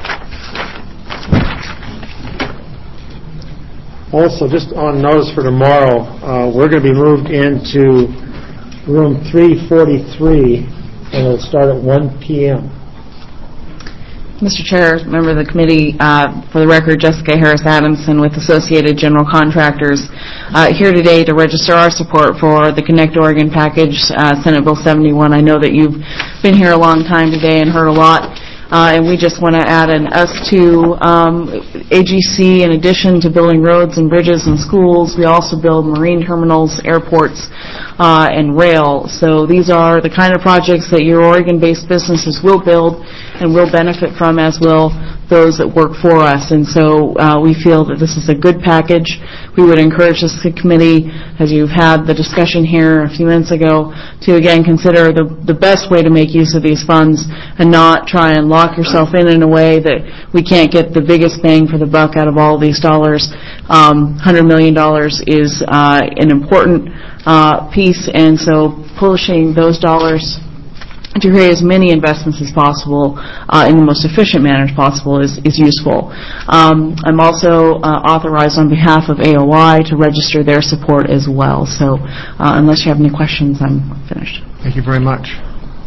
Also, just on notice for tomorrow, uh, we're going to be moved into room three forty-three, and it'll start at one p.m. Mister Chair, member of the committee, uh, for the record, Jessica Harris Adamson with Associated General Contractors, uh, here today to register our support for the Connect Oregon package, uh, Senate Bill seventy-one. I know that you've been here a long time today and heard a lot, uh, and we just want to add an us to um, A G C. In addition to building roads and bridges and schools, we also build marine terminals, airports, uh, and rail. So these are the kind of projects that your Oregon-based businesses will build and will benefit from, as will those that work for us. And so uh, we feel that this is a good package. We would encourage this committee, as you've had the discussion here a few minutes ago, to again consider the, the best way to make use of these funds and not try and lock yourself in in a way that we can't get the biggest bang for the buck out of all of these dollars. Um, one hundred million dollars is uh, an important uh, piece, and so pushing those dollars to create as many investments as possible uh, in the most efficient manner as possible is, is useful. Um, I'm also uh, authorized on behalf of A O I to register their support as well. So uh, unless you have any questions, I'm finished. Thank you very much.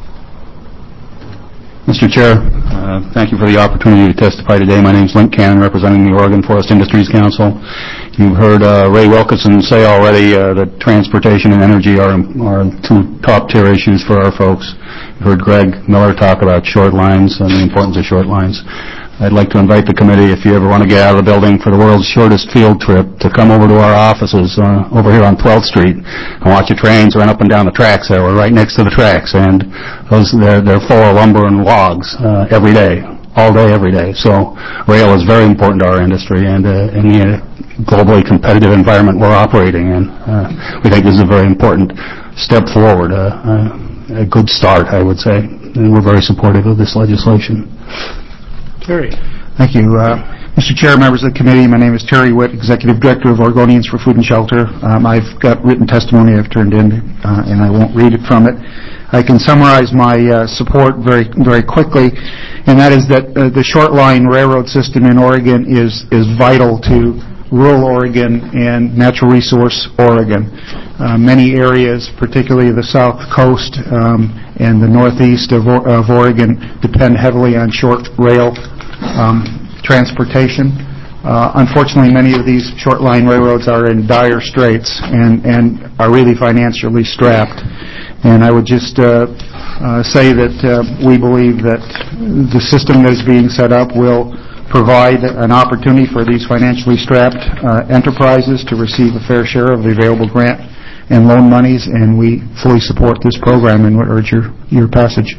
Mister Chair, uh, thank you for the opportunity to testify today. My name is Link Cannon, representing the Oregon Forest Industries Council. You've heard uh, Ray Wilkinson say already uh, that transportation and energy are, are two top-tier issues for our folks. You've heard Greg Miller talk about short lines and the importance of short lines. I'd like to invite the committee, if you ever want to get out of the building for the world's shortest field trip, to come over to our offices uh, over here on twelfth street and watch the trains run up and down the tracks there. We're right next to the tracks, and those they're, they're full of lumber and logs uh, every day, all day, every day. So rail is very important to our industry and uh, in the globally competitive environment we're operating in. Uh, we think this is a very important step forward, uh, uh, a good start, I would say, and we're very supportive of this legislation. Terry. Thank you. Uh, Mister Chair, members of the committee, my name is Terry Witt, Executive Director of Oregonians for Food and Shelter. Um, I've got written testimony I've turned in, uh, and I won't read it from it. I can summarize my uh, support very very quickly, and that is that uh, the short line railroad system in Oregon is, is vital to rural Oregon and natural resource Oregon. Uh, many areas, particularly the south coast um, and the northeast of, of Oregon, depend heavily on short rail um, transportation. Uh, unfortunately, many of these short line railroads are in dire straits and, and are really financially strapped. And I would just uh, uh, say that uh, we believe that the system that is being set up will provide an opportunity for these financially strapped uh, enterprises to receive a fair share of the available grant and loan monies, and we fully support this program and would urge your, your passage.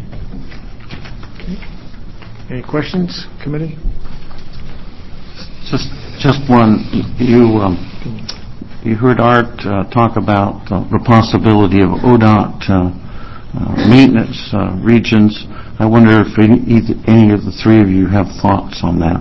Any questions, committee? Just, just one. You, um, you heard Art uh, talk about uh, the possibility of O D O T uh, uh, maintenance uh, regions. I wonder if any, either, any of the three of you have thoughts on that.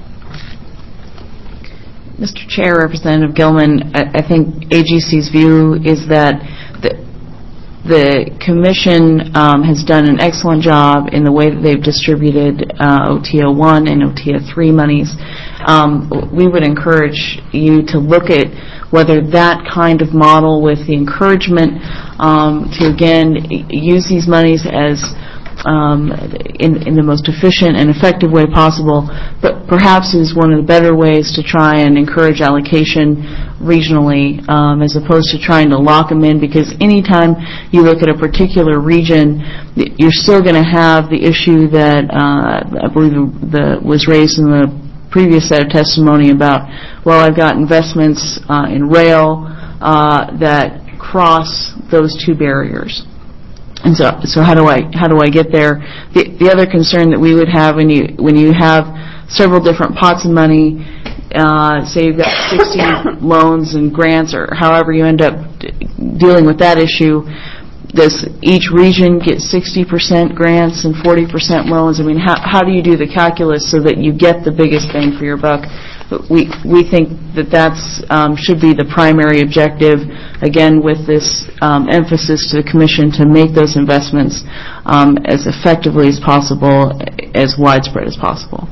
Mister Chair, Representative Gilman, I, I think A G C's view is that the, the Commission um, has done an excellent job in the way that they've distributed uh, O T O one and O T O three monies. Um, we would encourage you to look at whether that kind of model with the encouragement um, to, again, use these monies as Um, in, in the most efficient and effective way possible, but perhaps is one of the better ways to try and encourage allocation regionally, um, as opposed to trying to lock them in, because anytime you look at a particular region, you're still going to have the issue that uh, I believe the, was raised in the previous set of testimony about, well, I've got investments uh, in rail uh, that cross those two barriers. And so, so how do I how do I get there? The, the other concern that we would have when you when you have several different pots of money, uh, say you've got sixty loans and grants, or however you end up d- dealing with that issue, does each region get sixty percent grants and forty percent loans? I mean, how how do you do the calculus so that you get the biggest bang for your buck? But we we think that that's um, should be the primary objective, again, with this um, emphasis to the Commission to make those investments um, as effectively as possible, as widespread as possible.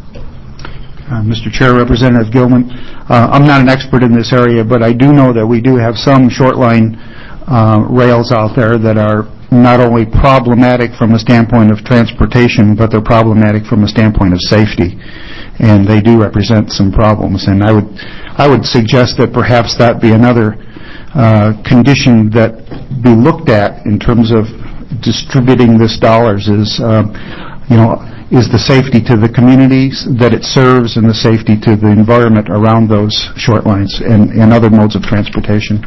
Uh, Mister Chair, Representative Gilman, uh, I'm not an expert in this area, but I do know that we do have some short line uh, rails out there that are not only problematic from a standpoint of transportation, but they're problematic from a standpoint of safety. And they do represent some problems. And I would I would suggest that perhaps that be another uh, condition that be looked at in terms of distributing this dollars is, uh, you know, is the safety to the communities that it serves and the safety to the environment around those short lines and, and other modes of transportation.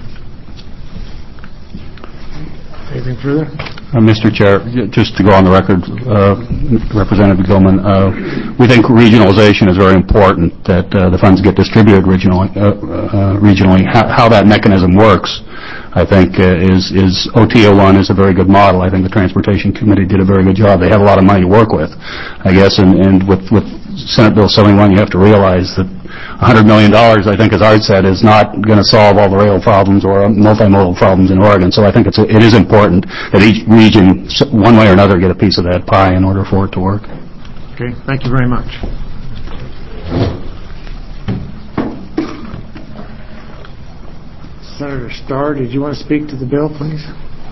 Anything further? Uh, Mister Chair, just to go on the record, uh, Representative Gilman, uh, we think regionalization is very important, that uh, the funds get distributed regionally. Uh, uh, regionally. How, how that mechanism works, I think, uh, is, is O T O one is a very good model. I think the Transportation Committee did a very good job. They have a lot of money to work with, I guess, and, and with, with Senate Bill seventy-one, you have to realize that one hundred million dollars, I think, as Art said, is not going to solve all the rail problems or multimodal problems in Oregon. So I think it's a, it is important that each region, one way or another, get a piece of that pie in order for it to work. Okay, thank you very much. Senator Starr, did you want to speak to the bill, please?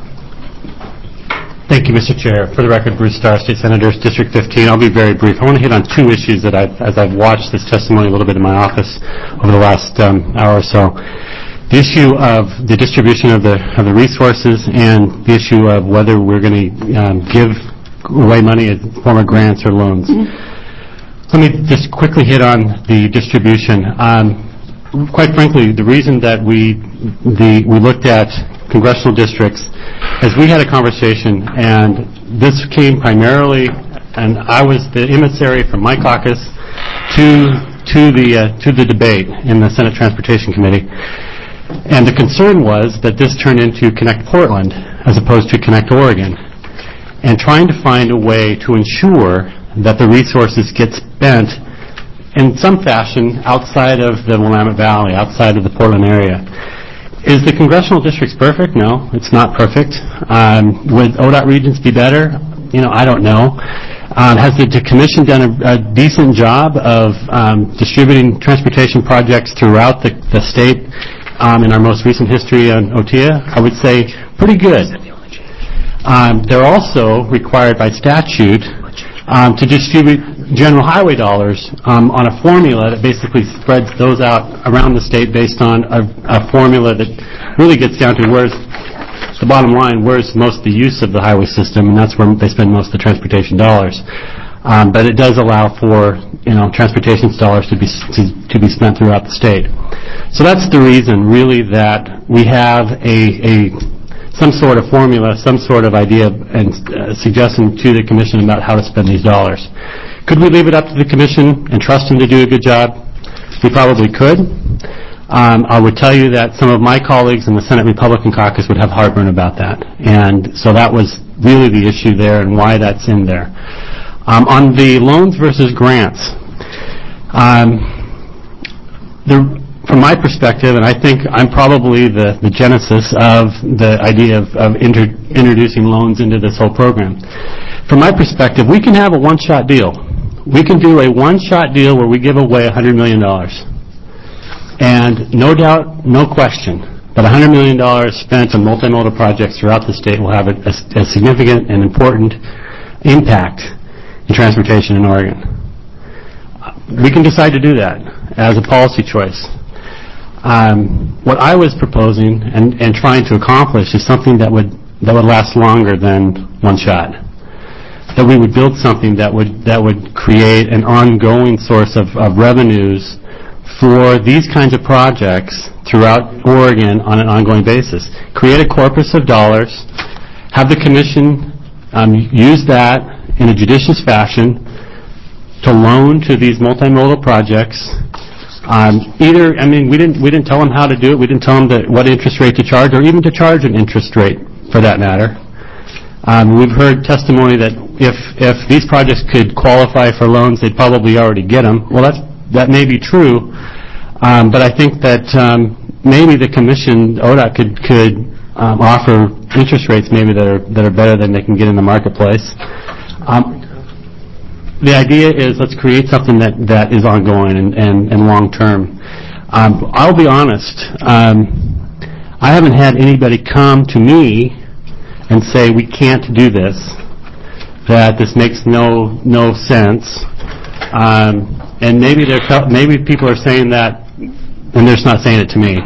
Thank you, Mister Chair. For the record, Bruce Starr, State Senator, District fifteen. I'll be very brief. I want to hit on two issues that I've, as I've watched this testimony a little bit in my office over the last um, hour or so. The issue of the distribution of the of the resources and the issue of whether we're going to um, give away money in the form of grants or loans. Let me just quickly hit on the distribution. Um, quite frankly, the reason that we the we looked at congressional districts is we had a conversation, and this came primarily, and I was the emissary from my caucus to to the uh, to the debate in the Senate Transportation Committee, and the concern was that this turned into Connect Portland as opposed to Connect Oregon, and trying to find a way to ensure that the resources get spent in some fashion outside of the Willamette Valley, outside of the Portland area. Is the congressional districts perfect? No, it's not perfect. Um, would O D O T regions be better? You know, I don't know. Um, has the Commission done a, a decent job of um, distributing transportation projects throughout the, the state um, in our most recent history on O T A? I would say pretty good. Um, they're also required by statute um, to distribute general highway dollars um, on a formula that basically spreads those out around the state based on a, a formula that really gets down to where's the bottom line, where's most the use of the highway system, and that's where they spend most of the transportation dollars. Um, but it does allow for, you know, transportation dollars to be to, to be spent throughout the state. So that's the reason, really, that we have a, a some sort of formula, some sort of idea and uh, suggestion to the Commission about how to spend these dollars. Could we leave it up to the Commission and trust them to do a good job? We probably could. Um, I would tell you that some of my colleagues in the Senate Republican caucus would have heartburn about that. And so that was really the issue there and why that's in there. Um, on the loans versus grants, um, the, from my perspective, and I think I'm probably the, the genesis of the idea of, of inter, introducing loans into this whole program. From my perspective, we can have a one-shot deal. We can do a one-shot deal where we give away one hundred million dollars. And no doubt, no question, that one hundred million dollars spent on multimodal projects throughout the state will have a, a, a significant and important impact in transportation in Oregon. We can decide to do that as a policy choice. Um, what I was proposing and, and trying to accomplish is something that would that would last longer than one shot. That we would build something that would that would create an ongoing source of, of revenues for these kinds of projects throughout Oregon on an ongoing basis. Create a corpus of dollars, have the Commission um, use that in a judicious fashion to loan to these multimodal projects. Um, either, I mean, we didn't we didn't tell them how to do it. We didn't tell them that what interest rate to charge, or even to charge an interest rate, for that matter. Um, we've heard testimony that if if these projects could qualify for loans, they'd probably already get them. Well, that's that may be true, um, but I think that um, maybe the Commission, O D O T, could could um, offer interest rates maybe that are that are better than they can get in the marketplace. Um, the idea is let's create something that, that is ongoing and, and, and long term. Um, I'll be honest, um, I haven't had anybody come to me and say we can't do this, that this makes no no sense. Um, and maybe they're maybe people are saying that, and they're just not saying it to me.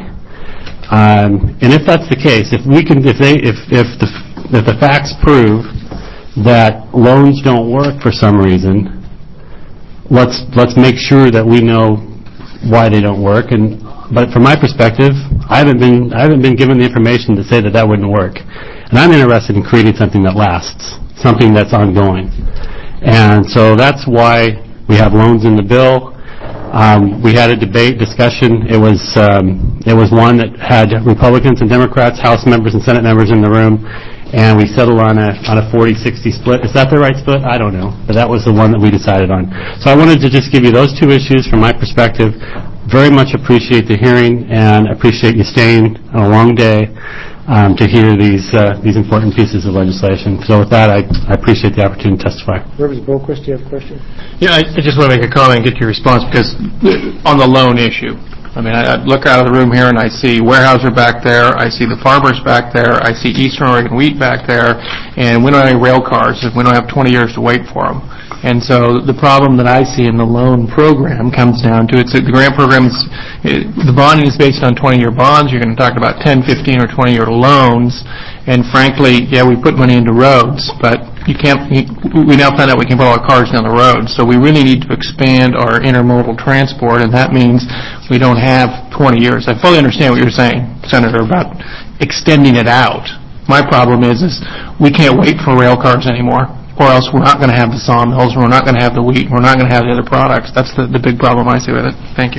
Um, and if that's the case, if we can, if they, if if the if the facts prove that loans don't work for some reason, let's let's make sure that we know why they don't work. And but from my perspective, I haven't been I haven't been given the information to say that that wouldn't work. And I'm interested in creating something that lasts, something that's ongoing. And so that's why we have loans in the bill. Um, we had a debate, discussion. It was um, it was one that had Republicans and Democrats, House members and Senate members in the room, and we settled on a on a forty sixty split. Is that the right split? I don't know, but that was the one that we decided on. So I wanted to just give you those two issues from my perspective. Very much appreciate the hearing and appreciate you staying on a long day um, to hear these uh, these important pieces of legislation. So with that, I, I appreciate the opportunity to testify. Representative Boquist, do you have a question? Yeah, I, I just want to make a comment and get your response, because on the loan issue, I mean, I, I look out of the room here and I see Weyerhaeuser back there, I see the farmers back there, I see Eastern Oregon wheat back there, and we don't have any rail cars, and we don't have twenty years to wait for them. And so the problem that I see in the loan program comes down to it's the grant program is it, the bonding is based on twenty-year bonds. You're going to talk about ten, fifteen, or twenty-year loans. And frankly, yeah, we put money into roads, but you can't. We now find out we can put all our cars down the road. So we really need to expand our intermodal transport, and that means we don't have twenty years. I fully understand what you're saying, Senator, about extending it out. My problem is, is we can't wait for rail cars anymore. Or else we're not going to have the sawmills, we're not going to have the wheat, we're not going to have the other products. That's the, the big problem I see with it. Thank you.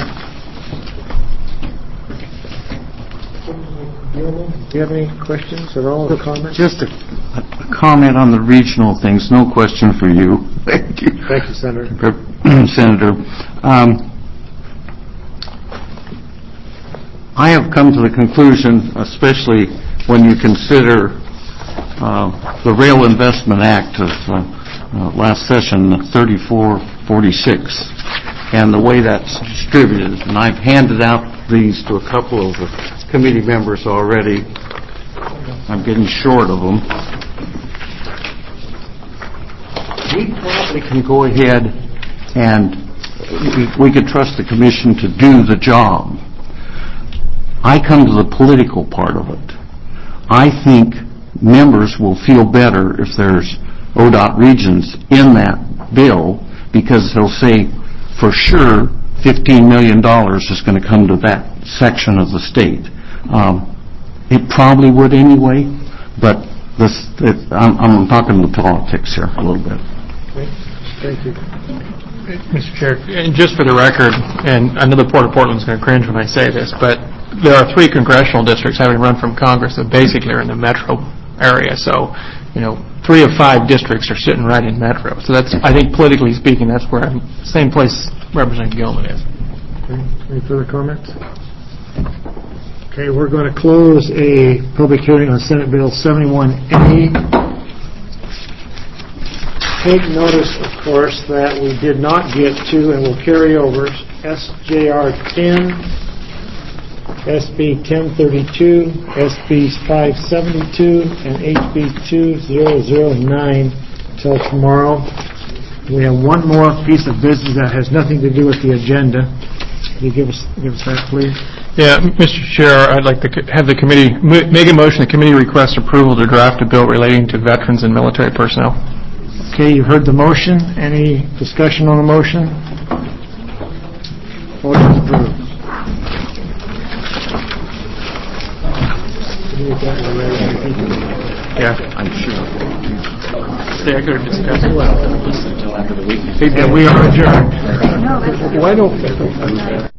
Do you have any questions at all or comments? Just a, a comment on the regional things. No question for you. Thank you. Thank you, Senator. Senator. Um, I have come to the conclusion, especially when you consider Uh, the Rail Investment Act of uh, uh, last session, thirty-four forty-six, and the way that's distributed. And I've handed out these to a couple of the committee members already. I'm getting short of them. We probably can go ahead and we, we could trust the Commission to do the job. I come to the political part of it. I think members will feel better if there's O D O T regions in that bill because they'll say, for sure, fifteen million dollars is going to come to that section of the state. Um, It probably would anyway, but this, it, I'm, I'm talking the politics here a little bit. Thank you. Mister Chair, and just for the record, and I know the Port of Portland's going to cringe when I say this, but there are three congressional districts having run from Congress that basically are in the metro area. So, you know, three of five districts are sitting right in metro. So that's, I think, politically speaking, that's where I'm, same place Representative Gilman is. Okay. Any further comments? Okay, we're going to close a public hearing on Senate Bill seventy-one A. Take notice, of course, that we did not get to, and will carry over, S J R ten, S B ten thirty-two, S B five seventy-two, and H B two thousand nine till tomorrow. We have one more piece of business that has nothing to do with the agenda. Can you give us, give us that, please? Yeah, Mister Chair, I'd like to c- have the committee, m- make a motion, the committee requests approval to draft a bill relating to veterans and military personnel. Okay, you heard the motion. Any discussion on the motion? Motion approved. Yeah. I'm sure. Yeah, I could have discussed it. Well, listen until after the weekend. And we are adjourned. Why don't